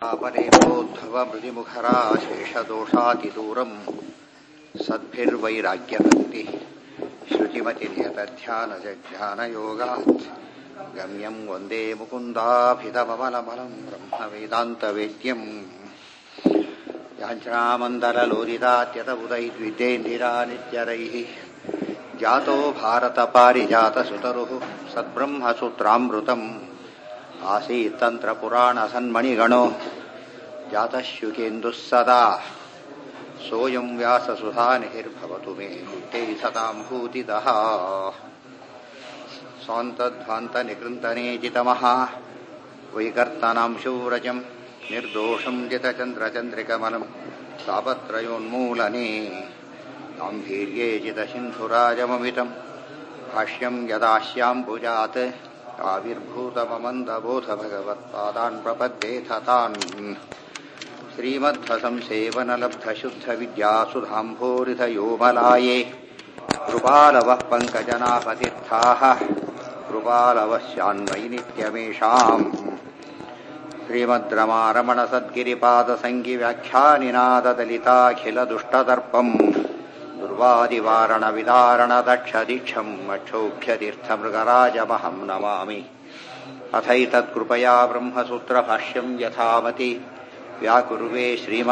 तापरेभोद्धवमृतिमुखराशेषदोषातिदूरम् सद्भिर्वैराग्यभक्ति श्रुतिमतिनियतध्यानजज्ञानयोगात् गम्यम् वन्दे मुकुन्दाभितममलमलम् ब्रह्मवेदान्तवेद्यम् याञ्छामन्दललोलितात्यतबुधैर्विद्येन्दिरा नित्यरैः जातो भारतपारिजातसुतरुः सद्ब्रह्मसूत्रामृतम् आसीत्तन्त्रपुराणसन्मणिगणो जातश्युकेन्दुः सदा सोऽयं व्याससुधानिर्भवतु मे नित्यै सतां भूतितः स्वान्तध्वान्तनिकृन्तनेजितमः वैकर्तनां शूरजं निर्दोषं जितचन्द्रचन्द्रिकमलं तापत्रयोन्मूलने गाम्भीर्ये जितसिन्धुराजममितं भाष्यं यदास्याम्बुजात् आविर्भूतममन्दबोधभगवत्पादान् प्रपद्येथ तान् श्रीमद्भसंसेवनलब्धशुद्धविद्यासुधाम्भोरिधयोमलाये कृपालवः पङ्कजनाभतीर्थाः कृपालवस्यान्वयि नित्यमेषाम् श्रीमद्रमारमणसद्गिरिपादसङ्गिव्याख्यानिनाददलिताखिलदुष्टदर्पम् दुर्वादिवारणविदारणदक्षदीक्षम् अक्षौख्यतीर्थमृगराजमहम् नमामि अथैतत्कृपया ब्रह्मसूत्रभाष्यम् यथामति व्याकुर्वे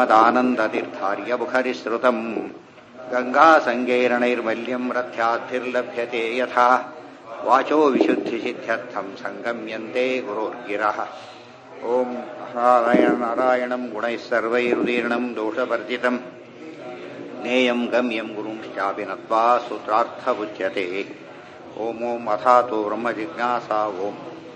श्रीमदानन्दतीर्थार्यमुखनिःसृतम् गङ्गासङ्गैर्नैर्मल्यम् रथ्याद्भिर्लभ्यते यथा वाचो विशुद्धिसिद्ध्यर्थम् सङ्गम्यन्ते गुरोर्गिरः ॐ नारायणम् गुणैः सर्वैरुदीर्णम् दोषवर्जितम् ज्ञेयम् गम्यम् गुरुंश्चापि नत्वा सूत्रार्थमुच्यते ओम ओम अथातो ब्रह्मजिज्ञासा ओम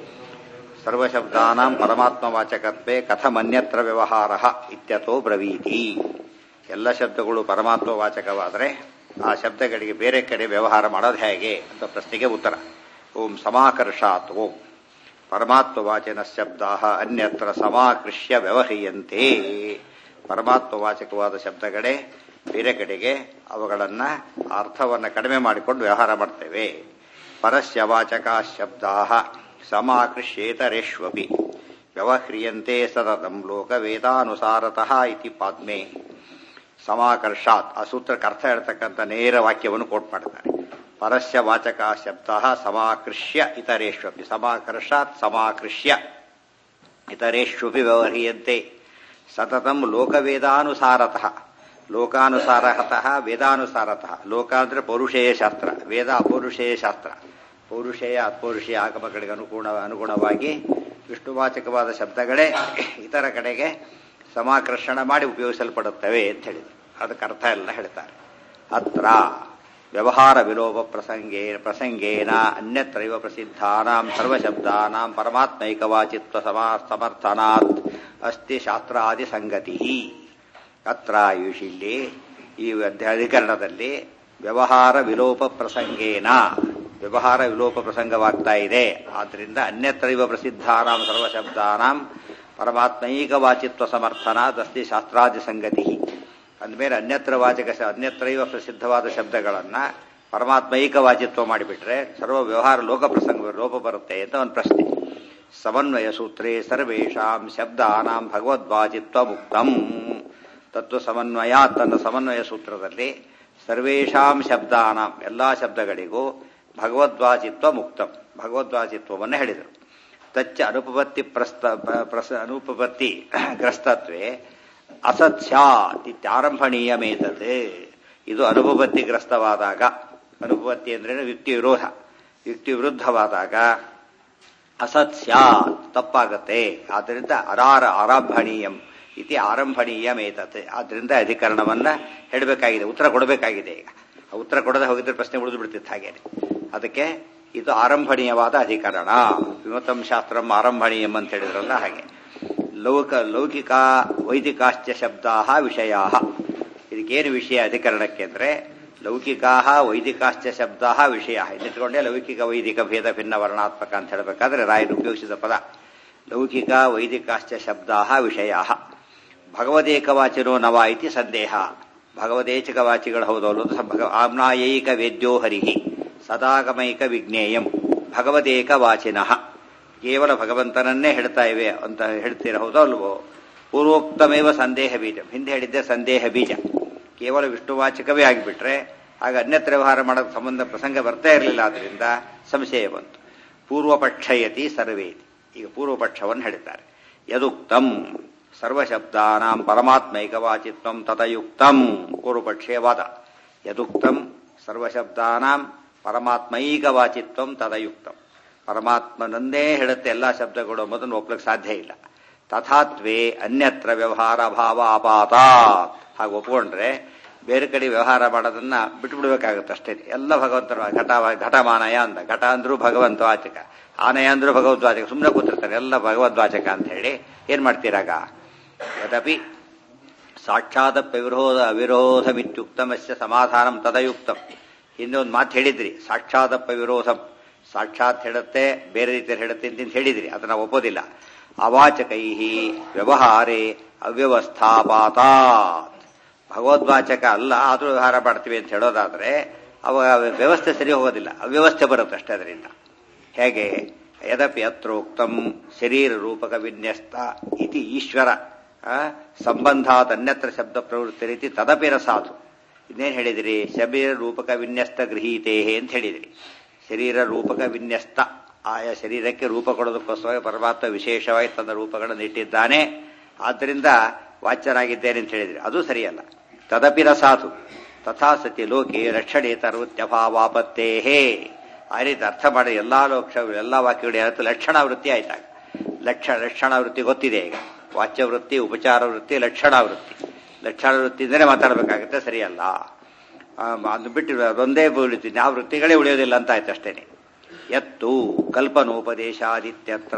सर्वशब्दानां परमात्मवाचकत्वे ಕಥಮನ್ಯತ್ರ ವ್ಯವಹಾರಃ ಇತ್ಯತೋ ಬ್ರವೀತಿ. ಎಲ್ಲ ಶಬ್ದಗಳು ಪರಮಾತ್ಮವಾಚಕವಾದರೆ ಆ ಶಬ್ದಗಳಿಗೆ ಬೇರೆ ಕಡೆ ವ್ಯವಹಾರ ಮಾಡೋದು ಹೇಗೆ ಅಂತ ಪ್ರಶ್ನೆಗೆ ಉತ್ತರ. ಓಂ ಸಮಾಕರ್ಷಾತ್ ಓಂ ಪರಮಾತ್ಮವಾಚನ ಶಬ್ದಾಃ ಅನ್ಯತ್ರ ಸಮಾಕೃಷ್ಯ ವ್ಯವಹ್ರಿಯಂತೆ. ಪರಮಾತ್ಮವಾಚಕವಾದ ಶಬ್ದಗಳೇ ಬೇರೆ ಕಡೆಗೆ ಅವುಗಳನ್ನು ಅರ್ಥವನ್ನು ಕಡಿಮೆ ಮಾಡಿಕೊಂಡು ವ್ಯವಹಾರ ಮಾಡ್ತೇವೆ. ಪರಸ್ಯ ವಾಚಕ ಶಬ್ದಾಃ ಸಮಾಕೃಷ್ಯೇತರೇಷ್ವಪಿ ವ್ಯವಹ್ರಿಯಂತೆ ಸತತಂ ಲೋಕವೇದಾನುಸಾರತಃ ಇತಿ ಪಾದ್ಮೆ. ಸಮಾಕರ್ಷಾತ್ ಆ ಸೂತ್ರಕ್ಕೆ ಅರ್ಥ ಹೇಳ್ತಕ್ಕಂಥ ನೇರ ವಾಕ್ಯವನ್ನು ಕೋಟ್ ಮಾಡ್ತಾರೆ. ಪರಸ್ಯ ವಾಚಕ ಶಬ್ದಾಃ ಸಮಾಕೃಷ್ಯ ಇತರೇಷ್ವಪಿ ಸಮಾಕರ್ಷಾತ್ ಸಮಾಕೃಷ್ಯ ಇತರೇಷ್ವಪಿ ವ್ಯವಹ್ರಿಯಂತೆ ಸತತಂ ಲೋಕವೇದಾನುಸಾರತಃ ಲೋಕಾನುಸಾರತಃ ವೇದಾನುಸಾರತಃ. ಲೋಕ ಅಂದರೆ ಪೌರುಷೇಯ ಶಾಸ್ತ್ರ, ವೇದ ಅಪೌರುಷೇಯ ಶಾಸ್ತ್ರ. ಪೌರುಷೇಯ ಅಪೌರುಷೇಯ ಆಗಮಗಳಿಗೆ ಅನುಗುಣವಾಗಿ ವಿಷ್ಣುವಾಚಕವಾದ ಶಬ್ದಗಳೇ ಇತರ ಕಡೆಗೆ ಸಮಾಕರ್ಷಣ ಮಾಡಿ ಉಪಯೋಗಿಸಲ್ಪಡುತ್ತವೆ ಅಂತ ಹೇಳಿದರು. ಅದಕ್ಕೆ ಅರ್ಥ ಎಲ್ಲ ಹೇಳ್ತಾರೆ. ಅತ್ರ ವ್ಯವಹಾರ ವಿಲೋಪ ಪ್ರಸಂಗೇನ ಅನ್ಯತ್ರೈವ ಪ್ರಸಿದ್ಧಾನಾಂ ಸರ್ವಶಬ್ದಾನಾಂ ಪರಮಾತ್ಮೈಕವಾಚಿತ್ವ ಸಮರ್ಥನಾತ್ ಅಸ್ತಿ ಶಾಸ್ತ್ರಾದಿ ಸಂಗತಿ. ಅತ್ರ ಇಲ್ಲಿ ಈ ಅಧಿಕರಣದಲ್ಲಿ ವ್ಯವಹಾರ ವಿಲೋಪ ಪ್ರಸಂಗೇನ ವ್ಯವಹಾರ ವಿಲೋಪ ಪ್ರಸಂಗವಾಗ್ತಾ ಇದೆ. ಆದ್ದರಿಂದ ಅನ್ಯತ್ರೈವ ಪ್ರಸಿದ್ಧಾನಾಂ ಸರ್ವಶಬ್ದಾನಾಂ ಪರಮಾತ್ಮೈಕವಾಚಿತ್ವ ಸಮರ್ಥನಾತ್ ಅಸ್ತಿ ಶಾಸ್ತ್ರಾದಿ ಸಂಗತಿ. ಅಂದಮೇಲೆ ಅನ್ಯತ್ರೈವ ಪ್ರಸಿದ್ಧವಾದ ಶಬ್ದಗಳನ್ನು ಪರಮಾತ್ಮೈಕವಾಚಿತ್ವ ಮಾಡಿಬಿಟ್ರೆ ಸರ್ವ ವ್ಯವಹಾರ ಲೋಪ ಬರುತ್ತೆ ಅಂತ ಒಂದು ಪ್ರಶ್ನೆ. ಸಮನ್ವಯ ಸೂತ್ರೇ ಸರ್ವೇಷಾಂ ಶಬ್ದಾನಾಂ ಭಗವದ್ವಾಚಿತ್ವ ಮುಕ್ತಂ. ತತ್ವ ಸಮನ್ವಯ ತನ್ನ ಸಮನ್ವಯ ಸೂತ್ರದಲ್ಲಿ ಸರ್ವೇಷಾಂ ಶಬ್ದಾನಾಂ ಎಲ್ಲಾ ಶಬ್ದಗಳಿಗೂ ಭಗವದ್ವಾಚಿತ್ವ ಮುಕ್ತಂ ಭಗವದ್ವಾಚಿತ್ವವನ್ನು ಹೇಳಿದರು. ತಚ್ಚ ಅನುಪಪತ್ತಿ ಗ್ರಸ್ತತ್ವೇ ಅಸತ್ ಸ್ಯಾತ್ ಇತ್ಯಾರಂಭಣೀಯಮೇತತ್. ಇದು ಅನುಪಪತ್ತಿ ಗ್ರಸ್ತವಾದಾಗ, ಅನುಪಪತ್ತಿ ಅಂದ್ರೆ ಯುಕ್ತಿ ವಿರೋಧ, ಯುಕ್ತಿ ವಿರುದ್ಧವಾದಾಗ ಅಸತ್ ಸ್ಯಾತ್ ತಪ್ಪಾಗತ್ತೆ. ಆದ್ದರಿಂದ ಆರಂಭಣೀಯಂ ಇತಿ ಆರಂಭಣೀಯಮೇತತ್. ಆದ್ದರಿಂದ ಅಧಿಕರಣವನ್ನ ಹೇಳಬೇಕಾಗಿದೆ, ಉತ್ತರ ಕೊಡಬೇಕಾಗಿದೆ. ಈಗ ಉತ್ತರ ಕೊಡದೆ ಹೋಗಿದ್ರೆ ಪ್ರಶ್ನೆ ಉಳಿದು ಬಿಡ್ತಿತ್ತು ಹಾಗೇನೆ. ಅದಕ್ಕೆ ಇದು ಆರಂಭಣೀಯವಾದ ಅಧಿಕರಣ. ವಿಮತಂ ಶಾಸ್ತ್ರಂ ಆರಂಭಣೀಯಂ ಅಂತ ಹೇಳಿದ್ರಲ್ಲ ಹಾಗೆ. ಲೌಕಿಕ ವೈದಿಕಾಶ್ಚ ಶಬ್ದಾ ವಿಷಯ. ಇದಕ್ಕೇನು ವಿಷಯ ಅಧಿಕರಣಕ್ಕೆ ಅಂದ್ರೆ ಲೌಕಿಕಾ ವೈದಿಕಾಶ್ಚ ಶಬ್ದಾ ವಿಷಯ. ಇಲ್ಲಿಟ್ಕೊಂಡೆ ಲೌಕಿಕ ವೈದಿಕ ಭೇದ ಭಿನ್ನ ವರ್ಣಾತ್ಮಕ ಅಂತ ಹೇಳಬೇಕಾದ್ರೆ ರಾಯರು ಉಪಯೋಗಿಸಿದ ಪದ ಲೌಕಿಕ ವೈದಿಕಾಶ್ಚ ಶಬ್ದಾ ವಿಷಯ. ಭಗವದೇಕವಾಚಿನೋ ನವ ಇತಿ ಸಂದೇಹ. ಭಗವದೇಚಿಕವಾಚಿಗಳು ಹೌದವಲ್ಲ. ಆಮ್ನಾಯೈಕ ವೇದ್ಯೋ ಹರಿಹಿ ಸದಾಗಮೈಕ ವಿಜ್ಞೇಯಂ ಭಗವದೇಕ ವಾಚಿನಃ. ಕೇವಲ ಭಗವಂತನನ್ನೇ ಹೇಳ್ತಾ ಇವೆ ಅಂತ ಹೇಳ್ತೀರ, ಹೌದೋ ಅಲ್ವೋ? ಪೂರ್ವೋಕ್ತಮೇವ ಸಂದೇಹ ಬೀಜ, ಹಿಂದೆ ಹೇಳಿದ್ದೆ ಸಂದೇಹ ಬೀಜ. ಕೇವಲ ವಿಷ್ಣುವಾಚಕವೇ ಆಗಿಬಿಟ್ರೆ ಆಗ ಅನ್ಯತ್ರ ವ್ಯವಹಾರ ಮಾಡೋಕ್ಕೆ ಸಂಬಂಧ ಪ್ರಸಂಗ ಬರ್ತಾ ಇರಲಿಲ್ಲ. ಆದ್ದರಿಂದ ಸಂಶಯ ಬಂತು. ಪೂರ್ವಪಕ್ಷಯತಿ ಸರ್ವೇತಿ. ಈಗ ಪೂರ್ವಪಕ್ಷವನ್ನು ಹೇಳಿದ್ದಾರೆ. ಯದುಕ್ತಂ ಸರ್ವಶಬ್ದಾನಾಂ ಪರಮಾತ್ಮೈಕವಾಚಿತ್ವಂ ತದಯುಕ್ತಂ. ಪೂರ್ವಪಕ್ಷೀಯ ವಾದ. ಯದುಕ್ತಂ ಸರ್ವಶಬ್ದಾನಾಂ ಪರಮಾತ್ಮೈಕವಾಚಿತ್ವಂ ತದಯುಕ್ತಂ. ಪರಮಾತ್ಮನನ್ನೇ ಹೇಳುತ್ತೆ ಎಲ್ಲ ಶಬ್ದಗಳು ಮೊದಲು ಒಪ್ಲಿಕ್ಕೆ ಸಾಧ್ಯ ಇಲ್ಲ. ತಥಾತ್ವೇ ಅನ್ಯತ್ರ ವ್ಯವಹಾರ ಭಾವ ಅಪಾತಾತ್. ಹಾಗೆ ಒಪ್ಕೊಂಡ್ರೆ ಬೇರೆ ಕಡೆ ವ್ಯವಹಾರ ಮಾಡೋದನ್ನ ಬಿಟ್ಬಿಡ್ಬೇಕಾಗುತ್ತೆ ಅಷ್ಟೇ. ಎಲ್ಲ ಭಗವಂತನ ಘಟಮಾನಯ ಅಂದ. ಘಟ ಅಂದ್ರೂ ಭಗವಂತ ವಾಚಕ, ಆನಯ ಅಂದ್ರೂ ಭಗವದ್ವಾಚಕ. ಸುಮ್ಮನೆ ಕೂತಿರ್ತಾರೆ ಎಲ್ಲ ಭಗವದ್ವಾಚಕ ಅಂತ ಹೇಳಿ. ಏನ್ ಮಾಡ್ತೀರಾಗ? ಯದಪಿ ಸಾಕ್ಷಾತ್ ಅವಿರೋಧಮಿತ್ಯುಕ್ತಮಸ್ಯ ಸಮಾಧಾನಂ ತದಯುಕ್ತಂ. ಹಿಂದೆ ಒಂದು ಮಾತು ಹೇಳಿದ್ರಿ, ಸಾಕ್ಷಾತ್ ವಿರೋಧಂ. ಸಾಕ್ಷಾತ್ ಹೇಳುತ್ತೆ, ಬೇರೆ ರೀತಿಯಲ್ಲಿ ಹೇಳುತ್ತೆ ಅಂತ ಹೇಳಿದ್ರಿ. ಅದನ್ನ ಒಪ್ಪೋದಿಲ್ಲ. ಅವಾಚಕೈ ವ್ಯವಹಾರೇ ಅವ್ಯವಸ್ಥಾಪಾತಾತ್. ಭಗವದ್ವಾಚಕ ಅಲ್ಲ ಆದ್ರೂ ವ್ಯವಹಾರ ಮಾಡ್ತೀವಿ ಅಂತ ಹೇಳೋದಾದ್ರೆ ಅವಾಗ ವ್ಯವಸ್ಥೆ ಸರಿ ಹೋಗೋದಿಲ್ಲ, ಅವ್ಯವಸ್ಥೆ ಬರುತ್ತೆ ಅಷ್ಟೇ. ಅದರಿಂದ ಹೇಗೆ? ಯದಪಿ ಅತ್ರೋಕ್ತಂ ಶರೀರ ರೂಪಕ ವಿನ್ಯಸ್ತ ಇತಿ ಈಶ್ವರ ಸಂಬಂಧಾತ್ ಅನ್ಯತ್ರ ಶಬ್ದ ಪ್ರವೃತ್ತಿ ರೀತಿ ತದಪಿ ರಸಾತು. ಇನ್ನೇನು ಹೇಳಿದಿರಿ? ಶರೀರ ರೂಪಕ ವಿನ್ಯಸ್ತ ಗೃಹೀತೇ ಅಂತ ಹೇಳಿದಿರಿ. ಶರೀರ ರೂಪಕ ವಿನ್ಯಸ್ತ, ಆಯಾ ಶರೀರಕ್ಕೆ ರೂಪ ಕೊಡೋದಕ್ಕೋಸ್ಕರ ಪರಮಾತ್ಮ ವಿಶೇಷವಾಗಿ ತನ್ನ ರೂಪಗಳನ್ನು ಇಟ್ಟಿದ್ದಾನೆ. ಆದ್ದರಿಂದ ವಾಚ್ಯನಾಗಿದ್ದೇನೆ ಅಂತ ಹೇಳಿದ್ರಿ. ಅದು ಸರಿಯಲ್ಲ. ತದಪಿ ರಸಾತು ತಥಾ ಸತಿ ಲೋಕೆ ರಕ್ಷಣೇತರವೃತ್ಯಭಾವಾಪತ್ತೇಹೇ. ಆ ರೀತಿ ಅರ್ಥ ಮಾಡಿ ಎಲ್ಲಾ ವಾಕ್ಯಗಳು ಏನಾಯ್ತು? ಲಕ್ಷಣಾವೃತ್ತಿ ಆಯ್ತಾಗ. ಲಕ್ಷಣಾವೃತ್ತಿ ಗೊತ್ತಿದೆ ಈಗ. ವಾಚ್ಯವೃತ್ತಿ, ಉಪಚಾರ ವೃತ್ತಿ, ಲಕ್ಷಣಾವೃತ್ತಿ. ಲಕ್ಷಣಾವೃತ್ತಿಯಿಂದಲೇ ಮಾತಾಡಬೇಕಾಗುತ್ತೆ, ಸರಿಯಲ್ಲ. ಅದು ಬಿಟ್ಟು ಒಂದೇ ಉಳಿತೀನಿ, ಆ ವೃತ್ತಿಗಳೇ ಉಳಿಯೋದಿಲ್ಲ ಅಂತ ಆಯ್ತು ಅಷ್ಟೇನೆ. ಯತ್ತು ಕಲ್ಪನೋಪದೇಶಾದಿತ್ಯತ್ರ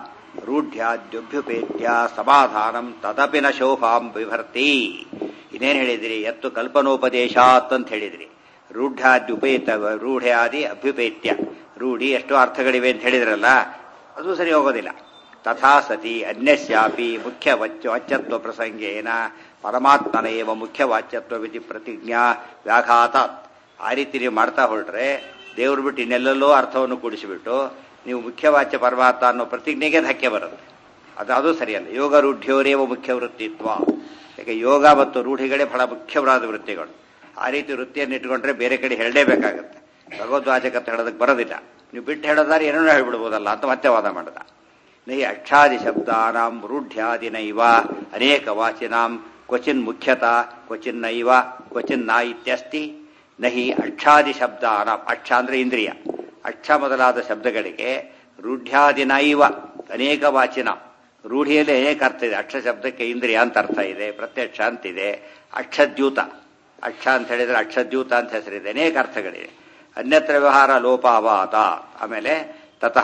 ರೂಢ್ಯಾದ್ಯುಭ್ಯುಪೇತ್ಯ ಸಮಾಧಾನಂ ತದಪಿ ನ ಶೋಭಾಂ ವಿಭರ್ತಿ. ಇನ್ನೇನು ಹೇಳಿದ್ರಿ? ಯತ್ತು ಕಲ್ಪನೋಪದೇಶಾತ್ ಅಂತ ಹೇಳಿದ್ರಿ. ರೂಢ್ಯಾದ್ಯುಪೇತ, ರೂಢ್ಯಾದಿ ಅಭ್ಯುಪೇತ್ಯ. ರೂಢಿ ಎಷ್ಟೋ ಅರ್ಥಗಳಿವೆ ಅಂತ ಹೇಳಿದ್ರಲ್ಲ, ಅದು ಸರಿ ಹೋಗೋದಿಲ್ಲ. ತಥಾ ಸತಿ ಅನ್ಯಸ್ಯಾಪಿ ಮುಖ್ಯ ವಾಚ್ಯತ್ವ ಪ್ರಸಂಗೇನ ಪರಮಾತ್ಮನೇವ ಮುಖ್ಯ ವಾಚ್ಯತ್ವ ವಿಧಿ ಪ್ರತಿಜ್ಞಾ ವ್ಯಾಘಾತಾತ್. ಆ ರೀತಿ ನೀವು ಮಾಡ್ತಾ ಹೊರಟ್ರೆ ದೇವ್ರು ಬಿಟ್ಟು ಇನ್ನೆಲ್ಲೋ ಅರ್ಥವನ್ನು ಕೂಡಿಸಿಬಿಟ್ಟು ನೀವು ಮುಖ್ಯವಾಚ್ಯ ಪರಮಾತ್ಮ ಅನ್ನೋ ಪ್ರತಿಜ್ಞೆಗೆ ಧಕ್ಕೆ ಬರುತ್ತೆ. ಅದು ಸರಿಯಲ್ಲ. ಯೋಗ ರೂಢ್ಯೋರೇವ ಮುಖ್ಯ ವೃತ್ತಿತ್ವ. ಯಾಕೆ ಯೋಗ ಮತ್ತು ರೂಢಿಗಳೇ ಬಹಳ ಮುಖ್ಯವಾದ ವೃತ್ತಿಗಳು. ಆ ರೀತಿ ವೃತ್ತಿಯನ್ನು ಇಟ್ಕೊಂಡ್ರೆ ಬೇರೆ ಕಡೆ ಹೇಳಲೇಬೇಕಾಗತ್ತೆ. ಭಗವದ್ವಾಚಕ ಹೇಳೋದಕ್ಕೆ ಬರೋದಿಲ್ಲ. ನೀವು ಬಿಟ್ಟು ಹೇಳೋದಾದ್ರೆ ಏನೋ ಹೇಳ್ಬಿಡ್ಬೋದಲ್ಲ ಅಂತ ಮತ್ತೆ ವಾದ ಮಾಡದ. ನೈ ಅಕ್ಷಾದಿ ಶಬ್ದಾನಾಂ ರೂಢ್ಯಾದಿನೈವ ಅನೇಕ ವಾಚಿನಾಂ ಕ್ವಚಿನ್ ಮುಖ್ಯತಾ ಕ್ವಚಿನ್ನೈವ ಕ್ವಚಿನ್ನ ಇತ್ಯಸ್ತಿ. ನಹಿ ಅಕ್ಷಾದಿ ಶಬ್ದಾನಾಂ, ಅಕ್ಷ ಅಂದ್ರೆ ಇಂದ್ರಿಯ, ಅಕ್ಷ ಮೊದಲಾದ ಶಬ್ದಗಳಿಗೆ ರೂಢ್ಯಾದಿನೈವ ಅನೇಕ ವಾಚಿನ, ರೂಢಿಯಲ್ಲಿ ಅನೇಕ ಅರ್ಥ ಇದೆ. ಅಕ್ಷ ಶಬ್ದಕ್ಕೆ ಇಂದ್ರಿಯ ಅಂತ ಅರ್ಥ ಇದೆ, ಪ್ರತ್ಯಕ್ಷ ಅಂತಿದೆ. ಅಕ್ಷದ್ಯೂತ, ಅಕ್ಷ ಅಂತ ಹೇಳಿದ್ರೆ ಅಕ್ಷದ್ಯೂತ ಅಂತ ಹೆಸರಿದೆ, ಅನೇಕ ಅರ್ಥಗಳಿವೆ. ಅನ್ಯತ್ರ ವ್ಯವಹಾರ ಲೋಪಾವಾತ. ಆಮೇಲೆ ತತಃ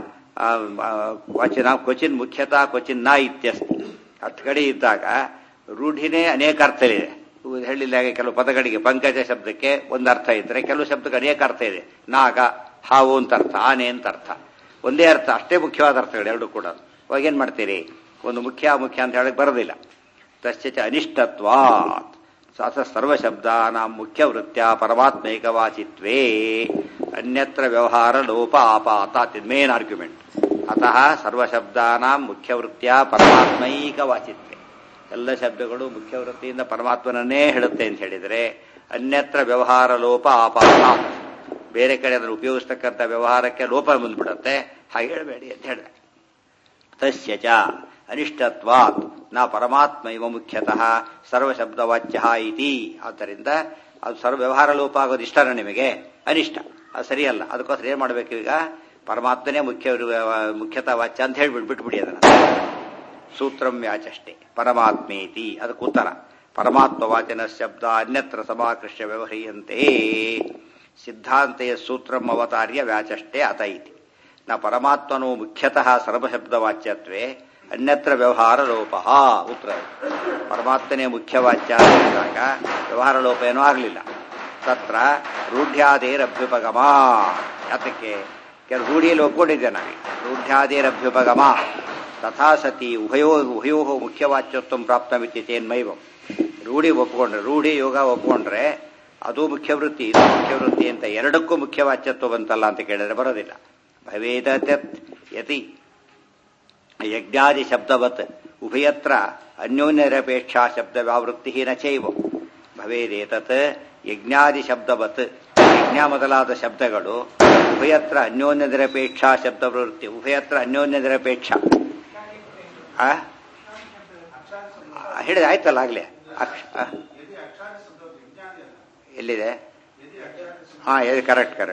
ವಾಚಿನ ಕ್ವಚಿನ್ ಮುಖ್ಯತಾ ಕ್ವಚಿನ್ನ ಇತ್ಯಸ್ತಿ. ಹತ್ತು ಕಡೆ ಇದ್ದಾಗ ರೂಢಿನೇ ಅನೇಕ ಅರ್ಥ ಇದೆ. ಹೇಳಿಲ್ಲ, ಕೆಲವು ಪದಗಳಿಗೆ ಪಂಕಜ ಶಬ್ದಕ್ಕೆ ಒಂದು ಅರ್ಥ ಇದ್ರೆ ಕೆಲವು ಶಬ್ದಕ್ಕೆ ಅನೇಕ ಅರ್ಥ ಇದೆ. ನಾಗ, ಹಾವು ಅಂತ ಅರ್ಥ, ಆನೆ ಅಂತ ಅರ್ಥ. ಒಂದೇ ಅರ್ಥ, ಅಷ್ಟೇ ಮುಖ್ಯವಾದ ಅರ್ಥಗಳು ಎರಡು ಕೂಡ. ಅವಾಗ ಏನ್ ಮಾಡ್ತೀರಿ? ಒಂದು ಮುಖ್ಯ ಅಂತ ಹೇಳಕ್ ಬರೋದಿಲ್ಲ. ತಶ್ಚ ಅನಿಷ್ಟತ್ವಾತ್ ಸರ್ವಶಬ್ದಾನಾಂ ಮುಖ್ಯ ವೃತ್ಯ ಪರಮಾತ್ಮೈಕವಾಚಿತ್ವೇ ಅನ್ಯತ್ರ ವ್ಯವಹಾರ ಲೋಪ ಆಪಾತಾತ್. ಇದು ಮೇನ್ ಆರ್ಗ್ಯುಮೆಂಟ್. ಅತಃ ಸರ್ವಶಬ್ದಾನಾಂ ಮುಖ್ಯ ವೃತ್ಯ ಪರಮಾತ್ಮೈಕವಾಚಿತ್ವೇ. ಎಲ್ಲ ಶಬ್ದಗಳು ಮುಖ್ಯ ವೃತ್ತಿಯಿಂದ ಪರಮಾತ್ಮನನ್ನೇ ಹೇಳುತ್ತೆ ಅಂತ ಹೇಳಿದರೆ ಅನ್ಯತ್ರ ವ್ಯವಹಾರ ಲೋಪ ಆಪಾತಾತ್. ಬೇರೆ ಕಡೆ ಅದನ್ನು ಉಪಯೋಗಿಸ್ತಕ್ಕಂಥ ವ್ಯವಹಾರಕ್ಕೆ ಲೋಪ ಬಂದ್ಬಿಡುತ್ತೆ. ಹಾಗೆ ಹೇಳಬೇಡಿ ಅಂತ ಹೇಳಿದೆ. ತಸ್ಯ ಚ ಅನಿಷ್ಟತ್ವಾತ್ ನ ಪರಮಾತ್ಮ ಇವ ಮುಖ್ಯತಃ ಸರ್ವಶಬ್ದವಾಚ್ಯ ಇತಿ. ಆದ್ದರಿಂದ ಅದು ಸರ್ವ ವ್ಯವಹಾರ ಲೋಪ ಆಗೋದು ಇಷ್ಟನ ನಿಮಗೆ? ಅನಿಷ್ಟ, ಅದು ಸರಿಯಲ್ಲ. ಅದಕ್ಕೋಸ್ಕರ ಏನ್ ಮಾಡ್ಬೇಕು? ಈಗ ಪರಮಾತ್ಮನೇ ಮುಖ್ಯತಃ ವಾಚ್ಯ ಅಂತ ಹೇಳ್ಬಿಟ್ಟು ಬಿಟ್ಬಿಡಿ ಅದನ್ನ. ಸೂತ್ರಂ ವ್ಯಾಚಷ್ಟೇ ಪರಮಾತ್ಮೇತಿ. ಅದಕ್ಕೆ ಉತ್ತರ ಪರಮಾತ್ಮ ವಾಚನ ಶಬ್ದ ಅನ್ಯತ್ರ ಸಮಾಕೃಷ್ಯ ವ್ಯವಹ್ರಿಯಂತೆ. ಸಿದ್ಧಾಂತೆಯ ಸೂತ್ರಂ ಅವತಾರ್ಯ ವ್ಯಾಚಷ್ಟೇ ಅತ ಇತಿ. ನ ಪರಮಾತ್ಮನೋ ಮುಖ್ಯತಃ ಸರ್ವಶಬ್ದವಾಚ್ಯತ್ವೇ ಅನ್ಯತ್ರ ವ್ಯವಹಾರ ಲೋಪ. ಉತ್ತರ ಪರಮಾತ್ಮನೇ ಮುಖ್ಯವಾಚ್ಯ ಅಂದಾಗ ವ್ಯವಹಾರ ಲೋಪ ಏನೂ ಆಗಲಿಲ್ಲ. ತತ್ರ ರೂಢ್ಯಾದೇರಭ್ಯುಪಗಮ. ಯಾತಕ್ಕೆ? ಕೆಲವು ರೂಢಿಯಲ್ಲಿ ಒಪ್ಕೊಂಡಿದ್ದೆ ನಾವೀಗ. ರೂಢ್ಯಾದೇರಭ್ಯುಪಗಮ ತಥಾ ಸತಿ ಉಭಯೋ ಮುಖ್ಯವಾಚ್ಯತ್ವ ಪ್ರಾಪ್ತಮಿತಿ ಚೇನ್ಮೈವಂ. ರೂಢಿ ಒಪ್ಕೊಂಡ್ರೆ, ರೂಢಿ ಯೋಗ ಒಪ್ಕೊಂಡ್ರೆ ಅದು ಮುಖ್ಯವೃತ್ತಿ, ಇದು ಮುಖ್ಯವೃತ್ತಿ ಅಂತ ಎರಡಕ್ಕೂ ಮುಖ್ಯವಾಚ್ಯತ್ವ ಬಂತಲ್ಲ ಅಂತ ಕೇಳಿದ್ರೆ ಬರೋದಿಲ್ಲ. ಭವೇದ ಯತಿ ಯಜ್ಞಾದಿ ಶಬ್ದವತ್ ಉಭಯತ್ರ ಅನ್ಯೋನ್ಯನಿರಪೇಕ್ಷಾ ಶಬ್ದ ವ್ಯಾವೃತ್ತಿ ನ ಚೈವ ಭವೇದೇತತ್ ಯಜ್ಞಾದಿ ಶಬ್ದವತ್ ಯಜ್ಞ ಮೊದಲಾದ ಶಬ್ದಗಳು ಉಭಯತ್ರ ಅನ್ಯೋನ್ಯ ನಿರಪೇಕ್ಷಾ ಶಬ್ದ ಪ್ರವೃತ್ತಿ ಉಭಯತ್ರ ಅನ್ಯೋನ್ಯ ನಿರಪೇಕ್ಷ ಹೇಳಿದೆ ಆಯ್ತಲ್ಲ ಆಗ್ಲೇ ಎಲ್ಲಿದೆ ಕರೆಕ್ಟ್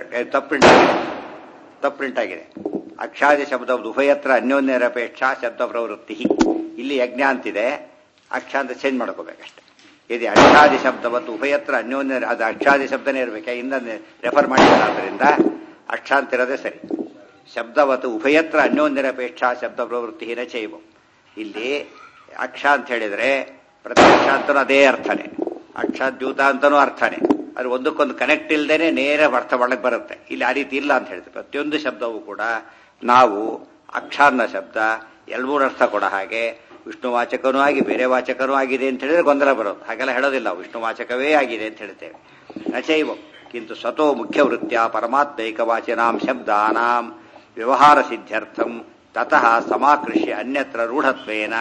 ತಪ್ಪು ಪ್ರಿಂಟ್ ಆಗಿದೆ ಅಕ್ಷಾದಿ ಶಬ್ದ ಉಭಯತ್ರ ಅನ್ಯೋನ್ಯ ನಿರಪೇಕ್ಷಾ ಶಬ್ದ ಪ್ರವೃತ್ತಿ ಇಲ್ಲಿ ಯಜ್ಞ ಅಂತಿದೆ ಅಕ್ಷ ಅಂತ ಚೇಂಜ್ ಮಾಡ್ಕೋಬೇಕಷ್ಟೆ ಇದು ಅಕ್ಷಾದಿ ಶಬ್ದವತ್ತು ಉಭಯತ್ರ ಅನ್ಯೋನ್ಯ ಅದು ಅಕ್ಷಾದಿ ಶಬ್ದನೇ ಇರಬೇಕು ಇಂದ ರೆಫರ್ ಮಾಡಿಲ್ಲ ಆದ್ದರಿಂದ ಅಕ್ಷ ಅಂತಿರೋದೇ ಸರಿ ಶಬ್ದವತ್ತು ಉಭಯತ್ರ ಅನ್ಯೋನ್ಯನಿರಪೇಕ್ಷಾ ಶಬ್ದ ಪ್ರವೃತ್ತಿ ಹಿರಚೈವ ಇಲ್ಲಿ ಅಕ್ಷ ಅಂತ ಹೇಳಿದ್ರೆ ಪ್ರತ್ಯಕ್ಷ ಅಂತನೂ ಅದೇ ಅರ್ಥನೇ ಅಕ್ಷ ದ್ಯೂತ ಅಂತನೂ ಅರ್ಥನೇ ಅದು ಒಂದಕ್ಕೊಂದು ಕನೆಕ್ಟ್ ಇಲ್ಲದೇನೆ ನೇರ ಅರ್ಥ ಒಳಗೆ ಬರುತ್ತೆ ಇಲ್ಲಿ ಆ ರೀತಿ ಇಲ್ಲ ಅಂತ ಹೇಳಿದ್ರೆ ಪ್ರತಿಯೊಂದು ಶಬ್ದವೂ ಕೂಡ ನಾವು ಅಕ್ಷ ಅನ್ನೋ ಶಬ್ದ ಎರಡ್ಮೂರು ಅರ್ಥ ಕೊಡ ಹಾಗೆ ವಿಷ್ಣು ವಾಚಕನೂ ಆಗಿ ಬೇರೆ ವಾಚಕನೂ ಆಗಿದೆ ಅಂತ ಹೇಳಿದ್ರೆ ಗೊಂದಲ ಬರೋದು ಹಾಗೆಲ್ಲ ಹೇಳೋದಿಲ್ಲ ವಿಷ್ಣು ವಾಚಕವೇ ಆಗಿದೆ ಅಂತ ಹೇಳ್ತೇವೆ ನಚೈವ ಕಿಂತು ಸ್ವತೋ ಮುಖ್ಯ ವೃತ್ಯ ಪರಮಾತ್ಮೈಕವಾಚಿನಾಂ ಶಬ್ದಾನಾಂ ವ್ಯವಹಾರ ಸಿದ್ಧ್ಯರ್ಥಂ ತತಃ ಸಮಾಕೃಷ್ಯ ಅನ್ಯತ್ರ ರೂಢತ್ವೇನ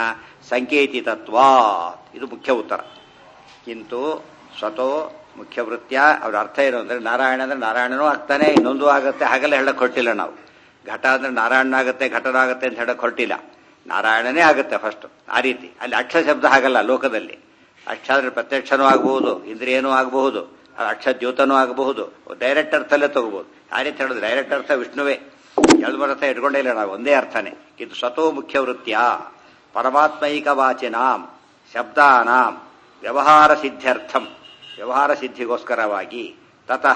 ಸಂಕೇತಿತತ್ವಾತ್ ಇದು ಮುಖ್ಯ ಉತ್ತರ ಕಿಂತು ಸ್ವತೋ ಮುಖ್ಯ ವೃತ್ಯ ಅವ್ರ ಅರ್ಥ ಏನು ಅಂದ್ರೆ ನಾರಾಯಣ ಅಂದ್ರೆ ನಾರಾಯಣನೂ ಆಗ್ತಾನೆ ಇನ್ನೊಂದು ಆಗುತ್ತೆ ಹಾಗೆಲ್ಲ ಹೇಳಕ್ ಹೊರಟಿಲ್ಲ ನಾವು ಘಟ ಅಂದ್ರೆ ನಾರಾಯಣನಾಗುತ್ತೆ ಘಟನಾಗುತ್ತೆ ಅಂತ ಹೇಳಕ್ ಹೊರಟಿಲ್ಲ ನಾರಾಯಣನೇ ಆಗುತ್ತೆ ಫಸ್ಟ್ ಆ ರೀತಿ ಅಲ್ಲಿ ಅಕ್ಷ ಶಬ್ದ ಹಾಗಲ್ಲ ಲೋಕದಲ್ಲಿ ಅಕ್ಷ ಅಂದ್ರೆ ಪ್ರತ್ಯಕ್ಷನೂ ಆಗಬಹುದು ಇಂದ್ರಿಯನೂ ಆಗಬಹುದು ಅಕ್ಷ ದ್ಯೋತನೂ ಆಗಬಹುದು ಡೈರೆಕ್ಟ್ ಅರ್ಥಲ್ಲೇ ತಗೋಬಹುದು ಆ ರೀತಿ ಹೇಳೋದು ಡೈರೆಕ್ಟ್ ಅರ್ಥ ವಿಷ್ಣುವೇ ಎರಡು ಅರ್ಥ ಇಟ್ಕೊಂಡೇ ಇಲ್ಲ ನಾವು ಒಂದೇ ಅರ್ಥನೇ ಇದು ಸ್ವತೋ ಮುಖ್ಯ ವೃತ್ಯ ಪರಮಾತ್ಮೈಕ ವಾಚಿನಾಂ ಶಬ್ದಾನಾಂ ವ್ಯವಹಾರ ಸಿದ್ಧ್ಯರ್ಥಂ ವ್ಯವಹಾರ ಸಿದ್ಧಿಗೋಸ್ಕರವಾಗಿ ತತಃ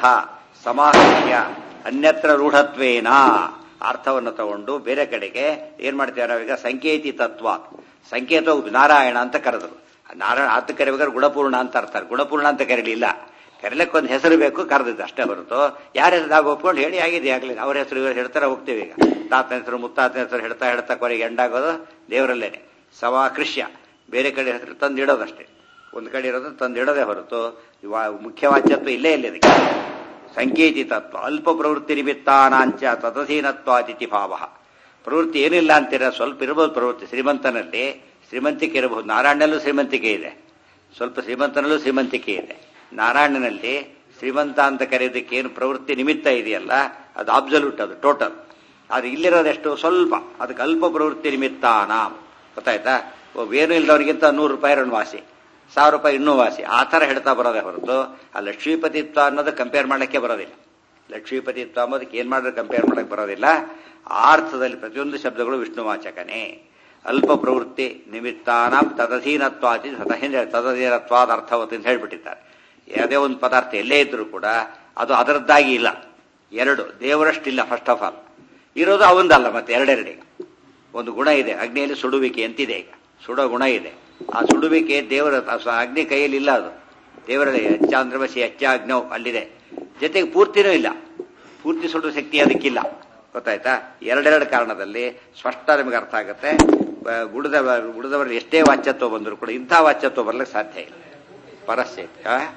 ಸಮಾಹ್ಯ ಅನ್ಯತ್ರ ರೂಢತ್ವೇನ ಅರ್ಥವನ್ನು ತಗೊಂಡು ಬೇರೆ ಕಡೆಗೆ ಏನ್ ಮಾಡ್ತೇವೆ ನಾವೀಗ ಸಂಕೇತಿ ತತ್ವ ಸಂಕೇತ ನಾರಾಯಣ ಅಂತ ಕರೆದರು ನಾರಾಯಣ ಅಂತ ಕರಿಬೇಕಾದ್ರೆ ಗುಣಪೂರ್ಣ ಅಂತ ಅರ್ಥ ಗುಣಪೂರ್ಣ ಅಂತ ಕರೀಲಿಲ್ಲ ಕರೀಲಕ್ಕೊಂದು ಹೆಸರು ಬೇಕು ಕರೆದಿದ್ದು ಅಷ್ಟೇ ಹೊರತು ಯಾರ ಹೆಸರು ನಾವು ಒಪ್ಕೊಂಡು ಹೇಳಿ ಆಗಿದೆ ಆಗ್ಲಿ ಅವ್ರ ಹೆಸರು ಇವರು ಹೇಳ್ತಾರೆ ಹೋಗ್ತೇವೆ ಈಗ ತಾತನ ಹೆಸರು ಮುತ್ತಾತನ ಹೆಸರು ಹೇಳ್ತಾ ಕೊನೆಗೆ ಎಂಡಾಗೋದು ದೇವರಲ್ಲೇನೆ ಸವಾಕೃಷ್ಯ ಬೇರೆ ಕಡೆ ಹೆಸರು ತಂದಿಡೋದಷ್ಟೇ ಒಂದು ಕಡೆ ಇರೋದು ತಂದಿಡೋದೇ ಹೊರತು ಮುಖ್ಯವಾಚ್ಯತ್ವ ಇಲ್ಲೇ ಇಲ್ಲದಕ್ಕೆ ಸಂಕೇತಿ ತತ್ವ ಅಲ್ಪ ಪ್ರವೃತ್ತಿ ನಿಮಿತ್ತಾನಾಂಚ ತದಧೀನತ್ವಾತಿಥಿ ಭಾವ ಪ್ರವೃತ್ತಿ ಏನಿಲ್ಲ ಅಂತೀರ ಸ್ವಲ್ಪ ಇರಬಹುದು ಪ್ರವೃತ್ತಿ ಶ್ರೀಮಂತನಲ್ಲಿ ಶ್ರೀಮಂತಿಕೆ ಇರಬಹುದು ನಾರಾಯಣನಲ್ಲೂ ಶ್ರೀಮಂತಿಕೆ ಇದೆ ಸ್ವಲ್ಪ ಶ್ರೀಮಂತನಲ್ಲೂ ಶ್ರೀಮಂತಿಕೆ ಇದೆ ನಾರಾಯಣನಲ್ಲಿ ಶ್ರೀಮಂತ ಅಂತ ಕರೆಯೋದಕ್ಕೆ ಏನು ಪ್ರವೃತ್ತಿ ನಿಮಿತ್ತ ಇದೆಯಲ್ಲ ಅದು ಅಬ್ಸಲ್ಯೂಟ್ ಅದು ಟೋಟಲ್ ಅದು ಇಲ್ಲಿರೋದೆಷ್ಟು ಸ್ವಲ್ಪ ಅದಕ್ಕೆ ಅಲ್ಪ ಪ್ರವೃತ್ತಿ ನಿಮಿತ್ತಾನ ಗೊತ್ತಾಯ್ತಾ ಏನು ಇಲ್ಲದವ್ರಿಗಿಂತ 100 ರೂಪಾಯಿ ವಾಸಿ 1000 ರೂಪಾಯಿ ಇನ್ನೂ ವಾಸಿ ಆ ಥರ ಹೇಳ್ತಾ ಬರೋದೇ ಹೊರತು ಆ ಲಕ್ಷ್ಮೀಪತಿತ್ವ ಅನ್ನೋದು ಕಂಪೇರ್ ಮಾಡಲಿಕ್ಕೆ ಬರೋದಿಲ್ಲ ಲಕ್ಷ್ಮೀಪತಿತ್ವ ಅನ್ನೋದಕ್ಕೆ ಏನ್ ಮಾಡಿದ್ರೆ ಕಂಪೇರ್ ಮಾಡಕ್ಕೆ ಬರೋದಿಲ್ಲ ಆ ಅರ್ಥದಲ್ಲಿ ಪ್ರತಿಯೊಂದು ಶಬ್ದಗಳು ವಿಷ್ಣುವಾಚಕನೇ ಅಲ್ಪ ಪ್ರವೃತ್ತಿ ನಿಮಿತ್ತಾನಾಂ ತದಧೀನತ್ವಾದಿ ತದಧೀನತ್ವಾದ ಅರ್ಥವತ್ತು ಅಂತ ಹೇಳ್ಬಿಟ್ಟಿದ್ದಾರೆ ಯಾವುದೇ ಒಂದು ಪದಾರ್ಥ ಎಲ್ಲೇ ಇದ್ರೂ ಕೂಡ ಅದು ಅದರದ್ದಾಗಿ ಇಲ್ಲ ಎರಡು ದೇವರಷ್ಟಿಲ್ಲ ಫಸ್ಟ್ ಆಫ್ ಆಲ್ ಇರೋದು ಅವಂದಲ್ಲ ಮತ್ತೆ ಎರಡೆರಡೀಗ ಒಂದು ಗುಣ ಇದೆ ಅಗ್ನಿಯಲ್ಲಿ ಸುಡುವಿಕೆ ಅಂತಿದೆ ಈಗ ಸುಡೋ ಗುಣ ಇದೆ ಆ ಸುಡುವಿಕೆ ದೇವರ ಅಗ್ನಿ ಕೈಯಲ್ಲಿ ಇಲ್ಲ ಅದು ದೇವರಲ್ಲಿ ಹೆಚ್ಚಾಂಧ್ರವಸಿ ಹೆಚ್ಚಾಗ್ನವ್ ಅಲ್ಲಿದೆ ಜೊತೆಗೆ ಪೂರ್ತಿನೂ ಇಲ್ಲ ಪೂರ್ತಿ ಸುಡುವ ಶಕ್ತಿ ಅದಕ್ಕಿಲ್ಲ ಗೊತ್ತಾಯ್ತಾ ಎರಡೆರಡು ಕಾರಣದಲ್ಲಿ ಸ್ಪಷ್ಟ ನಿಮಗೆ ಅರ್ಥ ಆಗುತ್ತೆ ಗುಡದವರಲ್ಲಿ ಎಷ್ಟೇ ವಾಚ್ಯತ್ವ ಬಂದರೂ ಕೂಡ ಇಂಥ ವಾಚ್ಯತ್ವ ಬರ್ಲಿಕ್ಕೆ ಸಾಧ್ಯ ಇಲ್ಲ ಪರಸ್ಯ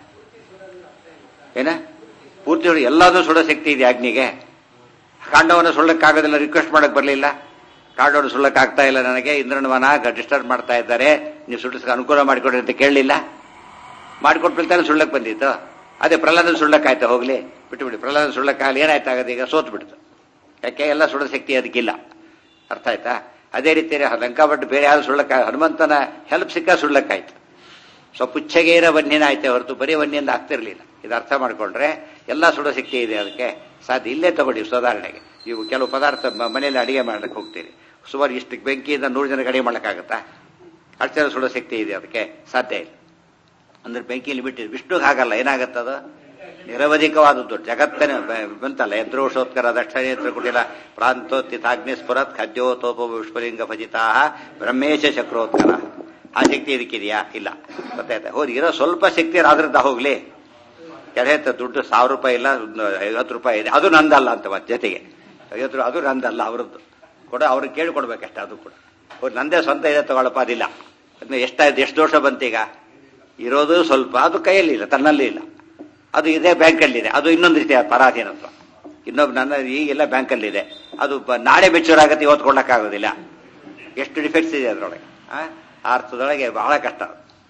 ಏನ ಪೂರ್ತಿ ಹೊಡಿ ಎಲ್ಲಾದ್ರೂ ಸುಡೋ ಶಕ್ತಿ ಇದೆ ಅಗ್ನಿಗೆ ಕಾಂಡವನ್ನು ಸುಳ್ಳಕ್ಕಾಗೋದಿಲ್ಲ ರಿಕ್ವೆಸ್ಟ್ ಮಾಡಕ್ ಬರಲಿಲ್ಲ ಕಾಂಡವನ್ನು ಸುಳ್ಳಕ್ಕಾಗ್ತಾ ಇಲ್ಲ ನನಗೆ ಇಂದ್ರನವನ ಡಿಸ್ಟರ್ಬ್ ಮಾಡ್ತಾ ಇದ್ದಾರೆ ನೀವು ಸುಡಿಸ್ಕ ಅನುಕೂಲ ಮಾಡಿಕೊಡ್ರಿ ಅಂತ ಕೇಳಲಿಲ್ಲ ಮಾಡಿಕೊಟ್ಬಿಡ್ತಾನೆ ಸುಳ್ಳಕ್ ಬಂದಿತ್ತು ಅದೇ ಪ್ರಹ್ಲಾದನ ಸುಳ್ಳಕ್ಕಾಯ್ತಾ ಹೋಗ್ಲಿ ಬಿಟ್ಟುಬಿಡಿ ಪ್ರಹ್ಲಾದನ ಸುಳ್ಳಕ್ಕಾಗಲಿ ಏನಾಯ್ತಾಗದು ಈಗ ಸೋತ್ ಬಿಡ್ತು ಯಾಕೆ ಎಲ್ಲ ಸುಡೋ ಶಕ್ತಿ ಅದಕ್ಕಿಲ್ಲ ಅರ್ಥ ಆಯ್ತಾ ಅದೇ ರೀತಿ ಲಂಕಾಭಟ್ ಬೇರೆ ಯಾರು ಸುಳ್ಳಕ್ಕಾಗ ಹನುಮಂತನ ಹೆಲ್ಪ್ ಸಿಕ್ಕ ಸುಳ್ಳಕ್ಕಾಯ್ತು ಸ್ವಪುಚ್ಛಗೇರ ವನ್ಯನ ಆಯ್ತೆ ಹೊರತು ಬರೀ ವನ್ಯಂದ ಆಗ್ತಿರ್ಲಿಲ್ಲ ಇದು ಅರ್ಥ ಮಾಡ್ಕೊಂಡ್ರೆ ಎಲ್ಲ ಸುಡೋ ಶಕ್ತಿ ಇದೆ ಅದಕ್ಕೆ ಸಾಧ್ಯ ಇಲ್ಲೇ ತಗೊಳ್ಳಿ ಉದಾಹರಣೆಗೆ ನೀವು ಕೆಲವು ಪದಾರ್ಥ ಮನೆಯಲ್ಲಿ ಅಡಿಗೆ ಮಾಡಕ್ಕೆ ಹೋಗ್ತೀರಿ ಸುಮಾರು ಇಷ್ಟು ಬೆಂಕಿಯಿಂದ 100 ಜನಕ್ಕೆ ಅಡಿಗೆ ಮಾಡಕ್ಕಾಗತ್ತಾ ಅಷ್ಟೆಲ್ಲ ಸುಡೋ ಶಕ್ತಿ ಇದೆ ಅದಕ್ಕೆ ಸಾಧ್ಯ ಇಲ್ಲ ಅಂದ್ರೆ ಬೆಂಕಿಯಲ್ಲಿ ಬಿಟ್ಟಿದೆ ವಿಷ್ಣುಗೆ ಹಾಗಲ್ಲ ಏನಾಗತ್ತದು ನಿರವಧಿಕವಾದದ್ದು ಜಗತ್ತನೇ ಬಂತಲ್ಲ ಯಂತ್ರೋಷೋತ್ಕರ ದಕ್ಷಿಣೇತ್ರ ಕುಟಿಲ ಪ್ರಾಂತೋತ್ಥಾಗ್ನಿ ಸ್ಫುರತ್ ಖದ್ಯೋತೋಪ ವಿಶ್ವಲಿಂಗ ಭಜಿತಾ ಬ್ರಹ್ಮೇಶ ಚಕ್ರೋತ್ಕರ ಆ ಶಕ್ತಿ ಇದಕ್ಕಿದೆಯಾ ಇಲ್ಲ ಗೊತ್ತಾಯ್ತಾ ಹೋಗಿ ಇರೋ ಸ್ವಲ್ಪ ಶಕ್ತಿ ಅದ್ರದ್ದ ಹೋಗ್ಲಿ ಕೆಳಹೆತ್ತ ದುಡ್ಡು 1000 ರೂಪಾಯಿ ಇಲ್ಲ 50 ರೂಪಾಯಿ ಇದೆ ಅದು ನಂದಲ್ಲ ಅಂತ ಮತ್ತೆ ಜೊತೆಗೆ 50 ಅದು ನಂದಲ್ಲ ಅವರದ್ದು ಕೂಡ ಅವ್ರಿಗೆ ಕೇಳಿಕೊಡ್ಬೇಕಷ್ಟೇ ಅದು ಕೂಡ ನಂದೇ ಸ್ವಂತ ಇದೆ ತಗೊಳಪ್ಪ ಅದಿಲ್ಲ ಅದನ್ನ ಎಷ್ಟಾಯ್ತು ಎಷ್ಟು ದೋಷ ಬಂತೀಗ ಇರೋದು ಸ್ವಲ್ಪ ಅದು ಕೈಯಲ್ಲಿ ಇಲ್ಲ ತನ್ನಲ್ಲಿ ಇಲ್ಲ ಅದು ಇದೇ ಬ್ಯಾಂಕಲ್ಲಿದೆ ಅದು ಇನ್ನೊಂದು ರೀತಿಯ ಪರಾಧೀನತ್ವ ಇನ್ನೊಬ್ಬ ನನ್ನ ಈಗೆಲ್ಲ ಬ್ಯಾಂಕಲ್ಲಿದೆ ಅದು ನಾಳೆ ಮೆಚೂರ್ ಆಗತ್ತೆ ಇವತ್ತು ಕೊಡಕ್ಕಾಗೋದಿಲ್ಲ ಎಷ್ಟು ಡಿಫೆಕ್ಟ್ಸ್ ಇದೆ ಅದರೊಳಗೆ ಆ ಅರ್ಥದೊಳಗೆ ಬಹಳ ಕಷ್ಟ.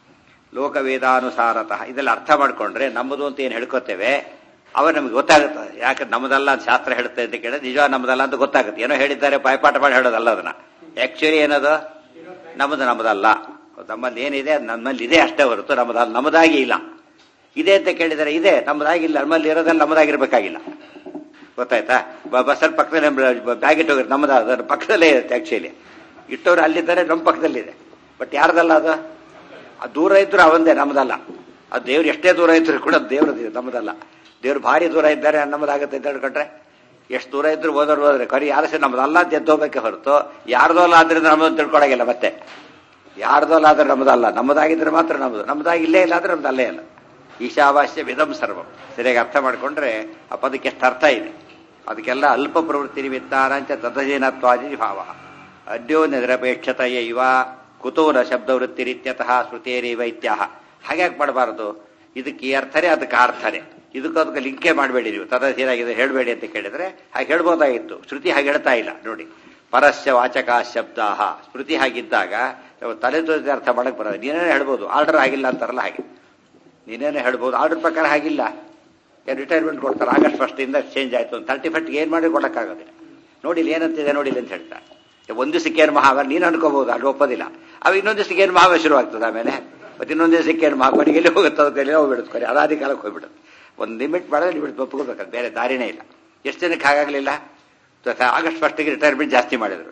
ಲೋಕವೇದಾನುಸಾರತಃ ಇದೆಲ್ಲ ಅರ್ಥ ಮಾಡ್ಕೊಂಡ್ರೆ ನಮ್ಮದು ಅಂತ ಏನು ಹೇಳ್ಕೊತೇವೆ ಅವಾಗ ನಮ್ಗೆ ಗೊತ್ತಾಗುತ್ತೆ. ಯಾಕಂದ್ರೆ ನಮ್ಮದಲ್ಲ ಅಂತ ಶಾಸ್ತ್ರ ಹೇಳುತ್ತೆ ಅಂತ ಕೇಳಿದ್ರೆ ನಿಜವಾಗ ನಮ್ಮದಲ್ಲ ಅಂತ ಗೊತ್ತಾಗುತ್ತೆ. ಏನೋ ಹೇಳಿದ್ದಾರೆ ಬಾಯ್ಪಾಠ ಮಾಡಿ ಹೇಳೋದಲ್ಲ ಅದನ್ನ. ಆಕ್ಚುಲಿ ಏನದು ನಮ್ಮದಲ್ಲ. ನಮ್ಮಲ್ಲಿ ಏನಿದೆ ನಮ್ಮಲ್ಲಿ ಇದೆ ಅಷ್ಟೇ ಹೊರತು ನಮ್ಮದಾಗಿ ಇಲ್ಲ. ಇದೆ ಅಂತ ಕೇಳಿದರೆ ಇದೆ, ನಮ್ಮದಾಗಿಲ್ಲ. ನಮ್ಮಲ್ಲಿ ಇರೋದಲ್ಲ ನಮ್ಮದಾಗಿರ್ಬೇಕಾಗಿಲ್ಲ. ಗೊತ್ತಾಯ್ತಾ? ಬಸ್ಸಲ್ಲಿ ಪಕ್ಕದಲ್ಲಿ ಬ್ಯಾಗ್ ಇಟ್ಟೋಗಿರುತ್ತೆ, ನಮ್ಮದ ಅದರ ಪಕ್ಕದಲ್ಲೇ ಇರುತ್ತೆ. ಆಕ್ಚುಲಿ ಇಟ್ಟವ್ರು ಅಲ್ಲಿದ್ದಾರೆ, ನಮ್ಮ ಪಕ್ಕದಲ್ಲಿದೆ. ಬಟ್ ಯಾರ್ದಲ್ಲ ಅದು ದೂರ ಇದ್ರು ಅವಂದೇ, ನಮ್ಮದಲ್ಲ. ಅದು ದೇವ್ರು ಎಷ್ಟೇ ದೂರ ಇದ್ರು ಕೂಡ ದೇವ್ರದ್ದು, ನಮ್ಮದಲ್ಲ. ದೇವ್ರು ಭಾರಿ ದೂರ ಇದ್ದಾರೆ ನಮ್ಮದಾಗುತ್ತೆ ಅಂತ ಹೇಳ್ಕೊಂಡ್ರೆ ಎಷ್ಟು ದೂರ ಇದ್ರು ಹೋದ್ರೆ ಕರಿ ಯಾರ ನಮ್ಮದಲ್ಲ ಅಂತ ಎದ್ದೋಗ್ಬೇಕೆ ಹೊರತು ಯಾರ್ದೋ ಅಲ್ಲ ಆದ್ರಿಂದ ನಮ್ಮದು ತಿಳ್ಕೊಳಗಿಲ್ಲ. ಮತ್ತೆ ಯಾರ್ದೋ ಅಲ್ಲ ಆದ್ರೆ ನಮ್ಮದಲ್ಲ, ನಮ್ಮದಾಗಿದ್ರೆ ಮಾತ್ರ ನಮ್ಮದು, ನಮ್ಮದಾಗಿಲ್ಲೇ ಇಲ್ಲ ಆದ್ರೆ ನಮ್ದು ಅಲ್ಲೇ ಇಲ್ಲ. ಈಶಾವಾಸ್ಯ ವಿಧಂ ಸರ್ವಂ ಸರಿಯಾಗಿ ಅರ್ಥ ಮಾಡ್ಕೊಂಡ್ರೆ ಆ ಪದಕ್ಕೆ ಎಷ್ಟು ಅರ್ಥ ಇದೆ. ಅದಕ್ಕೆಲ್ಲ ಅಲ್ಪ ಪ್ರವೃತ್ತಿ ನಿಮಿತ್ತಾರಂಚ ತದಜೇನತ್ವಾದಿ ಭಾವ. ಅಡ್ಯೋನ್ಯ ನಿರಪೇಕ್ಷತೆಯ ಇವ ಕುತೂರ ಶಬ್ದವೃತ್ತಿರಿತ್ಯತಃ ಸ್ಮೃತಿಯರಿವ ಇತ್ಯಾಹ. ಹಾಗ್ಯಾಕೆ ಮಾಡಬಾರದು? ಇದಕ್ಕೆ ಈ ಅರ್ಥನೇ ಅದಕ್ಕೆ ಅರ್ಥನೇ, ಇದಕ್ಕೆ ಲಿಂಕೇ ಮಾಡಬೇಡಿ. ನೀವು ತದಜೇನಾಗಿದೆ ಹೇಳಬೇಡಿ ಅಂತ ಕೇಳಿದ್ರೆ ಹಾಗೆ ಹೇಳ್ಬೋದಾಗಿತ್ತು. ಶ್ರುತಿ ಹಾಗೆ ಹೇಳ್ತಾ ಇಲ್ಲ ನೋಡಿ. ಪರಸ್ಯ ವಾಚಕ ಶಬ್ದ ಸ್ಮೃತಿ ಹಾಗಿದ್ದಾಗ ತಲೆ ತೋರಿಸಿ ಅರ್ಥ ಮಾಡಕ್ ಬರೋದು. ನೀನೇನೇ ಹೇಳ್ಬೋದು, ಆರ್ಡರ್ ಆಗಿಲ್ಲ ಅಂತಾರಲ್ಲ ಹಾಗೆ. ನೀನೇನೇ ಹೇಳ್ಬೋದು, ಆರ್ಡರ್ ಪ್ರಕಾರ ಆಗಿಲ್ಲ. ರಿಟೈರ್ಮೆಂಟ್ ಕೊಡ್ತಾರೆ ಆಗಸ್ಟ್ 1 ಇಂದ ಚೇಂಜ್ ಆಯ್ತು, 31 ಏನು ಮಾಡಿ ಕೊಡಕ್ಕಾಗೋದಿಲ್ಲ. ನೋಡಿಲ್ಲ ಏನಂತಿದೆ ನೋಡಿಲ್ಲ ಅಂತ ಹೇಳ್ತಾರೆ. ಒಂದು ದಿವಸಕ್ಕೆ ಏನು ಮಹಾವ ನೀನು ಅನ್ಕೋಬಹುದು, ಅಲ್ಲಿ ಒಪ್ಪೋದಿಲ್ಲ. ಅವ ಇನ್ನೊಂದು ದಿವಸಕ್ಕೆ ಏನು ಮಹಾವ ಶುರು ಆಗ್ತದೆ. ಆಮೇಲೆ ಮತ್ತೆ ಇನ್ನೊಂದು ದಿವಸಕ್ಕೆ ಏನು ಮಹಾ ಕೊನೆಗೆಲ್ಲಿ ಹೋಗುತ್ತದೆ, ಹೋಗ್ಬಿಡುತ್ತೆ ಕೊನೆ ಅದಾದಿ ಕಾಲಕ್ಕೆ ಹೋಗ್ಬಿಡುತ್ತೆ. ಒಂದು ಲಿಮಿಟ್ ಮಾಡಿದ್ರೆ ಲಿಮಿಟ್ ಒಪ್ಕೋಬೇಕಾದ್ರೆ ಬೇರೆ ದಾರಿನೇ ಇಲ್ಲ. ಎಷ್ಟು ಜನಕ್ಕೆ ಹಾಗಾಗಲಿಲ್ಲ? ಆಗಸ್ಟ್ 1ಗೆ ರಿಟೈರ್ಮೆಂಟ್ ಜಾಸ್ತಿ ಮಾಡಿದ್ರು.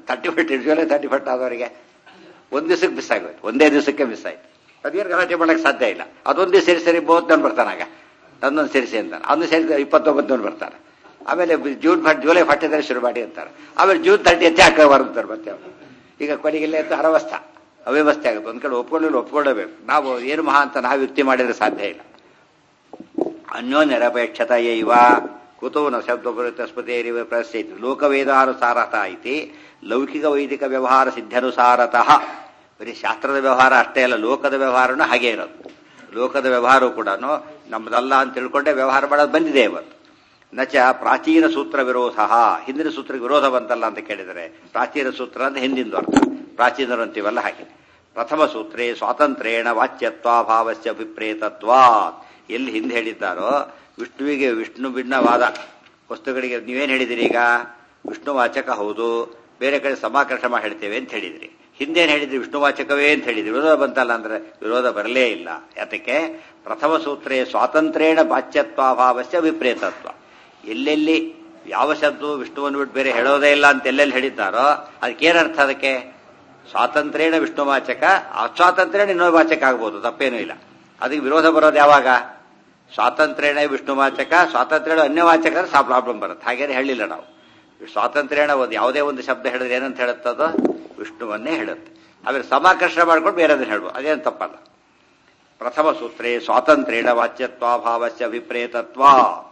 31 ಆದವರಿಗೆ ಒಂದು ದಿವಸಕ್ಕೆ ಮಿಸ್ ಆಗೋಯ್ತು, ಒಂದೇ ದಿವಸಕ್ಕೆ ಮಿಸ್ ಆಯ್ತು. ಅದೇನು ಗಲಾಟೆ ಮಾಡಕ್ಕೆ ಸಾಧ್ಯ ಇಲ್ಲ. ಅದೊಂದೇ ಸೇರಿ 30 ಬರ್ತಾನಾಗ, ನನ್ನೊಂದು ಸೇರಿಸಿ ಅಂತಾನೆ. ಅದನ್ನು ಸೇರಿಸಿ 29 ಬರ್ತಾರೆ. ಆಮೇಲೆ ಜುಲೈ 1 ಶುರು ಮಾಡಿ ಅಂತಾರೆ. ಆಮೇಲೆ ಜೂನ್ 30 ಹಾಕಬಾರ್ದಂತಾರೆ ಮತ್ತೆ ಅವರು. ಈಗ ಕೊನೆಗೆಲ್ಲ ಅರವಸ್ಥಾ ಅವ್ಯವಸ್ಥೆ ಆಗುತ್ತೆ. ಒಂದ್ ಕಡೆ ಒಪ್ಕೊಳ್ಳಬೇಕು. ನಾವು ಏನು ಮಹಾ ಅಂತ ನಾವು ಯುಕ್ತಿ ಮಾಡಿದ್ರೆ ಸಾಧ್ಯ ಇಲ್ಲ. ಅನ್ಯೋನ್ಯರಪೇಕ್ಷತೆಯ ಇವ ಕುತೂನ ಶಬ್ದ ಸ್ಮೃತಿಯರಿವ ಪ್ರಶ್ಯೈತಿ ಲೋಕವೇದಾನುಸಾರತ ಐತಿ ಲೌಕಿಕ ವೈದಿಕ ವ್ಯವಹಾರ ಸಿದ್ಧನುಸಾರತಃ. ಬರೀ ಶಾಸ್ತ್ರದ ವ್ಯವಹಾರ ಅಷ್ಟೇ ಅಲ್ಲ, ಲೋಕದ ವ್ಯವಹಾರನೂ ಹಾಗೆ ಇರೋದು. ಲೋಕದ ವ್ಯವಹಾರವೂ ಕೂಡ ನಮ್ಮದಲ್ಲ ಅಂತ ತಿಳ್ಕೊಂಡೆ ವ್ಯವಹಾರ ಮಾಡೋದು ಬಂದಿದೆ ಇವತ್ತು. ನಚ ಪ್ರಾಚೀನ ಸೂತ್ರ ವಿರೋಧ, ಹಿಂದಿನ ಸೂತ್ರಕ್ಕೆ ವಿರೋಧ ಬಂತಲ್ಲ ಅಂತ ಕೇಳಿದರೆ ಪ್ರಾಚೀನ ಸೂತ್ರ ಅಂತ ಹಿಂದಿಂದು ಅರ್ಥ. ಪ್ರಾಚೀನರು ಅಂತೀವಲ್ಲ ಹಾಗೆ. ಪ್ರಥಮ ಸೂತ್ರೇ ಸ್ವಾತಂತ್ರ್ಯೇಣ ವಾಚ್ಯತ್ವಾಭಾವಸ್ಯ ಅಭಿಪ್ರೇತತ್ವಾ. ಎಲ್ಲಿ ಹಿಂದೆ ಹೇಳಿದ್ದಾರೋ ವಿಷ್ಣುವಿಗೆ ವಿಷ್ಣು ಭಿನ್ನವಾದ ವಸ್ತುಗಳಿಗೆ ನೀವೇನು ಹೇಳಿದಿರಿ? ಈಗ ವಿಷ್ಣುವಾಚಕ ಹೌದು, ಬೇರೆ ಕಡೆ ಸಮಾಕರ್ಷ ಮಾಡಿ ಹೇಳ್ತೇವೆ ಅಂತ ಹೇಳಿದ್ರಿ. ಹಿಂದೇನು ಹೇಳಿದ್ರಿ? ವಿಷ್ಣುವಾಚಕವೇ ಅಂತ ಹೇಳಿದ್ರಿ. ವಿರೋಧ ಬಂತಲ್ಲ ಅಂದ್ರೆ ವಿರೋಧ ಬರಲೇ ಇಲ್ಲ. ಯಾತಕ್ಕೆ? ಪ್ರಥಮ ಸೂತ್ರೇ ಸ್ವಾತಂತ್ರ್ಯೇಣ ವಾಚ್ಯತ್ವಾಭಾವಸ್ಯ ವಿಪ್ರೇತತ್ವ. ಎಲ್ಲೆಲ್ಲಿ ಯಾವ ಶಬ್ದ ವಿಷ್ಣುವನ್ನು ಬಿಟ್ಟು ಬೇರೆ ಹೇಳೋದೇ ಇಲ್ಲ ಅಂತ ಎಲ್ಲೆಲ್ಲಿ ಹೇಳಿದ್ದಾರೋ ಅದಕ್ಕೇನರ್ಥ? ಅದಕ್ಕೆ ಸ್ವಾತಂತ್ರ್ಯೇಣ ವಿಷ್ಣುವಾಚಕ, ಅಸ್ವಾತಂತ್ರ್ಯೇಣ ಇನ್ನೊಂದು ವಾಚಕ ಆಗ್ಬೋದು, ತಪ್ಪೇನೂ ಇಲ್ಲ. ಅದಕ್ಕೆ ವಿರೋಧ ಬರೋದು ಯಾವಾಗ? ಸ್ವಾತಂತ್ರ್ಯೇಣ ವಿಷ್ಣುವಾಚಕ, ಸ್ವಾತಂತ್ರ್ಯ ಅನ್ಯವಾಚಕ ಪ್ರಾಬ್ಲಮ್ ಬರುತ್ತೆ. ಹಾಗೇನೆ ಹೇಳಿಲ್ಲ ನಾವು. ಸ್ವಾತಂತ್ರ್ಯೇಣ ಯಾವುದೇ ಒಂದು ಶಬ್ದ ಹೇಳಿದ್ರೆ ಏನಂತ ಹೇಳುತ್ತದೋ ವಿಷ್ಣುವನ್ನೇ ಹೇಳುತ್ತೆ. ಆಮೇಲೆ ಸಮಾಕರ್ಷಣ ಮಾಡ್ಕೊಂಡು ಬೇರೆದನ್ನ ಹೇಳ್ಬೋದು, ಅದೇನು ತಪ್ಪಲ್ಲ. ಪ್ರಥಮ ಸೂತ್ರೇ ಸ್ವಾತಂತ್ರ್ಯೇಣ ವಾಚ್ಯತ್ವಾಭಾವಸ್ಯ ವಿಪ್ರೇತತ್ವಾ.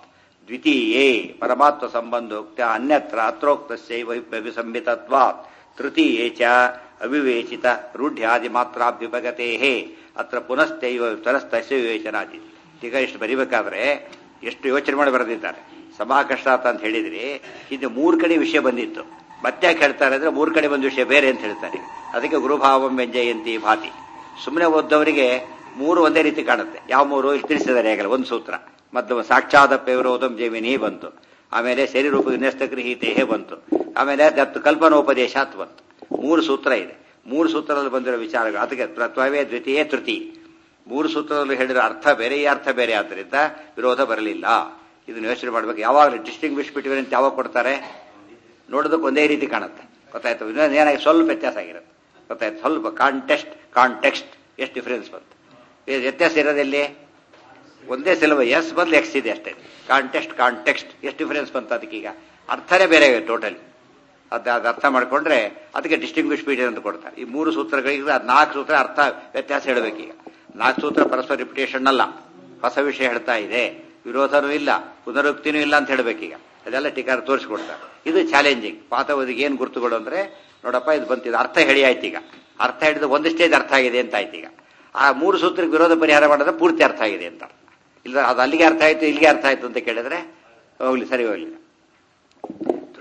ದ್ವಿತೀಯೇ ಪರಮಾತ್ಮ ಸಂಬಂಧೋಕ್ತ ಅನ್ಯತ್ರ ಅತ್ರೋಕ್ತಸ್ಯೈವ ವಿಸಂಹಿತತ್ವಾತ್. ತೃತೀಯೇ ಚ ಅವಿವೇಚಿತ ರೂಢ್ಯಾದಿ ಮಾತ್ರಾಭ್ಯುಪಗತೇಃ ಅತ್ರ ಪುನಸ್ತೈವ ತರಸ್ತಸ್ಯ ವಿವೇಚನಾದಿ. ಈಗ ಇಷ್ಟು ಬರಿಬೇಕಾದ್ರೆ ಎಷ್ಟು ಯೋಚನೆ ಮಾಡಿ ಬರೆದಿದ್ದಾರೆ. ಸಮಾಕರ್ಷಾತ ಅಂತ ಹೇಳಿದ್ರಿ, ಹಿಂದೆ 3 ಕಡೆ ವಿಷಯ ಬಂದಿತ್ತು. ಮತ್ತೆ ಹೇಳ್ತಾರೆ ಅಂದ್ರೆ 3 ಕಡೆ ಒಂದು ವಿಷಯ ಬೇರೆ ಅಂತ ಹೇಳ್ತಾರೆ. ಅದಕ್ಕೆ ಗುರುಭಾವಂ ವ್ಯಂಜಯಂತಿ ಭಾತಿ. ಸುಮ್ಮನೆ ಓದ್ದವರಿಗೆ 3 ಒಂದೇ ರೀತಿ ಕಾಣುತ್ತೆ. ಯಾವ 3 ಇಲ್ಲಿ ತಿಳಿಸಿದ್ದಾರೆ ಆಗಲ್ಲ. ಒಂದು ಸೂತ್ರ ಮಧ್ಯಮ ಸಾಕ್ಷಾದಪ್ಪ ವಿರೋಧಂ ಜೈಮಿನಿ ಬಂತು. ಆಮೇಲೆ ಶರೀರೂಪ ವಿನ್ಯಸ್ತಗೃಹೀತೇಹೇ ಬಂತು. ಆಮೇಲೆ ದತ್ತು ಕಲ್ಪನೋಪದೇಶಾತ್ ಬಂತು. 3 ಸೂತ್ರ ಇದೆ. 3 ಸೂತ್ರದಲ್ಲಿ ಬಂದಿರೋ ವಿಚಾರಗಳು. ಅದಕ್ಕೆ ಪ್ರತ್ವವೇ ದ್ವಿತೀಯ ತೃತೀಯ 3 ಸೂತ್ರದಲ್ಲಿ ಹೇಳಿರೋ ಅರ್ಥ ಬೇರೆ, ಈ ಅರ್ಥ ಬೇರೆ. ಆದ್ದರಿಂದ ವಿರೋಧ ಬರಲಿಲ್ಲ. ಇದನ್ನು ಯೋಚನೆ ಮಾಡಬೇಕು. ಯಾವಾಗ ಡಿಸ್ಟಿಂಗ್ವಿಶ್ ಬಿಟ್ವೀನ್ ಅಂತ ಯಾವಾಗ ಕೊಡ್ತಾರೆ? ನೋಡೋದಕ್ಕೆ ಒಂದೇ ರೀತಿ ಕಾಣುತ್ತೆ. ಗೊತ್ತಾಯ್ತು? ಏನಾಗಿ ಸ್ವಲ್ಪ ವ್ಯತ್ಯಾಸ ಆಗಿರುತ್ತೆ. ಗೊತ್ತಾಯ್ತು? ಸ್ವಲ್ಪ ಕಾಂಟೆಕ್ಸ್ಟ್ ಎಷ್ಟು ಡಿಫರೆನ್ಸ್ ಬಂತು. ವ್ಯತ್ಯಾಸ ಇರೋದಲ್ಲಿ ಒಂದೇ ಸಿಲಬ ಎಸ್ ಬದಲು ಎಕ್ಸ್ ಇದೆ ಅಷ್ಟೇ. ಕಾಂಟೆಕ್ಸ್ಟ್ ಎಷ್ಟು ಡಿಫರೆನ್ಸ್ ಬಂತು. ಅದಕ್ಕೀಗ ಅರ್ಥನೇ ಬೇರೆ ಟೋಟಲಿ. ಅದು ಅರ್ಥ ಮಾಡ್ಕೊಂಡ್ರೆ ಅದಕ್ಕೆ ಡಿಸ್ಟಿಂಗ್ವಿಶ್ ಪೀರಿಯಡ್ ಅಂತ ಕೊಡ್ತಾರೆ. ಈ 3 ಸೂತ್ರಗಳಿಗೆ 4 ಸೂತ್ರ ಅರ್ಥ ವ್ಯತ್ಯಾಸ ಹೇಳಬೇಕೀಗ. 4 ಸೂತ್ರ ಪರಸ್ಪರ ರಿಪಿಟೇಷನ್ ಅಲ್ಲ, ಹೊಸ ವಿಷಯ ಹೇಳ್ತಾ ಇದೆ, ವಿರೋಧನೂ ಇಲ್ಲ, ಪುನರುಕ್ತಿನೂ ಇಲ್ಲ ಅಂತ ಹೇಳಬೇಕೀಗ. ಅದೆಲ್ಲ ಟೀಕಾರ ತೋರಿಸ್ಕೊಡ್ತಾರೆ. ಇದು ಚಾಲೆಂಜಿಂಗ್. ಪಾತವದಿಗೆ ಏನು ಗುರುತುಗಳು ಅಂದ್ರೆ ನೋಡಪ್ಪ ಇದು ಬಂತಿದೆ, ಅರ್ಥ ಹೇಳಿ ಆಯ್ತು. ಈಗ ಅರ್ಥ ಹೇಳಿದ್ರೆ ಒಂದು ಸ್ಟೇಜ್ ಅರ್ಥ ಆಗಿದೆ ಅಂತ ಆಯ್ತು. ಈಗ ಆ 3 ಸೂತ್ರಕ್ಕೆ ವಿರೋಧ ಪರಿಹಾರ ಮಾಡಿದ್ರೆ ಪೂರ್ತಿ ಅರ್ಥ ಆಗಿದೆ ಅಂತ. ಇಲ್ಲ ಅದು ಅಲ್ಲಿಗೆ ಅರ್ಥ ಆಯ್ತು ಇಲ್ಲಿಗೆ ಅರ್ಥ ಆಯ್ತು ಅಂತ ಕೇಳಿದ್ರೆ ಹೋಗ್ಲಿ, ಸರಿ ಹೋಗ್ಲಿ.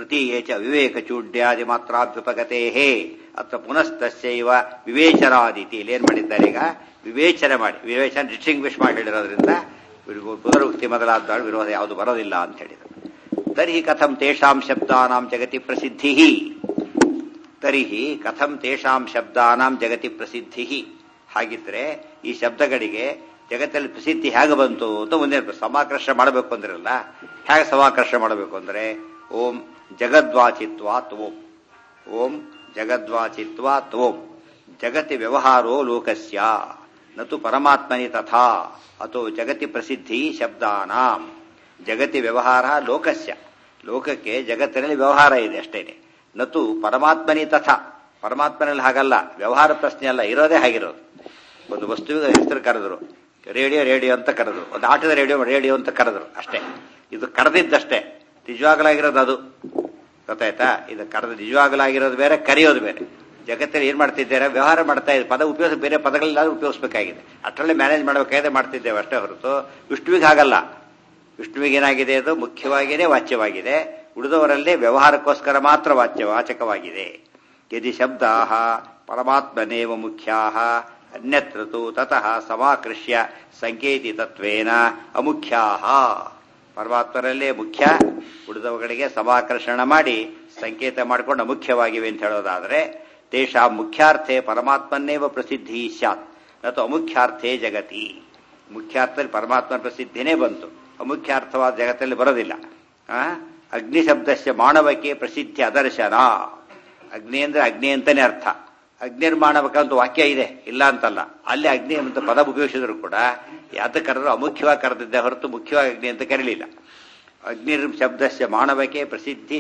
ತೃತೀಯೇ ಚ ವಿವೇಕ ಚೂಡ್ಯಾದಿ ಮಾತ್ರಾಭ್ಯುಪಗತೆ ಅತ್ರ ಪುನಸ್ತಸ್ಯೈವ ವಿವೇಚನಾದಿತಿ ಇಲ್ಲಿ ಏನ್ ಮಾಡಿದ್ದಾರೆ ಈಗ ವಿವೇಚನೆ ಮಾಡಿ ವಿವೇಚನೆ ಡಿಸ್ಟಿಂಗ್ವಿಶ್ ಮಾಡಿ ಹೇಳಿರೋದ್ರಿಂದ ಪುನರುಕ್ತಿ ಮೊದಲಾದ ವಿರೋಧ ಯಾವುದು ಬರೋದಿಲ್ಲ ಅಂತ ಹೇಳಿದರು. ತರ್ಹಿ ಕಥಂ ತೇಷಾಂ ಶಬ್ದಾನಾಂ ಜಗತಿ ಪ್ರಸಿದ್ಧಿ ತರ್ಹಿ ಕಥಂ ತೇಷಾಂ ಶಬ್ದಾನಾಂ ಜಗತಿ ಪ್ರಸಿದ್ಧಿ ಹಾಗಿದ್ರೆ ಈ ಶಬ್ದಗಳಿಗೆ ಜಗತ್ತಲ್ಲಿ ಪ್ರಸಿದ್ಧಿ ಹೇಗೆ ಬಂತು ಅಂತ ಮುಂದೆ ಸಮಾಕರ್ಷ ಮಾಡಬೇಕು ಅಂದ್ರಲ್ಲ, ಹೇಗೆ ಸಮಾಕರ್ಷ ಮಾಡಬೇಕು ಅಂದ್ರೆ ಓಂ ಜಗದ್ವಾಚಿತ್ವಾತ್ ಓಂ ಓಂ ಜಗದ್ವಾಚಿತ್ವಾತ್ ಓಂ ಜಗತಿ ವ್ಯವಹಾರೋ ಲೋಕಸ್ಯ ನತು ಪರಮಾತ್ಮನಿ ತಥಾ ಅಥೋ ಜಗತಿ ಪ್ರಸಿದ್ಧಿ ಶಬ್ದಾನಾಂ ಜಗತಿ ವ್ಯವಹಾರ ಲೋಕಸ್ಯ ಲೋಕಕ್ಕೆ ಜಗತ್ತಿನಲ್ಲಿ ವ್ಯವಹಾರ ಇದೆ ಅಷ್ಟೇನೆ. ನತು ಪರಮಾತ್ಮನಿ ತಥಾ ಪರಮಾತ್ಮನಲ್ಲಿ ಹಾಗಲ್ಲ, ವ್ಯವಹಾರ ಪ್ರಶ್ನೆ ಅಲ್ಲ, ಇರೋದೇ ಹಾಗಿರೋದು. ಒಂದು ವಸ್ತುವಿಗೆ ಹೆಸರು ಕರೆದ್ರು, ರೇಡಿಯೋ ರೇಡಿಯೋ ಅಂತ ಕರೆದ್ರು, ಒಂದು ಆಟದ ರೇಡಿಯೋ ರೇಡಿಯೋ ಅಂತ ಕರೆದ್ರು ಅಷ್ಟೇ. ಇದು ಕರೆದಿದ್ದಷ್ಟೇ, ನಿಜವಾಗಲಾಗಿರೋದು ಅದು. ಗೊತ್ತಾಯ್ತಾ? ಇದು ಕರೆದು ನಿಜವಾಗಲಾಗಿರೋದು ಬೇರೆ, ಕರೆಯೋದು ಬೇರೆ. ಜಗತ್ತಲ್ಲಿ ಏನ್ ಮಾಡ್ತಿದ್ದೇವೆ, ವ್ಯವಹಾರ ಮಾಡ್ತಾ ಇದ್ದೀವಿ, ಪದ ಉಪಯೋಗಿಸ ಬೇರೆ ಪದಗಳೆಲ್ಲ ಉಪಯೋಗಿಸಬೇಕಾಗಿದೆ, ಅಷ್ಟರಲ್ಲಿ ಮ್ಯಾನೇಜ್ ಮಾಡಬೇಕಾಗಿದೆ ಮಾಡ್ತಿದ್ದೇವೆ ಅಷ್ಟೇ ಹೊರತು ವಿಷ್ಣುವಿಗೆ ಹಾಗಲ್ಲ. ವಿಷ್ಣುವಿಗೆ ಏನಾಗಿದೆ, ಅದು ಮುಖ್ಯವಾಗಿಯೇ ವಾಚ್ಯವಾಗಿದೆ, ಉಳಿದವರಲ್ಲಿ ವ್ಯವಹಾರಕ್ಕೋಸ್ಕರ ಮಾತ್ರ ವಾಚಕವಾಗಿದೆ. ಯದಿ ಶಬ್ದಾ ಪರಮಾತ್ಮನೇವ ಮುಖ್ಯಾ ಅನ್ಯತ್ರ ತು ತತಃ ಸಮಾಕೃಷ್ಯ ಸಂಕೇತಿ ತತ್ವೇನ ಅಮುಖ್ಯಾ ಪರಮಾತ್ಮರಲ್ಲೇ ಮುಖ್ಯ, ಉಳಿದವುಗಳಿಗೆ ಸಮಾಕರ್ಷಣ ಮಾಡಿ ಸಂಕೇತ ಮಾಡಿಕೊಂಡು ಅಮುಖ್ಯವಾಗಿವೆ ಅಂತ ಹೇಳೋದಾದ್ರೆ ತೇಷಾ ಮುಖ್ಯಾರ್ಥೆ ಪರಮಾತ್ಮನ್ನೇವ ಪ್ರಸಿದ್ಧಿ ಸ್ಯಾತ್ ನತು ಅಮುಖ್ಯಾರ್ಥೆ ಜಗತಿ. ಮುಖ್ಯಾರ್ಥದಲ್ಲಿ ಪರಮಾತ್ಮನ ಪ್ರಸಿದ್ಧಿನೇ ಬಂತು, ಅಮುಖ್ಯಾರ್ಥವಾದ ಜಗತ್ತಲ್ಲಿ ಬರೋದಿಲ್ಲ. ಅಗ್ನಿ ಶಬ್ದಸ್ಯ ಮಾನವಕ್ಕೆ ಪ್ರಸಿದ್ಧಿ ಅದರ್ಶನ. ಅಗ್ನಿ ಅಂದ್ರೆ ಅಗ್ನಿ ಅಂತಾನೆ ಅರ್ಥ. ಅಗ್ನಿರ್ಮಾಣವಕ ಅಂತ ವಾಕ್ಯ ಇದೆ, ಇಲ್ಲ ಅಂತಲ್ಲ. ಅಲ್ಲಿ ಅಗ್ನಿ ಅಂತ ಪದ ಉಪಯೋಗಿಸಿದ್ರು ಕೂಡ ಯಾತ ಕರೆದ್ರು ಅಮುಖ್ಯವಾಗಿ ಕರೆದಿದ್ದೆ ಹೊರತು ಮುಖ್ಯವಾಗಿ ಅಗ್ನಿ ಅಂತ ಕರೀಲಿಲ್ಲ. ಅಗ್ನಿರ್ ಶಬ್ದಸ್ಯ ಮಾನವಕ್ಕೆ ಪ್ರಸಿದ್ಧಿ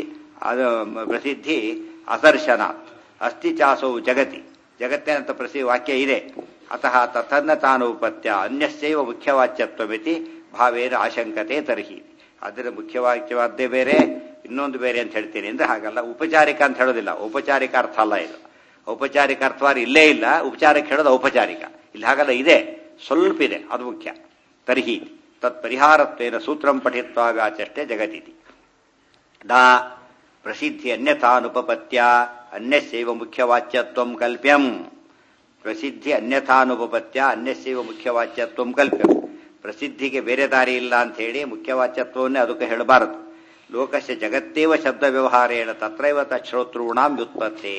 ಅದರ್ಶನಾತ್ ಅಸ್ತಿ ಚಾಸೌ ಜಗತಿ ಜಗತ್ತೇನಂತ ವಾಕ್ಯ ಇದೆ. ಅತಃ ತಥನ್ನತಾನುಪತ್ಯ ಅನ್ಯಸ್ಯೈವ ಮುಖ್ಯವಾಚ್ಯತ್ವಮಿತಿ ಭಾವೇನ ಆಶಂಕತೆ ತರ್ಹಿ. ಅದರ ಮುಖ್ಯವಾಕ್ಯವಾದ್ದೇ ಬೇರೆ, ಇನ್ನೊಂದು ಬೇರೆ ಅಂತ ಹೇಳ್ತೀನಿ ಅಂದ್ರೆ ಹಾಗಲ್ಲ. ಉಪಚಾರಿಕ ಅಂತ ಹೇಳೋದಿಲ್ಲ, ಔಪಚಾರಿಕ ಅರ್ಥ ಅಲ್ಲ ಇದು. ಔಪಚಾರಿಕ ಅರ್ಥವಾದ ಇಲ್ಲೇ ಇಲ್ಲ, ಉಪಚಾರಕ್ಕೆ ಹೇಳೋದು ಔಪಚಾರಿಕ. ಇಲ್ಲಿ ಹಾಗಲ್ಲ, ಇದೆ, ಸ್ವಲ್ಪ ಇದೆ, ಅದು ಮುಖ್ಯ. ತರ್ಹಿ ತತ್ ಪರಿಹಾರತ್ವೇನ ಸೂತ್ರಂ ಪಠಿತ್ವಾ ವ್ಯಾಚಷ್ಟೇ ಜಗತಿತಿ ನಾ ಪ್ರಸಿದ್ಧಿ ಅನ್ಯಥಾನುಪಪತ್ಯ ಅನ್ಯಸ್ಯೈವ ಮುಖ್ಯವಾಚ್ಯತ್ವಂ ಕಲ್ಪ್ಯಂ. ಪ್ರಸಿದ್ಧಿ ಅನ್ಯಥಾನುಪಪತ್ಯ ಅನ್ಯಸ್ಯೈವ ಮುಖ್ಯವಾಚ್ಯತ್ವಂ ಕಲ್ಪ್ಯಂ. ಪ್ರಸಿದ್ಧಿಗೆ ಬೇರೆ ದಾರಿ ಇಲ್ಲ ಅಂತ ಹೇಳಿ ಮುಖ್ಯವಾಚ್ಯತ್ವವನ್ನೇ ಅದಕ್ಕೆ ಹೇಳಬಾರದು. ಲೋಕಸ್ಯ ಜಗತ್ತೇವ ಶಬ್ದ ವ್ಯವಹಾರೇಣ ತತ್ರೈವ ತಶ್ರೋತೃಣಾಂ ವ್ಯುತ್ಪತ್ತೇ.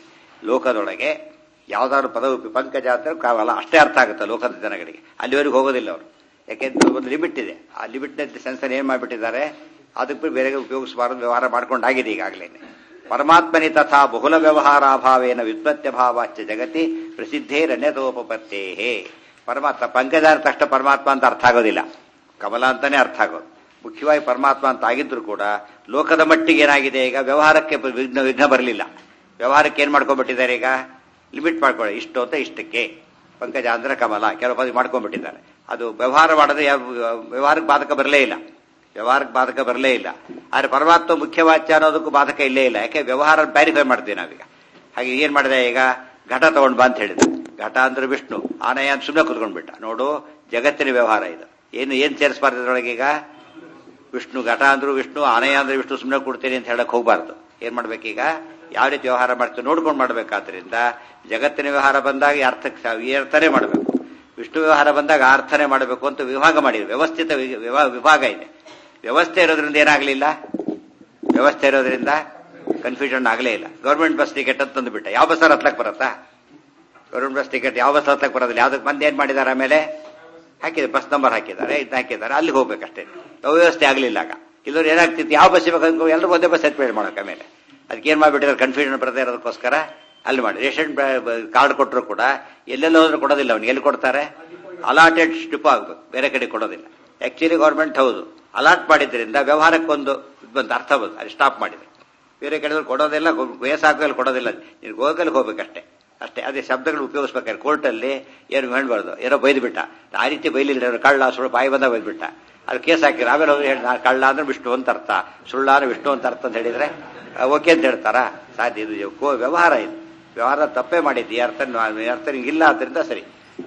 ಲೋಕದೊಳಗೆ ಯಾವ್ದಾದ್ರು ಪದ ಪಂಕಜಾತ್ರ ಕಾವಲ್ಲ ಅಷ್ಟೇ ಅರ್ಥ ಆಗುತ್ತೆ ಲೋಕದ ಜನಗಳಿಗೆ, ಅಲ್ಲಿವರೆಗೂ ಹೋಗೋದಿಲ್ಲ ಅವರು. ಯಾಕೆಂದ್ರೆ ಒಂದು ಲಿಮಿಟ್ ಇದೆ, ಆ ಲಿಮಿಟ್ ಸೆನ್ಸನ್ ಏನ್ ಮಾಡಿಬಿಟ್ಟಿದ್ದಾರೆ, ಅದಕ್ಕೆ ಬೇರೆ ಉಪಯೋಗಿಸಬಾರದು, ವ್ಯವಹಾರ ಮಾಡ್ಕೊಂಡಾಗಿದೆ ಈಗಾಗಲೇ. ಪರಮಾತ್ಮನಿ ತಥಾ ಬಹುಲ ವ್ಯವಹಾರಾಭಾವೇನ ವ್ಯುತ್ಪತ್ತಿ ಭಾವಾಚ್ಯ ಜಗತಿ ಪ್ರಸಿದ್ಧೇರನ್ಯತೋಪತ್ತೇ. ಪರಮಾತ್ಮ ಪಂಕಜಾರ ತಕ್ಷಣ ಪರಮಾತ್ಮ ಅಂತ ಅರ್ಥ ಆಗೋದಿಲ್ಲ, ಕಮಲ ಅಂತಾನೆ ಅರ್ಥ ಆಗೋದು. ಮುಖ್ಯವಾಗಿ ಪರಮಾತ್ಮ ಅಂತ ಆಗಿದ್ರು ಕೂಡ ಲೋಕದ ಮಟ್ಟಿಗೆ ಏನಾಗಿದೆ, ಈಗ ವ್ಯವಹಾರಕ್ಕೆ ವಿಘ್ನ ಬರಲಿಲ್ಲ. ವ್ಯವಹಾರಕ್ಕೆ ಏನ್ ಮಾಡ್ಕೊಂಡ್ಬಿಟ್ಟಿದ್ದಾರೆ, ಈಗ ಲಿಮಿಟ್ ಮಾಡ್ಕೊಳ್ಳಿ, ಇಷ್ಟು ಅಂತ ಇಷ್ಟಕ್ಕೆ. ಪಂಕಜ ಅಂದ್ರೆ ಕಮಲ, ಕೆಲವು ಪದ ಮಾಡ್ಕೊಂಡ್ಬಿಟ್ಟಿದ್ದಾರೆ. ಅದು ವ್ಯವಹಾರ ಮಾಡೋದು ವ್ಯವಹಾರಕ್ಕೆ ಬಾಧಕ ಬರಲೇ ಇಲ್ಲ, ವ್ಯವಹಾರಕ್ಕೆ ಬಾಧಕ ಬರಲೇ ಇಲ್ಲ. ಆದ್ರೆ ಪರಮಾತ್ಮ ಮುಖ್ಯವಾಚ್ಯ ಅನ್ನೋದಕ್ಕೂ ಬಾಧಕ ಇಲ್ಲೇ ಇಲ್ಲ. ಯಾಕೆ ವ್ಯವಹಾರ ಬ್ಯಾರಿಫೈ ಮಾಡ್ತೀವಿ ನಾವೀಗ. ಹಾಗೆ ಏನ್ ಮಾಡಿದೆ, ಈಗ ಘಟ ತಗೊಂಡ್ ಬಾ ಅಂತ ಹೇಳಿದ. ಘಟ ಅಂದ್ರೆ ವಿಷ್ಣು, ಆನಯ ಅಂತ ಸುಮ್ಮನೆ ಕುತ್ಕೊಂಡ್ಬಿಟ್ಟ. ನೋಡು, ಜಗತ್ತಿನ ವ್ಯವಹಾರ ಇದು. ಏನ್ ಸೇರಿಸಬಾರ್ದು ಇದ್ರೊಳಗೆ, ಈಗ ವಿಷ್ಣು, ಘಟ ಅಂದ್ರು ವಿಷ್ಣು, ಆನಯ ಅಂದ್ರೆ ವಿಷ್ಣು, ಸುಮ್ಮನೆ ಕೊಡ್ತೀನಿ ಅಂತ ಹೇಳಕ್ ಹೋಗ್ಬಾರ್ದು. ಏನ್ ಮಾಡ್ಬೇಕೀಗ, ಯಾವ ರೀತಿ ವ್ಯವಹಾರ ಮಾಡ್ತೀವಿ ನೋಡ್ಕೊಂಡು ಮಾಡ್ಬೇಕಾದ್ರಿಂದ ಜಗತ್ತಿನ ವ್ಯವಹಾರ ಬಂದಾಗ ಈ ಅರ್ಥನೇ ಮಾಡಬೇಕು, ವಿಷ್ಣು ವ್ಯವಹಾರ ಬಂದಾಗ ಆ ಅರ್ಥನೇ ಮಾಡಬೇಕು ಅಂತ ವಿಭಾಗ ಮಾಡಿದ್ರು. ವ್ಯವಸ್ಥಿತ ವಿಭಾಗ ಇದೆ. ವ್ಯವಸ್ಥೆ ಇರೋದ್ರಿಂದ ಏನಾಗ್ಲಿಲ್ಲ, ವ್ಯವಸ್ಥೆ ಇರೋದ್ರಿಂದ ಕನ್ಫ್ಯೂಷನ್ ಆಗಲೇ ಇಲ್ಲ. ಗೌರ್ಮೆಂಟ್ ಬಸ್ ಟಿಕೆಟ್ ಅಂತ ತಂದುಬಿಟ್ಟ, ಯಾವ ಬಸ್ ಹತ್ಲಕ್ ಬರುತ್ತಾ? ಗೌರ್ಮೆಂಟ್ ಬಸ್ ಟಿಕೆಟ್ ಯಾವ ಬಸ್ ಹತ್ಲಕ್ ಬರೋದಿಲ್ಲ. ಯಾವ್ದಕ್ಕೆ ಮಂದಿ ಏನ್ ಮಾಡಿದ್ದಾರೆ, ಆಮೇಲೆ ಹಾಕಿದ್ದಾರೆ, ಬಸ್ ನಂಬರ್ ಹಾಕಿದ್ದಾರೆ, ಇದನ್ನ ಹಾಕಿದ್ದಾರೆ, ಅಲ್ಲಿಗೆ ಹೋಗ್ಬೇಕಷ್ಟೇ. ವ್ಯವಸ್ಥೆ ಆಗಲಿಲ್ಲ. ಆಗ ಇಲ್ಲವ್ರು ಏನಾಗ್ತಿತ್ತು, ಯಾವ ಬಸ್ ಬೇಕು ಎಲ್ಲರೂ ಒಂದೇ ಬಸ್ ಸೆಟ್ಮೇಟ್ ಮಾಡೋಕೆ. ಆಮೇಲೆ ಅದಕ್ಕೆ ಏನ್ ಮಾಡ್ಬಿಟ್ಟಿದ್ದಾರೆ, ಕನ್ಫ್ಯೂಷನ್ ಬರದೇ ಇರೋದಕ್ಕೋಸ್ಕರ ಅಲ್ಲಿ ಮಾಡಿ. ರೇಷನ್ ಕಾರ್ಡ್ ಕೊಟ್ಟರು ಕೂಡ ಎಲ್ಲೆಲ್ಲ ಹೋದ್ರೂ ಕೊಡೋದಿಲ್ಲ. ಅವ್ನಿಗೆ ಎಲ್ಲಿ ಕೊಡ್ತಾರೆ, ಅಲಾಟೆಡ್ ಸ್ಟಿಪ್ ಆಗ್ಬೇಕು, ಬೇರೆ ಕಡೆ ಕೊಡೋದಿಲ್ಲ. ಆಕ್ಚುಲಿ ಗೌರ್ಮೆಂಟ್ ಹೌದು ಅಲಾಟ್ ಮಾಡಿದ್ರಿಂದ ವ್ಯವಹಾರಕ್ಕೊಂದು ಬಂದು ಅರ್ಥ ಬಂದು ಅಲ್ಲಿ ಸ್ಟಾಪ್ ಮಾಡಿದೆ. ಬೇರೆ ಕಡೆ ಕೊಡೋದಿಲ್ಲ, ವಯಸ್ಸಾಗಲ್ಲಿ ಕೊಡೋದಿಲ್ಲ, ನೀನು ಗೋಗಲ್ಲಿ ಹೋಗ್ಬೇಕಷ್ಟೇ. ಅಷ್ಟೇ. ಅದೇ ಶಬ್ದಗಳು ಉಪಯೋಗಿಸ್ಬೇಕಾದ್ರೆ ಕೋರ್ಟಲ್ಲಿ ಏನು ಹೇಳ್ಬಾರ್ದು, ಏನೋ ಬೈದು ಬಿಟ್ಟ, ಆ ರೀತಿ ಬೈಲಿಲ್ಲ, ಕಳ್ಳ ಸುಳ್ಳು ಬಾಯಿ ಬಂದ ಬೈದ್ಬಿಟ್ಟ, ಅದು ಕೇಸ್ ಹಾಕಿರ. ಆಮೇಲೆ ಹೋಗಿ ಹೇಳಿ ಕಳ್ಳ ಅಂದ್ರೆ ವಿಷ್ಣು ಅಂತ ಅರ್ಥ, ಸುಳ್ಳ ಅಂದ್ರೆ ವಿಷ್ಣು ಅಂತ ಅರ್ಥ ಅಂತ ಹೇಳಿದ್ರೆ ಓಕೆ ಅಂತ ಹೇಳ್ತಾರ? ಸಾಧ್ಯ. ಇದು ವ್ಯವಹಾರ, ಇದು ವ್ಯವಹಾರ ತಪ್ಪೇ ಮಾಡಿದ್ದು. ಈ ಅರ್ಥ ನಿಂಗಿಲ್ಲ, ಅದರಿಂದ ಸರಿ.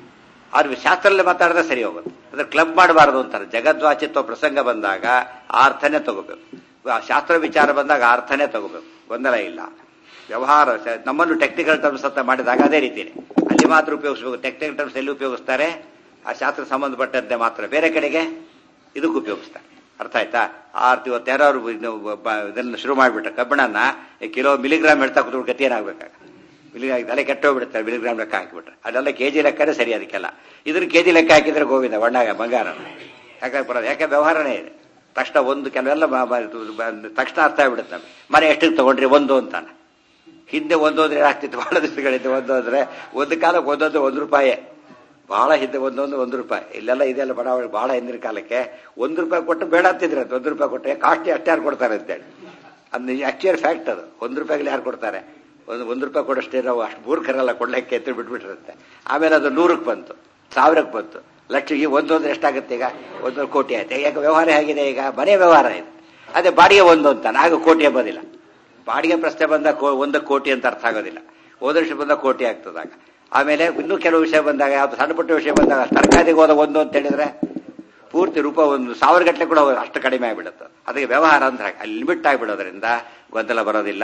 ಆದ್ರೆ ಶಾಸ್ತ್ರದಲ್ಲಿ ಮಾತಾಡಿದ್ರೆ ಸರಿ ಹೋಗುತ್ತೆ. ಅದ್ರ ಕ್ಲಬ್ ಮಾಡಬಾರದು ಅಂತಾರೆ. ಜಗದ್ವಾಚಿತ್ವ ಪ್ರಸಂಗ ಬಂದಾಗ ಆ ಅರ್ಥನೇ ತಗೋಬೇಕು. ಶಾಸ್ತ್ರ ವಿಚಾರ ಬಂದಾಗ ಅರ್ಥನೇ ತಗೋಬೇಕು, ಗೊಂದಲ ಇಲ್ಲ. ವ್ಯವಹಾರ ನಮ್ಮನ್ನು ಟೆಕ್ನಿಕಲ್ ಟರ್ಮ್ಸ್ ಅಂತ ಮಾಡಿದಾಗ ಅದೇ ರೀತಿಯೇ ಅಲ್ಲಿ ಮಾತ್ರ ಉಪಯೋಗಿಸಬೇಕು. ಟೆಕ್ನಿಕಲ್ ಟರ್ಮ್ಸ್ ಎಲ್ಲಿ ಉಪಯೋಗಿಸ್ತಾರೆ? ಆ ಶಾಸ್ತ್ರ ಸಂಬಂಧಪಟ್ಟಂತೆ ಮಾತ್ರ. ಬೇರೆ ಕಡೆಗೆ ಇದಕ್ಕೆ ಉಪಯೋಗಿಸ್ತಾರೆ. ಅರ್ಥ ಆಯ್ತಾ? ಇವತ್ತು ಯಾರು ಇದನ್ನು ಶುರು ಮಾಡಿಬಿಟ್ರೆ ಕಬ್ಬಿಣನ್ನ ಕಿಲೋ ಮಿಲಿಗ್ರಾಮ್ ಹೇಳ್ತಾ ಕೂತ್ಕೊಂಡು ಗತಿ ಏನಾಗಬೇಕಾಗ ತಲೆ ಕೆಟ್ಟೋಗ್ಬಿಡುತ್ತೆ ಮಿಲಿಗ್ರಾಮ್ ಲೆಕ್ಕ ಹಾಕಿಬಿಟ್ರೆ. ಅದೆಲ್ಲ ಕೆಜಿ ಲೆಕ್ಕನೇ ಸರಿ. ಅದಕ್ಕೆಲ್ಲ ಇದನ್ನು ಕೆಜಿ ಲೆಕ್ಕ ಹಾಕಿದ್ರೆ ಗೋವಿಂದ ಒಣ್ಣಾಗ ಬಂಗಾರ ಯಾಕೆ ಬರೋದು? ಯಾಕೆ ವ್ಯವಹಾರನೇ ಇದೆ. ತಕ್ಷಣ ಒಂದು ಕೆಲವೆಲ್ಲ ತಕ್ಷಣ ಅರ್ಥ ಆಗ್ಬಿಡುತ್ತೆ ನಮಗೆ. ಮನೆ ಎಷ್ಟಕ್ಕೆ ತಗೊಂಡ್ರಿ? ಒಂದು ಅಂತಾನೆ. ಹಿಂದೆ ಒಂದೊಂದ್ರೆ ಏನಾಗ್ತಿತ್ತು, ಬಹಳ ದಿವಸಗಳಿಂದ ಒಂದೊಂದ್ರೆ ಒಂದು ಕಾಲಕ್ಕೆ ಒಂದೊಂದು ₹1. ಬಹಳ ಹಿಂದೆ ಒಂದೊಂದು ₹1. ಇಲ್ಲೆಲ್ಲ ಇದೆಲ್ಲ ಬಡಾವಣೆ ಬಹಳ ಹಿಂದಿನ ಕಾಲಕ್ಕೆ ₹1 ಕೊಟ್ಟು ಬೇಡ ಅಂತಿದ್ರೆ ₹1 ಕೊಟ್ಟರೆ ಕಾಸ್ಟ್ಲಿ ಅಷ್ಟು ಯಾರು ಕೊಡ್ತಾರೆ ಅಂತೇಳಿ. ಅದು ಆಕ್ಚುಯಲ್ ಫ್ಯಾಕ್ಟ್. ಅದು ₹1 ಯಾರು ಕೊಡ್ತಾರೆ? ₹1 ಕೊಡಷ್ಟೇ ನಾವು ಅಷ್ಟು ಮೂರ್ಖರೆಲ್ಲ ಕೊಡ್ಲಿಕ್ಕೆ ಎತ್ತು ಬಿಟ್ಬಿಟ್ಟಿರುತ್ತೆ. ಆಮೇಲೆ ಅದು 100ಕ್ಕೆ ಬಂತು, 1000ಕ್ಕೆ ಬಂತು, ಲಕ್ಷಕ್ಕೆ. ಒಂದೊಂದು ಎಷ್ಟಾಗುತ್ತೆ ಈಗ? 1 ಕೋಟಿ ಆಯ್ತು. ಯಾಕೆ ವ್ಯವಹಾರ ಹೇಗಿದೆ ಈಗ? ಮನೆ ವ್ಯವಹಾರ ಇದೆ. ಅದೇ ಬಾಡಿಗೆ ಒಂದು ಅಂತಾನೆ, ಆಗ ಕೋಟಿ ಎಂಬೋದಿಲ್ಲ. ಬಾಡಿಗೆ ಪ್ರಶ್ನೆ ಬಂದಾಗ 1 ಕೋಟಿ ಅಂತ ಅರ್ಥ ಆಗೋದಿಲ್ಲ. ಹೋದ ವರ್ಷ ಬಂದಾಗ ಕೋಟಿ ಆಗ್ತದಾಗ. ಆಮೇಲೆ ಇನ್ನೂ ಕೆಲವು ವಿಷಯ ಬಂದಾಗ, ಯಾವ್ದು ಸಣ್ಣ ಪುಟ್ಟ ವಿಷಯ ಬಂದಾಗ ತರಕಾರಿಗೆ ಹೋದ 1 ಅಂತ ಹೇಳಿದ್ರೆ ಪೂರ್ತಿ ರೂಪ 1,000 ಗಟ್ಟಲೆ ಕೂಡ ಅಷ್ಟು ಕಡಿಮೆ ಆಗಿಬಿಡುತ್ತೆ. ಅದಕ್ಕೆ ವ್ಯವಹಾರ ಅಂದ್ರೆ ಅಲ್ಲಿ ಲಿಮಿಟ್ ಆಗಿಬಿಡೋದ್ರಿಂದ ಗೊಂದಲ ಬರೋದಿಲ್ಲ.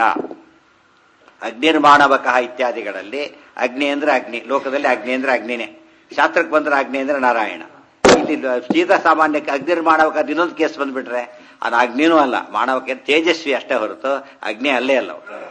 ಅಗ್ನಿರ್ಮಾಣವಕಃ ಇತ್ಯಾದಿಗಳಲ್ಲಿ ಅಗ್ನಿ ಅಂದ್ರೆ ಅಗ್ನಿ, ಲೋಕದಲ್ಲಿ ಅಗ್ನಿ ಅಂದ್ರೆ ಅಗ್ನಿನೇ. ಶಾಸ್ತ್ರಕ್ಕೆ ಬಂದ್ರೆ ಅಗ್ನಿ ಅಂದ್ರೆ ನಾರಾಯಣ. ಇಲ್ಲಿ ಸೀತಾ ಸಾಮಾನ್ಯಕ್ಕೆ ಅಗ್ನಿರ್ಮಾಣವಕ ಇನ್ನೊಂದು ಕೇಸ್ ಬಂದ್ಬಿಟ್ರೆ ಅದು ಅಗ್ನಿನೂ ಅಲ್ಲ, ಮಾನವಕ್ಕೆ ತೇಜಸ್ವಿ ಅಷ್ಟೇ ಹೊರತು ಅಗ್ನಿ ಅಲ್ಲೇ ಅಲ್ಲ.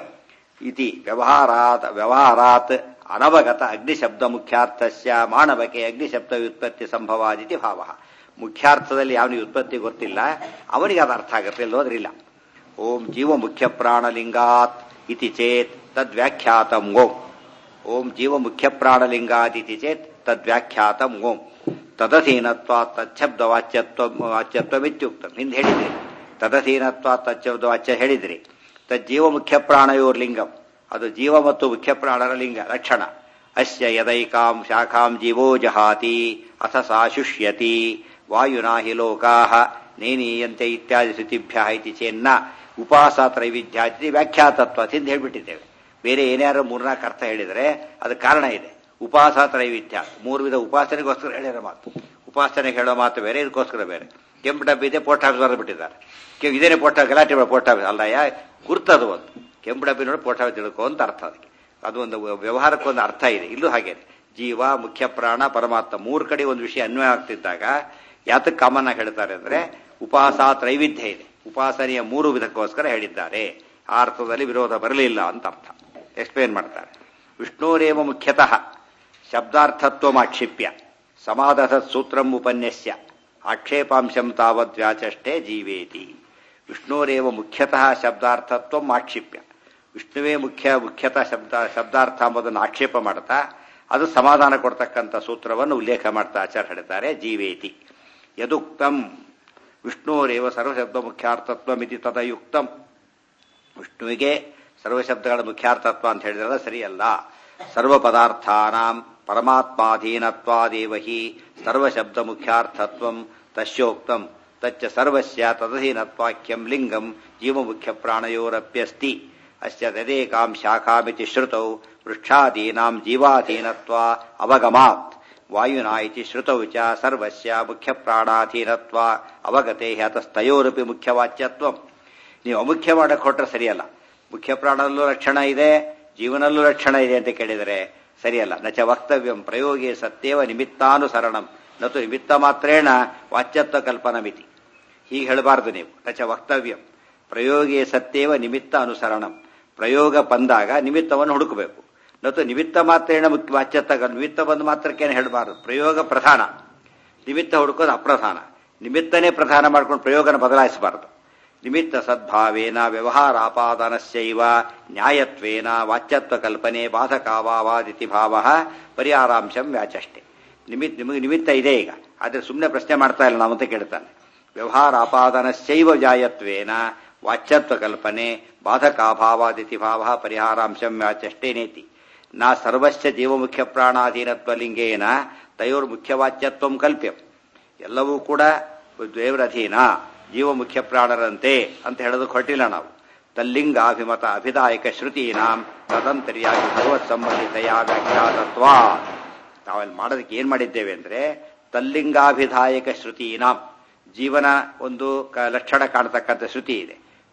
ಇತಿ ವ್ಯವಹಾರಾತ್ ಅನವಗತ ಅಗ್ನಿಶಬ್ದ ಮುಖ್ಯಾರ್ಥಸ್ಯ ಮಾನವಕ್ಕೆ ಅಗ್ನಿಶಬ್ದ ವ್ಯುತ್ಪತ್ತಿ ಸಂಭವಾದಿತಿ ಭಾವ. ಮುಖ್ಯಾರ್ಥದಲ್ಲಿ ಯಾವನಿಗೆ ಉತ್ಪತ್ತಿ ಗೊತ್ತಿಲ್ಲ ಅವನಿಗೆ ಅದು ಅರ್ಥ ಆಗುತ್ತೆ, ಇಲ್ಲೋದ್ರಿಲ್ಲ. ಓಂ ಜೀವ ಮುಖ್ಯ ಪ್ರಾಣಲಿಂಗಾತ್ ಇತಿ ಚೇತ್ ತದ್ವ್ಯಾಖ್ಯಾತಂ ಓಂ. ಓಂ ಜೀವ ಮುಖ್ಯ ಪ್ರಾಣಲಿಂಗಾತ್ ಇತಿ ಚೇತ್ ತದ್ವ್ಯಾಖ್ಯಾತಂ ಓಂ. ತದಧೀನತ್ವ ತಚ್ಛಬ್ದ ವಾಚ್ಯತ್ವಮಿತ್ಯುಕ್ತ. ಹಿಂದೆ ಹೇಳಿದ್ರಿ ತದಧೀನತ್ವ ತಚ್ಛಬ್ದ ವಾಚ್ಯ ಹೇಳಿದ್ರಿ. ತಜ್ಜೀವ ಮುಖ್ಯ ಪ್ರಾಣಯೋರ್ ಲಿಂಗಂ, ಅದು ಜೀವ ಮತ್ತು ಮುಖ್ಯ ಪ್ರಾಣರ ಲಿಂಗ ಲಕ್ಷಣ. ಅಸ್ಯ ಯದೈಕಾಂ ಶಾಖಾಂ ಜೀವೋ ಜಹಾತಿ ಅಥ ಸಾ ಶುಷ್ಯತಿ ವಾಯುನಾ ಹಿ ಲೋಕಾಃ ನೇನೀಯಂತೆ ಇತ್ಯಾದಿ ಶ್ರುತಿಭ್ಯ ಇತಿ ಚೇನ್ನ ಉಪಾಸ ತ್ರೈವಿಧ್ಯಾದಿ ವ್ಯಾಖ್ಯಾತತ್ವ ಹಿಂದೆ ಹೇಳ್ಬಿಟ್ಟಿದ್ದೇವೆ. ಬೇರೆ ಏನ್ಯಾರು 3-4 ಅರ್ಥ ಹೇಳಿದರೆ ಅದಕ್ಕೆ ಕಾರಣ ಇದೆ. ಉಪಾಸ ತ್ರೈವಿಧ್ಯ 3 ವಿಧ ಉಪಾಸನೆಗೋಸ್ಕರ ಹೇಳಿರೋ ಮಾತು. ಉಪಾಸನೆಗೆ ಹೇಳೋ ಮಾತು ಬೇರೆ, ಇದಕ್ಕೋಸ್ಕರ ಬೇರೆ. ಕೆಂಪು ಡಬ್ಬಿ ಇದೆ, ಪೋಸ್ಟ್ ಆಫೀಸ್ ಬರೆದು ಬಿಟ್ಟಿದ್ದಾರೆ. ಇದೇನೆ ಪೋಸ್ಟ್ ಗಲಾಟೆ ಪೋಸ್ಟ್ ಆಫೀಸ್ ಅಲ್ಲ, ಗುರ್ತದು ಒಂದು ಕೆಂಪು ಡಬ್ಬಿ ನೋಡಿ ಪೋಸ್ಟ್ ಆಫೀಸ್ ತಿಳ್ಕೊ ಅಂತ ಅರ್ಥ. ಅದಕ್ಕೆ ಅದು ಒಂದು ವ್ಯವಹಾರಕ್ಕೊಂದು ಅರ್ಥ ಇದೆ. ಇಲ್ಲೂ ಹಾಗೆ ಜೀವ ಮುಖ್ಯ ಪ್ರಾಣ ಪರಮಾತ್ಮ 3 ಕಡೆ ಒಂದು ವಿಷಯ ಅನ್ವಯ ಆಗ್ತಿದ್ದಾಗ ಯಾತಕ್ಕೆ ಕಾಮನ್ ಆಗಿ ಹೇಳ್ತಾರೆ ಅಂದ್ರೆ ಉಪಾಸ ತ್ರೈವಿಧ್ಯ ಇದೆ. ಉಪಾಸನೆಯ 3 ವಿಧಕ್ಕೋಸ್ಕರ ಹೇಳಿದ್ದಾರೆ. ಆ ಅರ್ಥದಲ್ಲಿ ವಿರೋಧ ಬರಲಿಲ್ಲ ಅಂತ ಅರ್ಥ ಎಕ್ಸ್ಪ್ಲೇನ್ ಮಾಡ್ತಾರೆ. ವಿಷ್ಣುರೇವ ಮುಖ್ಯತಃ ಶಬ್ದಾರ್ಥತ್ವಮಾಕ್ಷಿಪ್ಯ ಸಮಾದಧತ್ ಸೂತ್ರಂ ಉಪನ್ಯಸ್ಯ ಆಕ್ಷೇಪಾಂಶಂ ತಾವದ್ ವ್ಯಾಚಷ್ಟೇ ಜೀವೇತಿ. ವಿಷ್ಣುರೇವ ಮುಖ್ಯತಃ ಶಬ್ದಾರ್ಥತ್ವಂ ಆಕ್ಷಿಪ್ಯ, ವಿಷ್ಣುವೇ ಮುಖ್ಯತಃ ಶಬ್ದಾರ್ಥ ಎಂಬುದನ್ನು ಆಕ್ಷೇಪ ಮಾಡ್ತಾ ಅದು ಸಮಾಧಾನ ಕೊಡ್ತಕ್ಕಂಥ ಸೂತ್ರವನ್ನು ಉಲ್ಲೇಖ ಮಾಡ್ತಾ ಆಚಾರ್ಯ ಹೇಳ್ತಾರೆ ಜೀವೇತಿ. ಯದುಕ್ತಂ ವಿಷ್ಣುರೇವ ಸರ್ವಶಬ್ದ ಮುಖ್ಯಾರ್ಥತ್ವಮಿತಿ ತದಯುಕ್ತಂ. ವಿಷ್ಣುವಿಗೆ ಸರ್ವಶಬ್ದಗಳ ಮುಖ್ಯಾರ್ಥತ್ವ ಅಂತ ಹೇಳಿದ್ರೆ ಸರಿಯಲ್ಲ. ಸರ್ವ ಪದಾರ್ಥಾನಾಂ ಪರಮಾತ್ಮಾಧೀನತ್ವಾದೇವ ಹಿ ಸರ್ವಶಬ್ದ ಮುಖ್ಯಾರ್ಥತ್ವಂ ತಸ್ಯೋಕ್ತಂ ತಚ್ಚ ಸರ್ವಸ್ಯ ತದಧೀನತ್ವಾಖ್ಯಂ ಲಿಂಗಂ ಜೀವ ಮುಖ್ಯ ಪ್ರಾಣಯೋರಪ್ಯಸ್ತಿ. ಅಸ್ಯ ತದೇಕಾಂ ಶಾಖಾಮಿತಿ ಶ್ರುತೌ ವೃಕ್ಷಾದೀನಾಂ ಜೀವಾಧೀನತ್ವ ಅವಗಮಾತ್ ವಾಯುನಾ ಇತಿ ಶ್ರುತೌ ಚ ಸರ್ವಸ್ಯ ಮುಖ್ಯ ಪ್ರಾಣಾಧೀನತ್ವ ಅವಗತೆ ಹತಸ್ತಯೋರಪಿ ಮುಖ್ಯವಾಚ್ಯತ್ವಂ. ನೀವು ಅಮುಖ್ಯ ಮಾಡಕ್ಕೆ ಹೊರಟ್ರೆ ಸರಿಯಲ್ಲ. ಮುಖ್ಯ ಪ್ರಾಣದಲ್ಲೂ ಲಕ್ಷಣ ಇದೆ, ಜೀವನಲ್ಲೂ ಲಕ್ಷಣ ಇದೆ ಅಂತ ಕೇಳಿದರೆ ಸರಿಯಲ್ಲ. ನಚ ವಕ್ತವ್ಯಂ ಪ್ರಯೋಗೇ ಸತ್ಯವ ನಿಮಿತ್ತಾನುಸರಣಂ ನತು ನಿಮಿತ್ತ ಮಾತ್ರೇಣ ವಾಚ್ಯತ್ವ ಕಲ್ಪನಮಿತಿ. ಹೀಗೆ ಹೇಳಬಾರದು ನೀವು. ನಚ ವಕ್ತವ್ಯಂ ಪ್ರಯೋಗೇ ಸತ್ಯವ ನಿಮಿತ್ತ ಅನುಸರಣಂ. ಪ್ರಯೋಗ ಬಂದಾಗ ನಿಮಿತ್ತವನ್ನು ಹುಡುಕಬೇಕು. ನತು ನಿಮಿತ್ತ ಮಾತ್ರೇಣ ಮುಖ್ಯ ವಾಚ್ಯತ್ವ. ನಿಮಿತ್ತ ಬಂದ ಮಾತ್ರಕ್ಕೇನು ಹೇಳಬಾರದು. ಪ್ರಯೋಗ ಪ್ರಧಾನ, ನಿಮಿತ್ತ ಹುಡುಕೋದು ಅಪ್ರಧಾನ. ನಿಮಿತ್ತನೇ ಪ್ರಧಾನ ಮಾಡ್ಕೊಂಡು ಪ್ರಯೋಗನ ಬದಲಾಯಿಸಬಾರದು. ನಿಮಿತ್ತ ಸದ್ಭಾವೇನ ವ್ಯವಹಾರಾಪಾದನಸ್ಯೈವ ನ್ಯಾಯತ್ವೇನ ವಾಚ್ಯತ್ವ ಕಲ್ಪನೆ ಬಾಧಕಾವಾದಿತಿ ಭಾವ ಪರಿಹಾರಾಂಶಂ ವ್ಯಾಚಷ್ಟೆ. ನಿಮಗೆ ನಿಮಿತ್ತ ಇದೆ ಈಗ, ಆದರೆ ಸುಮ್ಮನೆ ಪ್ರಶ್ನೆ ಮಾಡ್ತಾ ಇಲ್ಲ ನಾವಂತ ಕೇಳ್ತಾನೆ. ವ್ಯವಹಾರಾಪಾದನಸ್ಯೈವ ನ್ಯಾಯತ್ವೇನ ವಾಚ್ಯತ್ವ ಕಲ್ಪನೆ ಬಾಧಕಾಭಾವಾದಿತಿ ಭಾವ ಪರಿಹಾರಾಂಶಂ ವ್ಯಾಚಷ್ಟೇನೇತಿ. ನಾ ಸರ್ವಸ್ಯ ಜೀವಮುಖ್ಯ ಪ್ರಾಣಾಧೀನತ್ವ ಲಿಂಗೇನ ತಯೋರ್ಮುಖ್ಯವಾಚ್ಯತ್ವಂ ಕಲ್ಪ್ಯಂ. ಎಲ್ಲವೂ ಕೂಡ ದೇವರ ಅಧೀನ, ಜೀವ ಮುಖ್ಯ ಪ್ರಾಣರಂತೆ ಅಂತ ಹೇಳೋದಕ್ಕೆ ಹೊರಟಿಲ್ಲ ನಾವು. ತಲ್ಲಿಂಗ ಅಭಿಮತ ಅಭಿದಾಯಕ ಶ್ರುತೀನಾಂ ತದಂತರ್ಯಾಗಿ ಭಗವತ್ ಸಂಬಂಧಿತೆಯ ವ್ಯಾಖ್ಯಾತತ್ವ. ನಾವಲ್ಲಿ ಮಾಡೋದಕ್ಕೆ ಏನ್ ಮಾಡಿದ್ದೇವೆ ಅಂದ್ರೆ ತಲ್ಲಿಂಗಾಭಿದಾಯಕ ಶ್ರುತೀನಾಂ, ಜೀವನ ಒಂದು ಲಕ್ಷಣ ಕಾಣತಕ್ಕಂಥ ಶ್ರುತಿ ಇದೆ.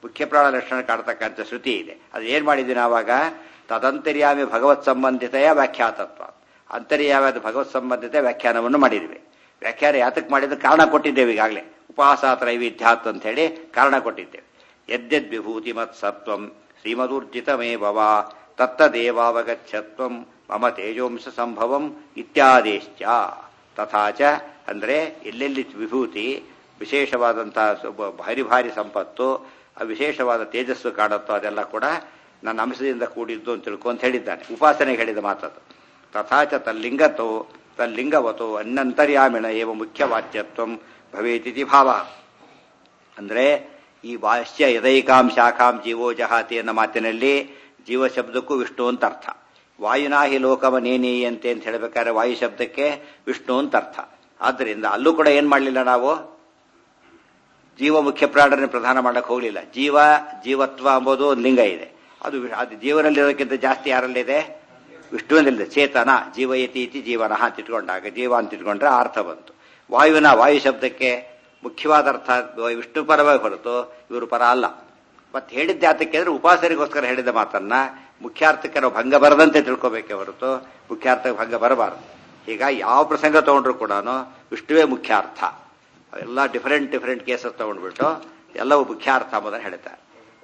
ಮುಖ್ಯ ಪ್ರಾಣ ಲಕ್ಷಣ ಕಾಡ್ತಕ್ಕಂಥ ಶ್ರುತಿ ಇದೆ. ಅದು ಏನ್ ಮಾಡಿದ್ವಿ ನಾವಾಗ? ತದಂತರ್ಯಾಮಿ ಭಗವತ್ ಸಂಬಂಧಿತೆಯ ವ್ಯಾಖ್ಯಾತತ್ವ, ಅಂತರ್ಯಾಮಿ ಭಗವತ್ ಸಂಬಂಧಿತ ವ್ಯಾಖ್ಯಾನವನ್ನು ಮಾಡಿದ್ವಿ. ವ್ಯಾಖ್ಯಾನ ಯಾತಕ್ಕೆ ಮಾಡಿದ್ರೆ ಕಾರಣ ಕೊಟ್ಟಿದ್ದೇವೆ ಈಗಾಗಲೇ. ಉಪಾಸಾತ್ರೈವಿಧ್ಯಾತ್ ಅಂತ ಹೇಳಿ ಕಾರಣ ಕೊಟ್ಟಿದ್ದೇವೆ. ಯದ್ಯದ್ ವಿಭೂತಿ ಮತ್ ಸತ್ವಂ ಶ್ರೀಮದೂರ್ಜಿತಮೇ ಭವ ತತ್ತದೇವಾವಗಚ್ಚತ್ವಂ ಮಮ ತೇಜೋಂಶ ಸಂಭವಂ ಇತ್ಯಾದೇಶ್ಚ ತಥಾಚ. ಅಂದ್ರೆ ಎಲ್ಲೆಲ್ಲಿ ವಿಭೂತಿ ವಿಶೇಷವಾದಂತಹ ಭಾರಿ ಭಾರಿ ಸಂಪತ್ತು, ವಿಶೇಷವಾದ ತೇಜಸ್ಸು ಕಾಣುತ್ತೋ ಅದೆಲ್ಲ ಕೂಡ ನನ್ನ ಅಂಶದಿಂದ ಕೂಡಿದ್ದು ಅಂತ ತಿಳ್ಕೊ ಅಂತ ಹೇಳಿದ್ದಾನೆ. ಉಪಾಸನೆಗೆ ಹೇಳಿದ ಮಾತದು. ತಥಾಚ ತಲ್ಲಿಂಗವತೋ ಅನ್ಯಂತರ್ಯಾಮಿಣ ಏವ ಮುಖ್ಯವಾಚ್ಯತ್ವಂ ಭವೇತಿಥಿ ಭಾವ. ಅಂದ್ರೆ ಈ ಭಾಷ್ಯ ಯದೈಕಾಂ ಶಾಖಾಂ ಜೀವೋ ಜಹಾತಿ ಅನ್ನೋ ಮಾತಿನಲ್ಲಿ ಜೀವ ಶಬ್ದಕ್ಕೂ ವಿಷ್ಣು ಅಂತ ಅರ್ಥ. ವಾಯುನಾಹಿ ಲೋಕವ ನೇನೀಯಂತೆ ಅಂತ ಹೇಳಬೇಕಾದ್ರೆ ವಾಯು ಶಬ್ದಕ್ಕೆ ವಿಷ್ಣು ಅಂತ ಅರ್ಥ. ಆದ್ದರಿಂದ ಅಲ್ಲೂ ಕೂಡ ಏನ್ ಮಾಡಲಿಲ್ಲ ನಾವು, ಜೀವ ಮುಖ್ಯ ಪ್ರಾಣರನ್ನು ಪ್ರಧಾನ ಮಾಡಕ್ಕೆ ಹೋಗಲಿಲ್ಲ. ಜೀವತ್ವ ಎಂಬುದು ಒಂದು ಲಿಂಗ ಇದೆ. ಅದು ಜೀವನಲ್ಲಿರೋದಕ್ಕಿಂತ ಜಾಸ್ತಿ ಯಾರಲ್ಲಿದೆ? ವಿಷ್ಣುವಿನಲ್ಲಿದೆ. ಚೇತನ ಜೀವಯತಿ ಇತಿ ಜೀವನ ಅಂತ ಇಟ್ಕೊಂಡಾಗ ಜೀವ ಅಂತ ಇಟ್ಕೊಂಡ್ರೆ ಅರ್ಥ ಬಂತು. ವಾಯು ಶಬ್ದಕ್ಕೆ ಮುಖ್ಯವಾದ ಅರ್ಥ ವಿಷ್ಣು ಪರವಾಗಿ ಹೊರತು ಇವರು ಪರ ಅಲ್ಲ. ಮತ್ತೆ ಹೇಳಿದ್ದೆ ಯಾತಕ್ಕೆ ಅಂದ್ರೆ ಉಪಾಸನೆಗೋಸ್ಕರ ಹೇಳಿದ ಮಾತನ್ನ ಮುಖ್ಯಾರ್ಥಕ್ಕೆ ನಾವು ಭಂಗ ಬರದಂತೆ ತಿಳ್ಕೋಬೇಕೆ ಹೊರತು ಮುಖ್ಯಾರ್ಥಕ್ಕೆ ಭಂಗ ಬರಬಾರದು. ಹೀಗಾಗಿ ಯಾವ ಪ್ರಸಂಗ ತಗೊಂಡ್ರು ಕೂಡ ವಿಷ್ಣುವೇ ಮುಖ್ಯಾರ್ಥ. ಎಲ್ಲ ಡಿಫರೆಂಟ್ ಕೇಸಸ್ ತಗೊಂಡ್ಬಿಟ್ಟು ಎಲ್ಲವೂ ಮುಖ್ಯಾರ್ಥ ಎಂಬುದನ್ನು ಹೇಳ್ತಾರೆ.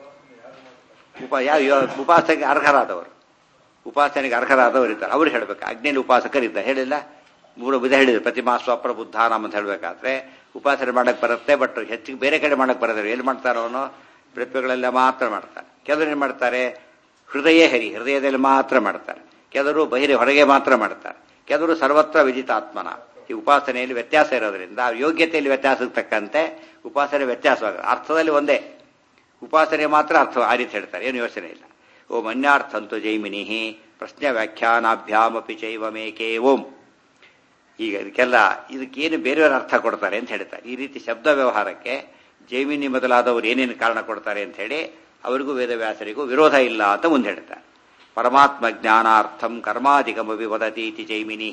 ಉಪಾಸನೆಗೆ ಅರ್ಹರಾದವರು ಇದ್ದಾರೆ, ಅವ್ರು ಹೇಳ್ಬೇಕು. ಅಗ್ನಿಯಲ್ಲಿ ಉಪಾಸಕರಿದ್ದಾರೆ, ಹೇಳಿಲ್ಲ? 3 ವಿಧ ಹೇಳಿದ್ರು. ಪ್ರತಿಮಾ ಸ್ವಪ್ರ ಬುದ್ಧಾನಾಮ ಅಂತ ಹೇಳ್ಬೇಕಾದ್ರೆ ಉಪಾಸನೆ ಮಾಡಕ್ ಬರುತ್ತೆ, ಬಟ್ ಹೆಚ್ಚಿಗೆ ಬೇರೆ ಕಡೆ ಮಾಡಕ್ ಬರೋದಿಲ್ಲ. ಎಲ್ಲಿ ಮಾಡ್ತಾರೋ ಅವನು ಪ್ರತಿಮೆಗಳೆಲ್ಲ ಮಾತ್ರ ಮಾಡ್ತಾರೆ. ಕೆಲವರು ಏನ್ ಮಾಡ್ತಾರೆ? ಹೃದಯದಲ್ಲಿ ಮಾತ್ರ ಮಾಡ್ತಾರೆ. ಕೆಲವರು ಹೊರಗೆ ಮಾತ್ರ ಮಾಡ್ತಾರೆ. ಕೆಲವರು ಸರ್ವತ್ರ ವಿದಿತಾತ್ಮನ. ಈ ಉಪಾಸನೆಯಲ್ಲಿ ವ್ಯತ್ಯಾಸ ಇರೋದ್ರಿಂದ ಯೋಗ್ಯತೆಯಲ್ಲಿ ವ್ಯತ್ಯಾಸಕ್ಕೆ ತಕ್ಕಂತೆ ಉಪಾಸನೆ ವ್ಯತ್ಯಾಸವಾಗುತ್ತೆ. ಅರ್ಥದಲ್ಲಿ ಒಂದೇ, ಉಪಾಸನೆ ಮಾತ್ರ ಅರ್ಥ ಆ ರೀತಿ ಹೇಳ್ತಾರೆ, ಏನು ಯೋಚನೆ ಇಲ್ಲ. ಓಂ ಅನ್ಯಾರ್ಥಂತು ಜೈಮಿನಿ ಪ್ರಶ್ನೆ ವ್ಯಾಖ್ಯಾನಾಭ್ಯಾಮಪಿ ಚೈವಮೇಕೆ ಓಂ. ಈಗ ಇದಕ್ಕೇನು ಬೇರೆಯವರ ಅರ್ಥ ಕೊಡ್ತಾರೆ ಅಂತ ಹೇಳ್ತಾರೆ. ಈ ರೀತಿ ಶಬ್ದ ವ್ಯವಹಾರಕ್ಕೆ ಜೈಮಿನಿ ಮೊದಲಾದವರು ಏನೇನು ಕಾರಣ ಕೊಡ್ತಾರೆ ಅಂತ ಹೇಳಿ ಅವರಿಗೂ ವೇದವ್ಯಾಸರಿಗೂ ವಿರೋಧ ಇಲ್ಲ ಅಂತ ಮುಂದೆ ಹೇಳ್ತಾರೆ. ಪರಮಾತ್ಮ ಜ್ಞಾನಾರ್ಥಂ ಕರ್ಮಾಧಿಕಮಿ ವದತೀತಿ ಜೈಮಿನಿ.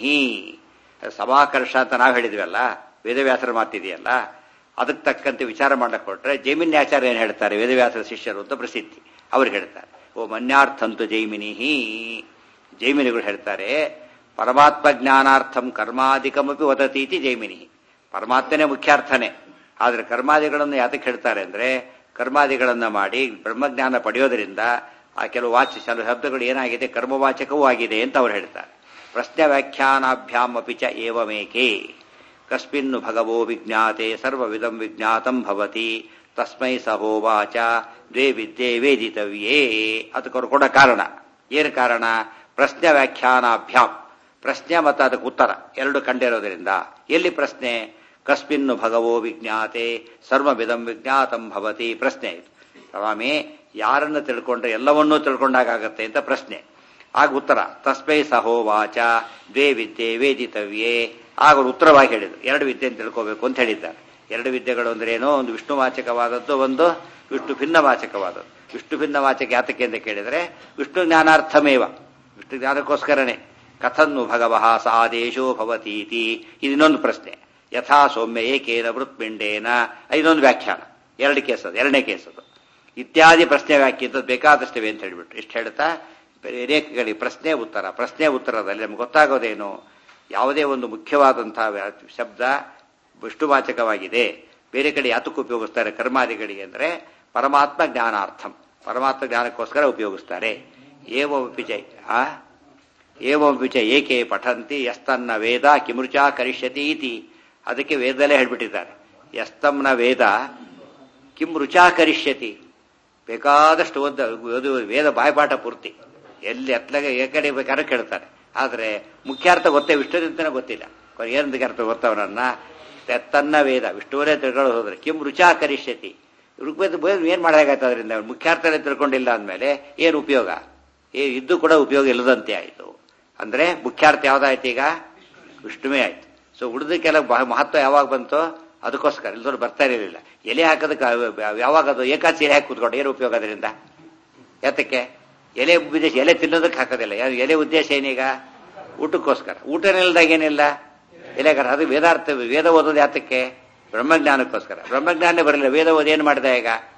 ಸಮಾಕರ್ಷ ಅಂತ ನಾವು ಹೇಳಿದ್ವಲ್ಲ, ವೇದವ್ಯಾಸರ ಮಾತಿದೆಯಲ್ಲ, ಅದಕ್ಕೆ ತಕ್ಕಂತೆ ವಿಚಾರ ಮಾಡಕ್ಕೆ ಕೊಟ್ರೆ ಜೈಮಿನ್ಯಾಚಾರ್ಯ ಏನ್ ಹೇಳ್ತಾರೆ? ವೇದವ್ಯಾಸರ ಶಿಷ್ಯರು ಅಂತ ಪ್ರಸಿದ್ಧಿ. ಅವ್ರು ಹೇಳ್ತಾರೆ ಓ ಮನ್ಯಾರ್ಥಂತು ಜೈಮಿನಿ. ಜೈಮಿನಿಗಳು ಹೇಳ್ತಾರೆ ಪರಮಾತ್ಮ ಜ್ಞಾನಾರ್ಥಂ ಕರ್ಮಾಧಿಕಮಪಿ ವದತೀತಿ ಜೈಮಿನಿ. ಪರಮಾತ್ಮನೇ ಮುಖ್ಯಾರ್ಥನೇ, ಆದ್ರೆ ಕರ್ಮಾದಿಗಳನ್ನು ಯಾತಕ್ಕೆ ಹೇಳ್ತಾರೆ ಅಂದ್ರೆ ಕರ್ಮಾದಿಗಳನ್ನ ಮಾಡಿ ಬ್ರಹ್ಮಜ್ಞಾನ ಪಡೆಯೋದ್ರಿಂದ ಆ ಕೆಲವು ಶಬ್ದಗಳು ಏನಾಗಿದೆ, ಕರ್ಮವಾಚಕವೂ ಆಗಿದೆ ಅಂತ ಅವ್ರು ಹೇಳ್ತಾರೆ. ಪ್ರಶ್ನೆ ವ್ಯಾಖ್ಯಾನಾಭ್ಯಾಮಪಿ ಚ ಏವಮೇಕೆ ಕಸ್ಮಿನ್ನು ಭಗವೋ ವಿಜ್ಞಾತೆ ಸರ್ವವಿಧಂ ವಿಜ್ಞಾತಂ ಭವತಿ ತಸ್ಮೈ ಸಹೋವಾಚ ದ್ವೇ ವಿದ್ಯೆ ವೇದಿತವ್ಯೇ. ಅದಕ್ಕೆ ಕೊಡ ಕಾರಣ ಏನು? ಕಾರಣ ಪ್ರಶ್ನೆ ವ್ಯಾಖ್ಯಾನಾಭ್ಯಾಮ್, ಪ್ರಶ್ನೆ ಮತ್ತು ಅದಕ್ಕೆ ಉತ್ತರ ಎರಡು ಕಂಡಿರೋದ್ರಿಂದ. ಎಲ್ಲಿ ಪ್ರಶ್ನೆ? ಕಸ್ಮಿನ್ನು ಭಗವೋ ವಿಜ್ಞಾತೆ ಸರ್ವವಿಧಂ ವಿಜ್ಞಾತಂ ಭವತಿ. ಪ್ರಶ್ನೆ ಇದು. ಸ್ವಾಮಿ, ಯಾರನ್ನು ತಿಳ್ಕೊಂಡ್ರೆ ಎಲ್ಲವನ್ನೂ ತಿಳ್ಕೊಂಡಾಗತ್ತೆ ಅಂತ ಪ್ರಶ್ನೆ. ಆಗ ಉತ್ತರ ತಸ್ಮೈ ಸಹೋವಾಚ ದ್ವೇ ವಿದ್ಯೆ ವೇದಿತವ್ಯೇ. ಆಗ ಉತ್ತರವಾಗಿ ಹೇಳಿದ್ರು 2 ವಿದ್ಯೆಯನ್ನು ತಿಳ್ಕೋಬೇಕು ಅಂತ ಹೇಳಿದ್ದಾರೆ. 2 ವಿದ್ಯೆಗಳು ಅಂದ್ರೆ ಏನೋ, ಒಂದು ವಿಷ್ಣು ವಾಚಕವಾದದ್ದು, ಒಂದು ವಿಷ್ಣು ಭಿನ್ನ ವಾಚಕವಾದದ್ದು. ವಿಷ್ಣು ಭಿನ್ನ ವಾಚಕ ಯಾತಕ್ಕೆ ಅಂತ ಕೇಳಿದ್ರೆ ವಿಷ್ಣು ಜ್ಞಾನಾರ್ಥಮೇವ, ವಿಷ್ಣು ಜ್ಞಾನಕ್ಕೋಸ್ಕರನೇ. ಕಥನ್ನು ಭಗವಃ ಸ ಆದೇಶೋ ಭವತೀತಿ. ಇದನ್ನೊಂದು ಪ್ರಶ್ನೆ. ಯಥಾ ಸೌಮ್ಯ ಏಕೇನ ವೃತ್ಪಿಂಡೇನ. ಇದೊಂದು ವ್ಯಾಖ್ಯಾನ. 2 ಕೇಸದು, 2ನೇ ಕೇಸದು. ಇತ್ಯಾದಿ ಪ್ರಶ್ನೆ ವ್ಯಾಖ್ಯಾನ ಬೇಕಾದಷ್ಟಿವೆ ಅಂತ ಹೇಳ್ಬಿಟ್ಟು ಇಷ್ಟು ಹೇಳ್ತಾ ರೇಖೆಗಳಿಗೆ ಪ್ರಶ್ನೆ ಉತ್ತರ. ಪ್ರಶ್ನೆ ಉತ್ತರದಲ್ಲಿ ನಮ್ಗೆ ಗೊತ್ತಾಗೋದೇನು? ಯಾವುದೇ ಒಂದು ಮುಖ್ಯವಾದಂತಹ ಶಬ್ದ ವಿಷ್ಣುವಾಚಕವಾಗಿದೆ, ಬೇರೆ ಕಡೆ ಯಾತಕ್ಕೆ ಉಪಯೋಗಿಸ್ತಾರೆ ಕರ್ಮಾದಿಗಳಿಗೆ ಅಂದ್ರೆ ಪರಮಾತ್ಮ ಜ್ಞಾನಾರ್ಥಂ, ಪರಮಾತ್ಮ ಜ್ಞಾನಕ್ಕೋಸ್ಕರ ಉಪಯೋಗಿಸ್ತಾರೆ. ಏವಂ ವಿಚ ಏಕೆ ಪಠಂತಿ ಯಸ್ತನ್ನ ವೇದ ಕಿಮೃಚಾ ಕರಿಷ್ಯತಿ ಇತಿ. ಅದಕ್ಕೆ ವೇದದಲ್ಲೇ ಹೇಳ್ಬಿಟ್ಟಿದ್ದಾರೆ, ಯಸ್ತಂನ ವೇದ ಕಿಂ ರುಚಾ ಕರಿಷ್ಯತಿ. ಬೇಕಾದಷ್ಟು ಓದು ವೇದ ಬಾಯ್ಪಾಠ ಪೂರ್ತಿ, ಎಲ್ಲಿ ಅತ್ಲಾಗ ಏಕಡೆ ಬೇಕಾದ್ರೆ ಕೇಳ್ತಾರೆ. ಆದ್ರೆ ಮುಖ್ಯಾರ್ಥ ಗೊತ್ತೇ, ವಿಷ್ಣುದಿಂದನೇ ಗೊತ್ತಿಲ್ಲ. ಏನಂತ ಅರ್ಥ ಗೊತ್ತವನನ್ನ ತನ್ನ ವೇದ ವಿಷ್ಣುವರೇ ತಿಳ್ಕೊಳ್ಳೋ ಹೋದ್ರೆ ಕಿಂ ರುಚಾ ಕರಿಷ್ಯತಿ. ಋಗ್ವೇದ ಏನ್ ಮಾಡಾಗಾಯ್ತು? ಅದರಿಂದ ಮುಖ್ಯಾರ್ಥನೇ ತಿಳ್ಕೊಂಡಿಲ್ಲ ಅಂದ್ಮೇಲೆ ಏನು ಉಪಯೋಗ? ಇದ್ದು ಕೂಡ ಉಪಯೋಗ ಇಲ್ಲದಂತೆ ಆಯ್ತು. ಅಂದ್ರೆ ಮುಖ್ಯಾರ್ಥ ಯಾವ್ದಾಯ್ತು? ಈಗ ವಿಷ್ಣುವೇ ಆಯ್ತು. ಸೊ ಉಳಿದಕ್ಕೆಲ್ಲ ಮಹತ್ವ ಯಾವಾಗ ಬಂತು? ಅದಕ್ಕೋಸ್ಕರ ಇಲ್ದವ್ರು ಬರ್ತಾ ಇರಲಿಲ್ಲ. ಎಲೆ ಹಾಕೋದಕ್ಕೆ ಯಾವಾಗ ಅದು ಏಕಾಚಿ ಎಲೆ ಹಾಕಿ ಕೂತ್ಕೊಂಡು ಏನು ಉಪಯೋಗ ಅದರಿಂದ? ಯಾತಕ್ಕೆ? ಎಲೆ ಉದ್ದೇಶ ಎಲೆ ತಿನ್ನೋದಕ್ಕೆ ಹಾಕೋದಿಲ್ಲ. ಎಲೆ ಉದ್ದೇಶ ಏನೀಗ? ಊಟಕ್ಕೋಸ್ಕರ. ಊಟ ನಿಲ್ದಾಗ ಏನಿಲ್ಲ ಎಲೆಗಾರ. ಅದು ವೇದಾರ್ಥ. ವೇದ ಓದೋದು ಯಾತಕ್ಕೆ? ಬ್ರಹ್ಮಜ್ಞಾನಕ್ಕೋಸ್ಕರ. ಬ್ರಹ್ಮಜ್ಞಾನ ಬರಲಿಲ್ಲ, ವೇದ ಓದಿ ಏನ್ ಮಾಡಿದ? ಈಗ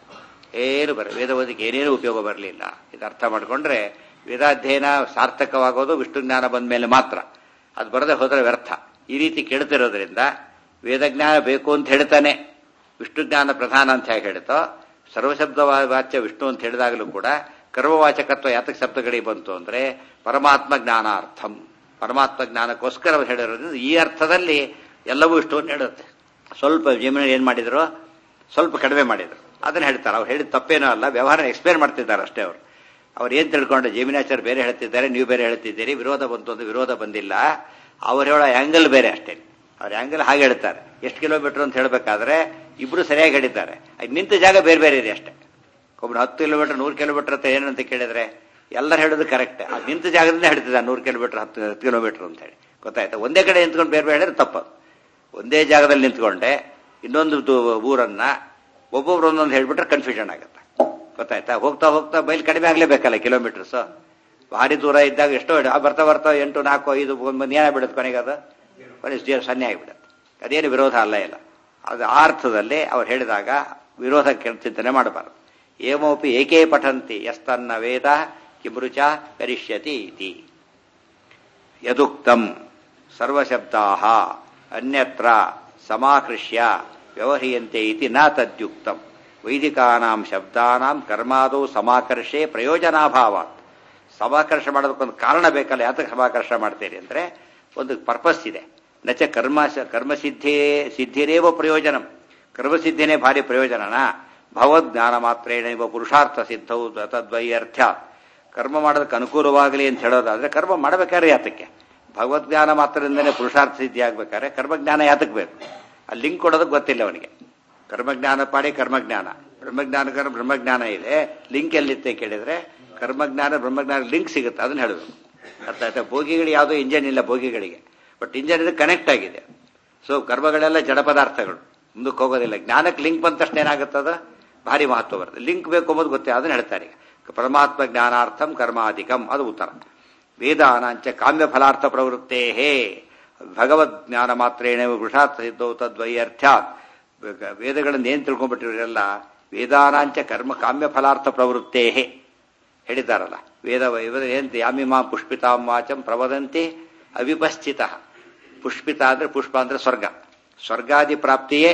ಏನು ವೇದ ಓದಿಗೆ ಏನೇನು ಉಪಯೋಗ ಬರಲಿಲ್ಲ. ಇದು ಅರ್ಥ ಮಾಡಿಕೊಂಡ್ರೆ ವೇದಾಧ್ಯಯನ ಸಾರ್ಥಕವಾಗೋದು ವಿಷ್ಣು ಜ್ಞಾನ ಬಂದ ಮೇಲೆ ಮಾತ್ರ. ಅದು ಬರದೆ ಹೋದರೆ ವ್ಯರ್ಥ. ಈ ರೀತಿ ಕೇಳ್ತಿರೋದ್ರಿಂದ ವೇದಜ್ಞಾನ ಬೇಕು ಅಂತ ಹೇಳ್ತಾನೆ, ವಿಷ್ಣು ಜ್ಞಾನ ಪ್ರಧಾನ ಅಂತ ಹೇಗೆ ಹೇಳ್ತೋ, ಸರ್ವಶಬ್ದ ವಾಚ್ಯ ವಿಷ್ಣು ಅಂತ ಹೇಳಿದಾಗಲೂ ಕೂಡ ಕರ್ಮವಾಚಕತ್ವ ಯಾತಕ ಶಬ್ದಗಳಿಗೆ ಬಂತು ಅಂದ್ರೆ ಪರಮಾತ್ಮ ಜ್ಞಾನಾರ್ಥಂ, ಪರಮಾತ್ಮ ಜ್ಞಾನಕ್ಕೋಸ್ಕರ ಹೇಳಿರೋದ್ರಿಂದ ಈ ಅರ್ಥದಲ್ಲಿ ಎಲ್ಲವೂ ವಿಷ್ಣು ಹೇಳುತ್ತೆ. ಸ್ವಲ್ಪ ಜಮೀನು ಏನ್ ಮಾಡಿದ್ರು, ಸ್ವಲ್ಪ ಕಡಿಮೆ ಮಾಡಿದ್ರು, ಅದನ್ನ ಹೇಳ್ತಾರೆ. ಅವ್ರು ಹೇಳಿದ ತಪ್ಪೇನೋ ಅಲ್ಲ, ವ್ಯವಹಾರ ಎಕ್ಸ್ಪ್ಲೇನ್ ಮಾಡ್ತಿದ್ದಾರೆ ಅಷ್ಟೇ. ಅವ್ರು ಏನ್ ತಿಳ್ಕೊಂಡು ಜಮೀನಾಚಾರ್ಯ ಬೇರೆ ಹೇಳ್ತಿದ್ದಾರೆ, ನೀವು ಬೇರೆ ಹೇಳ್ತಿದ್ದೀರಿ, ವಿರೋಧ ಬಂತು ಅಂದ್ರೆ ವಿರೋಧ ಬಂದಿಲ್ಲ, ಅವ್ರು ಹೇಳೋ ಆಂಗಲ್ ಬೇರೆ ಅಷ್ಟೇ. ಅವ್ರ ಆಂಗಲ್ ಹಾಗೆ ಹೇಳ್ತಾರೆ. ಎಷ್ಟು ಕಿಲೋಮೀಟರ್ ಅಂತ ಹೇಳ್ಬೇಕಾದ್ರೆ ಇಬ್ರು ಸರಿಯಾಗಿ ಹೇಳಿದ್ದಾರೆ, ನಿಂತ ಜಾಗ ಬೇರೆ ಬೇರೆ ಇದೆ ಅಷ್ಟೇ. ಒಬ್ರು 10 ಕಿಲೋಮೀಟರ್ 100 ಕಿಲೋಮೀಟರ್ ಅಂತ ಏನಂತ ಕೇಳಿದ್ರೆ ಎಲ್ಲರೂ ಹೇಳೋದು ಕರೆಕ್ಟ್, ಅದು ನಿಂತ ಜಾಗದಿಂದ ಹೇಳ್ತಿದ್ದಾರೆ 100 ಕಿಲೋಮೀಟರ್ 10 ಕಿಲೋಮೀಟರ್ ಅಂತ ಹೇಳಿ. ಗೊತ್ತಾಯ್ತಾ? ಒಂದೇ ಕಡೆ ನಿಂತ್ಕೊಂಡು ಬೇರೆ ಬೇರೆ ಹೇಳಿದ್ರೆ ತಪ್ಪದು. ಒಂದೇ ಜಾಗದಲ್ಲಿ ನಿಂತ್ಕೊಂಡೆ ಇನ್ನೊಂದು ಊರನ್ನ ಒಬ್ಬೊಬ್ರು ಒಂದೊಂದು ಹೇಳ್ಬಿಟ್ರೆ ಕನ್ಫ್ಯೂಷನ್ ಆಗುತ್ತೆ. ಗೊತ್ತಾಯ್ತಾ? ಹೋಗ್ತಾ ಹೋಗ್ತಾ ಬೈಲ್ ಕಡಿಮೆ ಆಗ್ಲೇಬೇಕಲ್ಲ ಕಿಲೋಮೀಟರ್ಸ್. ಭಾರಿ ದೂರ ಇದ್ದಾಗ ಎಷ್ಟೋ ಬರ್ತಾ ಬರ್ತಾ 8, 4, 5 ಒಂದು ಏನಾಗ್ಬಿಡುತ್ತೆ ಕೊನೆಗೆ, ಅದು ಸೊನ್ನೆ ಆಗಿಬಿಡುತ್ತೆ. ಅದೇನು ವಿರೋಧ ಅಲ್ಲ ಇಲ್ಲ. ಅದು ಆ ಅರ್ಥದಲ್ಲಿ ಅವ್ರು ಹೇಳಿದಾಗ ವಿರೋಧ ಚಿಂತನೆ ಮಾಡಬಾರದು. ಏಮೋಪಿ ಏಕೇ ಪಠಂತಿ ಯಸ್ತನ್ನ ವೇದ ಕಿಮೃಚ ಕರಿಷ್ಯತಿ ಇತಿ ಯದುಕ್ತಂ ಸರ್ವಶಬ್ದಾಃ ಅನ್ಯತ್ರ ಸಮಾಕೃಷ್ಯ ವ್ಯವಹ್ರಿಯಂತೆ ಇತಿ ನ ತದ್ಯುಕ್ತಂ ವೈದಿಕಾನಾಂ ಶಬ್ದಾನಾಂ ಕರ್ಮಾದೌ ಸಮಾಕರ್ಷೆ ಪ್ರಯೋಜನಾಭಾವಾತ್. ಸಮಾಕರ್ಷ ಮಾಡೋದಕ್ಕೊಂದು ಕಾರಣ ಬೇಕಲ್ಲ. ಯಾತಕ್ಕೆ ಸಮಾಕರ್ಷ ಮಾಡ್ತೀರಿ ಅಂದ್ರೆ ಒಂದು ಪರ್ಪಸ್ ಇದೆ. ನಚ ಕರ್ಮಸಿದ್ಧಿರೇವ ಪ್ರಯೋಜನಂ, ಕರ್ಮಸಿದ್ಧಿನೇ ಭಾರಿ ಪ್ರಯೋಜನನಾ. ಭಗವದ್ಜ್ಞಾನ ಮಾತ್ರೇಣ ಇವ ಪುರುಷಾರ್ಥ ಸಿದ್ಧವು ತದ್ವೈಯರ್ಥ್ಯ. ಕರ್ಮ ಮಾಡೋದಕ್ಕೆ ಅನುಕೂಲವಾಗಲಿ ಅಂತ ಹೇಳೋದಾದ್ರೆ ಕರ್ಮ ಮಾಡಬೇಕಾದ್ರೆ ಯಾತಕ್ಕೆ? ಭಗವದ್ಜ್ಞಾನ ಮಾತ್ರದಿಂದನೇ ಪುರುಷಾರ್ಥ ಸಿದ್ಧಿ ಆಗ್ಬೇಕಾದ್ರೆ ಕರ್ಮಜ್ಞಾನ ಯಾತಕ್ಕೆ ಬೇಕು? ಅಲ್ಲಿ ಲಿಂಕ್ ಕೊಡೋದಕ್ಕೆ ಗೊತ್ತಿಲ್ಲ ಅವನಿಗೆ. ಕರ್ಮಜ್ಞಾನ ಪಾಡಿ ಕರ್ಮಜ್ಞಾನ, ಬ್ರಹ್ಮಜ್ಞಾನಕ್ಕೆ ಬ್ರಹ್ಮಜ್ಞಾನ ಇದೆ, ಲಿಂಕ್ ಎಲ್ಲಿತ್ತೆ ಕೇಳಿದ್ರೆ ಕರ್ಮಜ್ಞಾನ ಬ್ರಹ್ಮಜ್ಞಾನ ಲಿಂಕ್ ಸಿಗುತ್ತೆ, ಅದನ್ನ ಹೇಳಬೇಕು. ಅರ್ಥ ಆಯ್ತಾ? ಬೋಗಿಗಳು ಯಾವುದೋ ಇಂಜನ್ ಇಲ್ಲ ಬೋಗಿಗಳಿಗೆ, ಬಟ್ ಇಂಜನ್ ಇದು ಕನೆಕ್ಟ್ ಆಗಿದೆ. ಸೊ ಕರ್ಮಗಳೆಲ್ಲ ಜಡ ಪದಾರ್ಥಗಳು, ಮುಂದಕ್ಕೆ ಹೋಗೋದಿಲ್ಲ. ಜ್ಞಾನಕ್ಕೆ ಲಿಂಕ್ ಬಂದ ತಕ್ಷಣ ಏನಾಗುತ್ತದ ಭಾರಿ ಮಹತ್ವ ಬರುತ್ತೆ. ಲಿಂಕ್ ಬೇಕು ಅಂಬೋದು ಗೊತ್ತೇ, ಅದನ್ನ ಹೇಳ್ತಾರೆ. ಪರಮಾತ್ಮ ಜ್ಞಾನಾರ್ಥಂ ಕರ್ಮಾಧಿಕಂ, ಅದು ಉತ್ತರ. ವೇದಾನಾಂಚ ಕಾಮ್ಯ ಫಲಾರ್ಥ ಪ್ರವೃತ್ತೇ ಭಗವದ್ ಜ್ಞಾನ ಮಾತ್ರೇಣ ಪುರುಷಾರ್ಥ ಸಿದ್ಧವು ತದ್ವೈಯರ್ಥ್ಯಾತ್. ವೇದಗಳನ್ನು ಏನ್ ತಿಳ್ಕೊಂಡ್ಬಿಟ್ಟಿರಲ್ಲ, ವೇದಾನಾಂಚ ಕರ್ಮ ಕಾಮ್ಯ ಫಲಾರ್ಥ ಪ್ರವೃತ್ತೇ ಹೇಳಿದ್ದಾರಲ್ಲ. ವೇದ ಏನ್ ಯಾಮಿಮಾ ಪುಷ್ಪಿತಾಂ ವಾಚಂ ಪ್ರವದಂತಿ ಅವಿಪಶ್ಚಿತ. ಪುಷ್ಪಿತ ಅಂದ್ರೆ ಪುಷ್ಪ ಅಂದ್ರೆ ಸ್ವರ್ಗ, ಸ್ವರ್ಗಾದಿ ಪ್ರಾಪ್ತಿಯೇ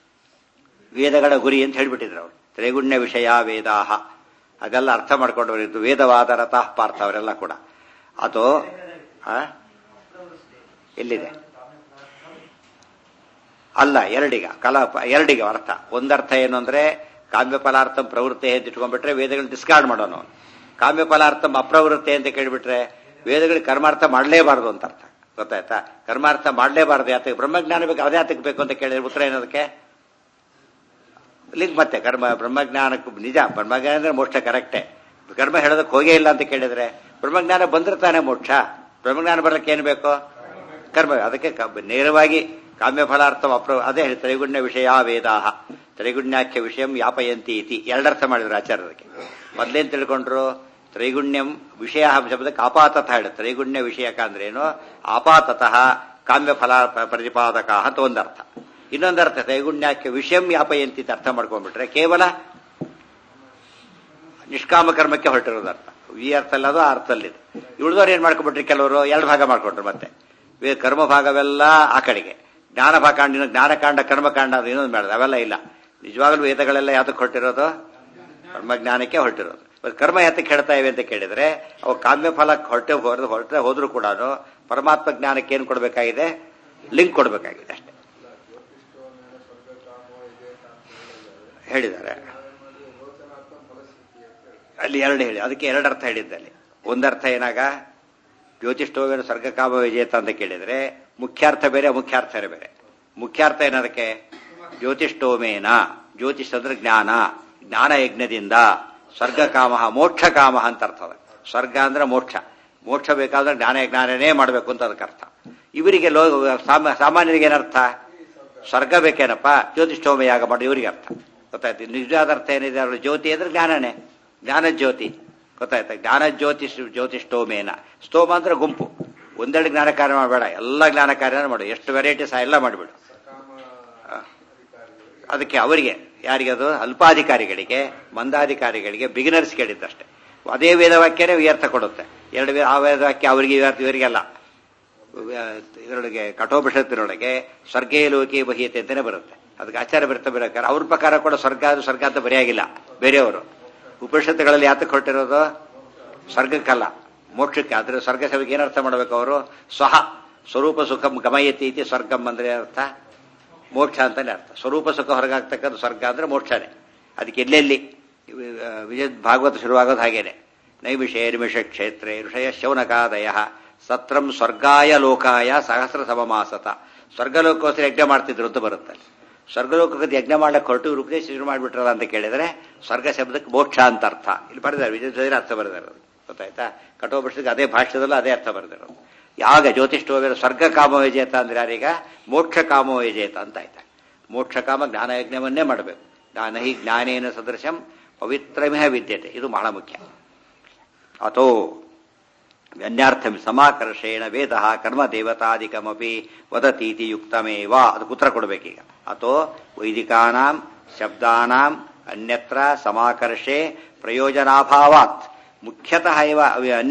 ವೇದಗಳ ಗುರಿ ಅಂತ ಹೇಳ್ಬಿಟ್ಟಿದ್ರು ಅವರು. ತ್ರೈಗುಣ್ಯ ವಿಷಯ ವೇದಾಹ, ಅದೆಲ್ಲ ಅರ್ಥ ಮಾಡ್ಕೊಂಡವರಿದ್ದು ವೇದವಾದ ರಥಃ ಪಾರ್ಥ ಅವರೆಲ್ಲ ಕೂಡ. ಅದು ಎಲ್ಲಿದೆ ಅಲ್ಲ, ಎರಡಿಗೆ ಅರ್ಥ. ಒಂದರ್ಥ ಏನು ಅಂದ್ರೆ ಕಾಮ್ಯ ಫಲಾರ್ಥಂ ಪ್ರವೃತ್ತಿ ಅಂತ ಇಟ್ಕೊಂಡ್ಬಿಟ್ರೆ ವೇದಗಳನ್ನ ಡಿಸ್ಕಾರ್ಡ್ ಮಾಡೋಣ. ಕಾಮ್ಯ ಫಲಾರ್ಥಂ ಅಪ್ರವೃತ್ತಿ ಅಂತ ಕೇಳಿಬಿಟ್ರೆ ವೇದಗಳಿಗೆ ಕರ್ಮಾರ್ಥ ಮಾಡಲೇಬಾರದು ಅಂತ ಅರ್ಥ. ಗೊತ್ತಾಯ್ತಾ? ಕರ್ಮಾರ್ಥ ಮಾಡಲೇಬಾರದು. ಯಾತಕ್ಕೆ? ಬ್ರಹ್ಮಜ್ಞಾನ ಬೇಕು, ಅದೇ ಯಾತಕ್ಕೆ ಬೇಕು ಅಂತ ಕೇಳಿದ್ರೆ ಉತ್ತರ ಏನದಕ್ಕೆ? ಲಿಂಕ್ ಮತ್ತೆ ಬ್ರಹ್ಮಜ್ಞಾನಕ್ಕೂ ನಿಜ. ಬ್ರಹ್ಮಜ್ಞಾನ ಅಂದ್ರೆ ಮೋಕ್ಷ ಕರೆಕ್ಟೇ. ಕರ್ಮ ಹೇಳೋದಕ್ಕೆ ಹೋಗೇ ಇಲ್ಲ ಅಂತ ಕೇಳಿದ್ರೆ ಬ್ರಹ್ಮಜ್ಞಾನ ಬಂದ್ರೆ ತಾನೇ ಮೋಕ್ಷ. ಬ್ರಹ್ಮಜ್ಞಾನ ಬರ್ಲಿಕ್ಕೆ ಏನು ಬೇಕು? ಕರ್ಮ. ಅದಕ್ಕೆ ನೇರವಾಗಿ ಕಾಮ್ಯ ಫಲಾರ್ಥ ಅದೇ ತ್ರೈಗುಣ್ಯ ವಿಷಯ ವೇದಾಹ ತ್ರೈಗುಣ್ಯಾಖ್ಯ ವಿಷಯಂ ಯಾಪಯಂತಿ ಇತಿ ಎರಡರ್ಥ ಮಾಡಿದ್ರು ಆಚಾರ್ಯರಿಗೆ. ಮೊದ್ಲೇನ್ ತಿಳ್ಕೊಂಡ್ರು? ತ್ರೈಗುಣ್ಯಂ ವಿಷಯ ಶಬ್ದಕ್ಕೆ ಆಪಾತತಃ ಹೇಳ. ತ್ರೈಗುಣ್ಯ ವಿಷಯಕ ಅಂದ್ರೇನು? ಆಪಾತತಃ ಕಾಮ್ಯ ಫಲ ಪ್ರತಿಪಾದಕ ಅಂತ ಒಂದರ್ಥ. ಇನ್ನೊಂದರ್ಥ ತ್ರೈಗುಣ್ಯಾಖ್ಯ ವಿಷಯಂ ಯಾಪಯಂತಿ ಅರ್ಥ ಮಾಡ್ಕೊಂಡ್ಬಿಟ್ರೆ ಕೇವಲ ನಿಷ್ಕಾಮ ಕರ್ಮಕ್ಕೆ ಹೊರಟಿರೋದು ಅರ್ಥ. ಈ ಅರ್ಥ ಅಲ್ಲದು ಆ ಅರ್ಥಲ್ಲಿದೆ. ಉಳಿದವ್ರು ಏನ್ ಮಾಡ್ಕೊಂಡ್ಬಿಟ್ರಿ, ಕೆಲವರು ಎರಡು ಭಾಗ ಮಾಡ್ಕೊಂಡ್ರು. ಮತ್ತೆ ಕರ್ಮ ಭಾಗವೆಲ್ಲ ಆ ಕಡೆಗೆ, ಜ್ಞಾನಕಾಂಡ ಕರ್ಮಕಾಂಡ ಅದು ಇನ್ನೊಂದು ಮಾಡಿದೆ, ಅವೆಲ್ಲ ಇಲ್ಲ. ನಿಜವಾಗ್ಲೂ ವೇದಗಳೆಲ್ಲ ಯಾತಕ್ಕೆ ಹೊರಟಿರೋದು? ಕರ್ಮಜ್ಞಾನಕ್ಕೆ ಹೊರಟಿರೋದು. ಕರ್ಮ ಯಾತಕ್ಕೆ ಹೇಳ್ತಾ ಇವೆ ಅಂತ ಕೇಳಿದ್ರೆ ಅವು ಕಾಮ್ಯ ಫಲಕ್ಕೆ ಹೊರಟೆ ಹೋದ್ರೂ ಕೂಡ ಪರಮಾತ್ಮ ಜ್ಞಾನಕ್ಕೆ ಏನ್ ಕೊಡಬೇಕಾಗಿದೆ? ಲಿಂಕ್ ಕೊಡಬೇಕಾಗಿದೆ ಅಷ್ಟೇ. ಹೇಳಿದ್ದಾರೆ ಅಲ್ಲಿ ಎರಡು ಹೇಳಿ, ಅದಕ್ಕೆ ಎರಡು ಅರ್ಥ ಹೇಳಿದ್ದಲ್ಲಿ. ಒಂದರ್ಥ ಏನಾಗ ಜ್ಯೋತಿಷ್ಠೋವೇನು ಸ್ವರ್ಗಕಾಮ ವಿಜೇತ ಅಂತ ಕೇಳಿದ್ರೆ ಮುಖ್ಯಾರ್ಥ ಬೇರೆ, ಅಮುಖ್ಯಾರ್ಥ ಬೇರೆ. ಮುಖ್ಯಾರ್ಥ ಏನದಕ್ಕೆ? ಜ್ಯೋತಿಷ್ಠೋಮೇನ, ಜ್ಯೋತಿಷ್ ಅಂದ್ರೆ ಜ್ಞಾನ, ಜ್ಞಾನ ಯಜ್ಞದಿಂದ ಸ್ವರ್ಗಕಾಮ ಮೋಕ್ಷ ಕಾಮ ಅಂತ ಅರ್ಥ. ಸ್ವರ್ಗ ಅಂದ್ರೆ ಮೋಕ್ಷ, ಮೋಕ್ಷ ಬೇಕಾದ್ರೆ ಜ್ಞಾನನೇ ಮಾಡಬೇಕು ಅಂತ ಅದಕ್ಕೆ ಅರ್ಥ. ಇವರಿಗೆ ಸಾಮಾನ್ಯರಿಗೆ ಏನರ್ಥ? ಸ್ವರ್ಗ ಬೇಕೇನಪ್ಪ, ಜ್ಯೋತಿಷ್ಠೋಮ ಯಾಗ ಮಾಡಿ ಇವರಿಗೆ ಅರ್ಥ. ಗೊತ್ತಾಯ್ತು? ನಿಜವಾದ ಅರ್ಥ ಏನಿದೆ? ಅವ್ರ ಜ್ಯೋತಿ ಅಂದ್ರೆ ಜ್ಞಾನನೇ, ಜ್ಞಾನ ಜ್ಯೋತಿ. ಗೊತ್ತಾಯ್ತಾ? ಜ್ಞಾನ ಜ್ಯೋತಿಷ್ಠೋಮೇನ. ಸ್ತೋಮ ಅಂದ್ರೆ ಗುಂಪು. ಒಂದೆರಡು ಜ್ಞಾನ ಕಾರ್ಯ ಮಾಡಬೇಡ, ಎಲ್ಲ ಜ್ಞಾನ ಕಾರ್ಯ ಮಾಡು, ಎಷ್ಟು ವೆರೈಟೀಸ್ ಎಲ್ಲ ಮಾಡಿಬಿಡು. ಅದಕ್ಕೆ ಅವರಿಗೆ ಯಾರಿಗದು ಅಲ್ಪಾಧಿಕಾರಿಗಳಿಗೆ, ಮಂದಾಧಿಕಾರಿಗಳಿಗೆ, ಬಿಗಿನರ್ಸ್ ಕೇಳಿದ್ದಷ್ಟೇ. ಅದೇ ವೇದವಾಕ್ಯನೇ ವ್ಯರ್ಥ ಕೊಡುತ್ತೆ. ಎರಡು ಆ ವೇದವಾಕ್ಯ ಅವರಿಗೆ ಇವರಿಗೆಲ್ಲ. ಇದರೊಳಗೆ ಕಠೋಪನಿಷತ್ತಿನೊಳಗೆ ಸ್ವರ್ಗೇ ಲೋಕೇ ಬಹಿಯತೆ ಅಂತಾನೆ ಬರುತ್ತೆ. ಅದಕ್ಕೆ ಆಚಾರ್ಯ ಬರ್ತಾ ಬೇಕಾದ್ರೆ ಅವ್ರ ಪ್ರಕಾರ ಕೂಡ ಸ್ವರ್ಗ ಅಂತ ಬರೆಯಾಗಿಲ್ಲ ಬೇರೆಯವರು. ಉಪನಿಷತ್ತುಗಳಲ್ಲಿ ಯಾತಕ್ಕೆ ಹೊರಟಿರೋದು? ಸ್ವರ್ಗಕ್ಕಲ್ಲ, ಮೋಕ್ಷಕ್ಕೆ. ಆದ್ರೆ ಸ್ವರ್ಗ ಸಭೆಗೆ ಏನರ್ಥ ಮಾಡಬೇಕು ಅವರು? ಸ್ವರೂಪ ಸುಖಂ ಗಮಯತಿ ಇತಿ ಸ್ವರ್ಗಂ ಅಂದ್ರೆ ಅರ್ಥ ಮೋಕ್ಷ ಅಂತಾನೆ ಅರ್ಥ. ಸ್ವರೂಪ ಸುಖ ಹೊರಗಾಗ್ತಕ್ಕಂಥ ಸ್ವರ್ಗ ಅಂದ್ರೆ ಮೋಕ್ಷನೇ. ಅದಕ್ಕೆ ಎಲ್ಲೆಲ್ಲಿ ವಿಜಯ ಭಾಗವತ ಶುರುವಾಗೋದು ಹಾಗೇನೆ. ನೈಮಿಷೇ ನಿಮಿಷ ಕ್ಷೇತ್ರೇ ಋಷಯ ಶೌನಕಾದಯ ಸತ್ರಂ ಸ್ವರ್ಗಾಯ ಲೋಕಾಯ ಸಹಸ್ರ ಸಮಮಾಸತ. ಸ್ವರ್ಗಲೋಕೋಸ್ಕರ ಯಜ್ಞ ಮಾಡ್ತಿದ್ರು ಅಂತ ಬರುತ್ತೆ. ಸ್ವರ್ಗಲೋಕಕ್ಕೆ ಯಜ್ಞ ಮಾಡಕ್ಕೆ ಹೊರಟು ಉಪದೇಶ ಶುರು ಮಾಡಿಬಿಟ್ರಲ್ಲ ಅಂತ ಕೇಳಿದ್ರೆ ಸ್ವರ್ಗ ಶಬ್ದಕ್ಕೆ ಮೋಕ್ಷ ಅಂತ ಅರ್ಥ ಇಲ್ಲಿ ಬರೆದಾರೆ. ವಿಜಯ ಅರ್ಥ ಬರೆದಾರೆ. ಗೊತ್ತಾಯ್ತಾ? ಕಠೋಪನಿಷತ್ಗೆ ಅದೇ ಭಾಷ್ಯದಲ್ಲೂ ಅದೇ ಅರ್ಥ ಬರೆದಿರೋದು. ಯಾವಾಗ ಜ್ಯೋತಿಷ್ಠ ಸ್ವರ್ಗ ಕಾಮ ವಿಜೇತ ಅಂದ್ರೆ ಯಾರೀಗ ಮೋಕ್ಷ ಕಾಮ ವಿಜೇತ ಅಂತ ಆಯ್ತಾ. ಮೋಕ್ಷ ಕಾಮ ಜ್ಞಾನ ಯಜ್ಞವನ್ನೇ ಮಾಡಬೇಕು. ಜ್ಞಾನ ಹಿ ಜ್ಞಾನೇನ ಸದೃಶಂ ಪವಿತ್ರಮಿಹ ವಿದ್ಯತೆ. ಇದು ಬಹಳ ಮುಖ್ಯ. ಅಥೋ ವ್ಯನ್ಯಾರ್ಥಂ ಸಮಾಕರ್ಷೇಣ ವೇದ ಕರ್ಮ ದೇವತಾದಿಕಮಪಿ ವದತೀತಿ ಯುಕ್ತಮೇವ. ಅದಕ್ಕೆ ಉತ್ತರ ಕೊಡಬೇಕೀಗ. ಅಥೋ ವೈದಿಕಾನಾಂ ಶಬ್ದಾನಾಂ ಅನ್ಯತ್ರ ಸಮಾಕರ್ಷೆ ಪ್ರಯೋಜನಾಭಾವಾತ್ ಮುಖ್ಯತಃ ಇವ